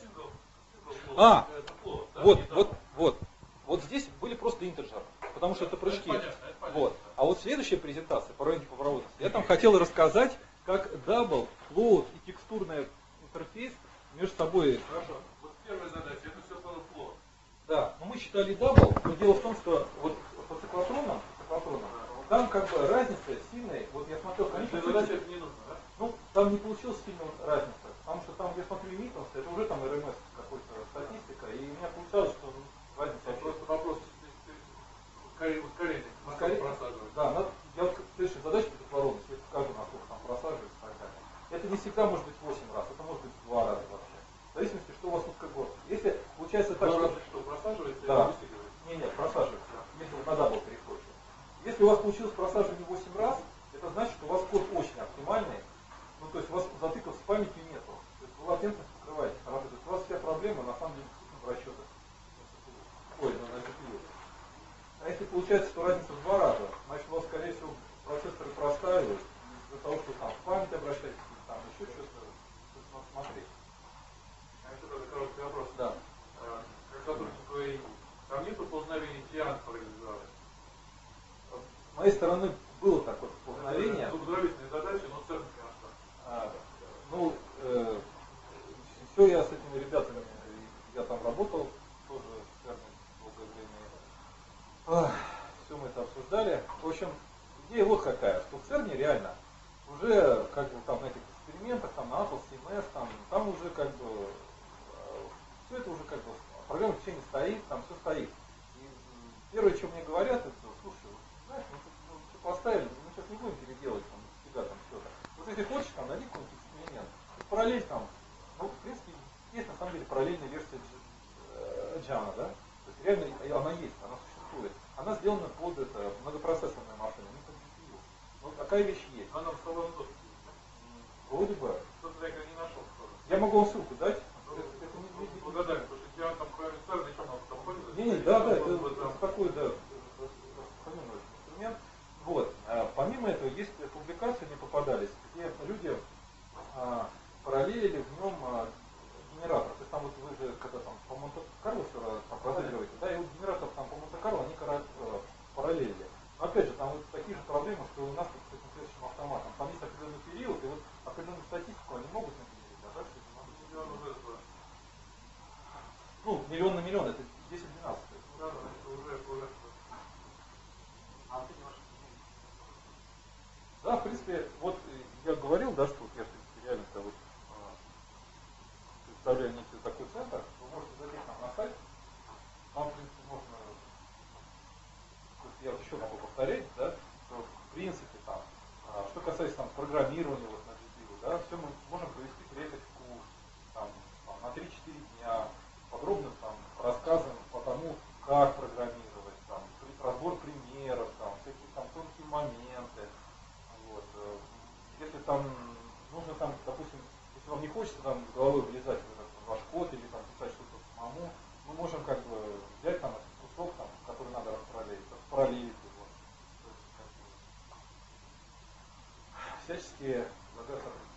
сингл. Вот здесь были просто интерджеры, потому что это прыжки. Это понятно. Вот. А вот следующая презентация по антипроводности, я там хотел рассказать, как дабл, флоут и текстурный интерфейс между собой. Хорошо. Вот первая задача, это все было флоут. Да, но мы считали дабл, но дело в том, что вот по циклотронам, там как бы разница сильная. Вот я смотрел, конечно, задача это не нужно, да? Там не получилось сильная разница, потому что там, я смотрю, Миттенс, это уже там РМС какой-то статистика, и у меня получалось, что разница. Просто вопрос ускорения. Просаживать. Да, я вот следующая задача по кислородности, я покажу, насколько там просаживается и так далее. Это не всегда может быть 8 раз, это может быть 2 раза вообще. В зависимости, что у вас узкогорно. Если получается так, что просаживается, да. Нет, просаживается. Если вы на дабл переходите. Если у вас получилось просаживание 8 раз, это значит, что у вас код очень оптимальный. То есть у вас затыков с памятью нету. То есть вы латентность покрываете хорошо. То есть у вас вся проблема на самом деле в расчетах. На CPU. А если получается, что разница в 2 раза, значит у вас, скорее всего, процессоры простаивают из-за того, что там в память обращаетесь, там еще что-то. Надо смотреть. А это тоже короткий вопрос. Да. Как сотрудник ВИИ, там нету познавения тиан организовали? С моей стороны было такое познавение. Субдравительные задачи, но ценность, все я с этими ребятами, я там работал, тоже в ЦЕРНе долгое время. Все мы это обсуждали. В общем, идея вот какая, что в ЦЕРНе реально уже как бы там на этих экспериментах, там на Atlas, CMS, там уже как бы все это уже как бы программа обучения стоит, там все стоит. И первое, что мне говорят, это, слушай, знаешь, мы тут поставили, мы сейчас не будем переделать там всегда там что-то. Вот если хочешь, там найди какой-нибудь эксперимент. Параллель там, в принципе, есть на самом деле параллельная версия Jana, да? То есть реально она есть, она происходит. Она сделана под это, многопроцессорную машину, не под GPU. Вот такая вещь есть. Она в салон доступе. Вроде бы. Что-то я не нашел. Я могу вам ссылку дать. Угадай, потому что я там кроме ЦАР ничего там пользуюсь. Не, да, это такой, да, распространенный инструмент. Вот. Помимо этого, есть публикации, не попадались, где люди параллелили в нем генератор. То есть там вот вы же, когда там по Монте-Карло все там разыгрываете, да, и вот генератор там по Монте-Карло, они параллелили. Но опять же, там вот такие же проблемы, что у нас с этим следующим автоматом. Там есть определенный период, и вот определенную статистику они могут нагенерить, а дальше это надо. Ну, миллион на миллион, это 10-12. Да, уже. Да, в принципе, вот я говорил, да, что вот я, в принципе, реально-то вот представляю некий такой центр, вы можете зайти к нам на сайт, там, в принципе, можно, я еще могу повторять, да, что, в принципе, там, что касается там программирования вот на GPU, да, все мы можем провести приехать в курс, там на 3-4 дня, подробно там рассказываем по тому, как программировать, там, разбор примеров, там, всякие там тонкие моменты. Вот. Если там нужно там, допустим, если вам не хочется там с головой влезать в этот ваш код или там писать что-то самому, мы можем как бы взять там этот кусок, там, который надо распараллелить его. Всячески предлагаю сотрудничать.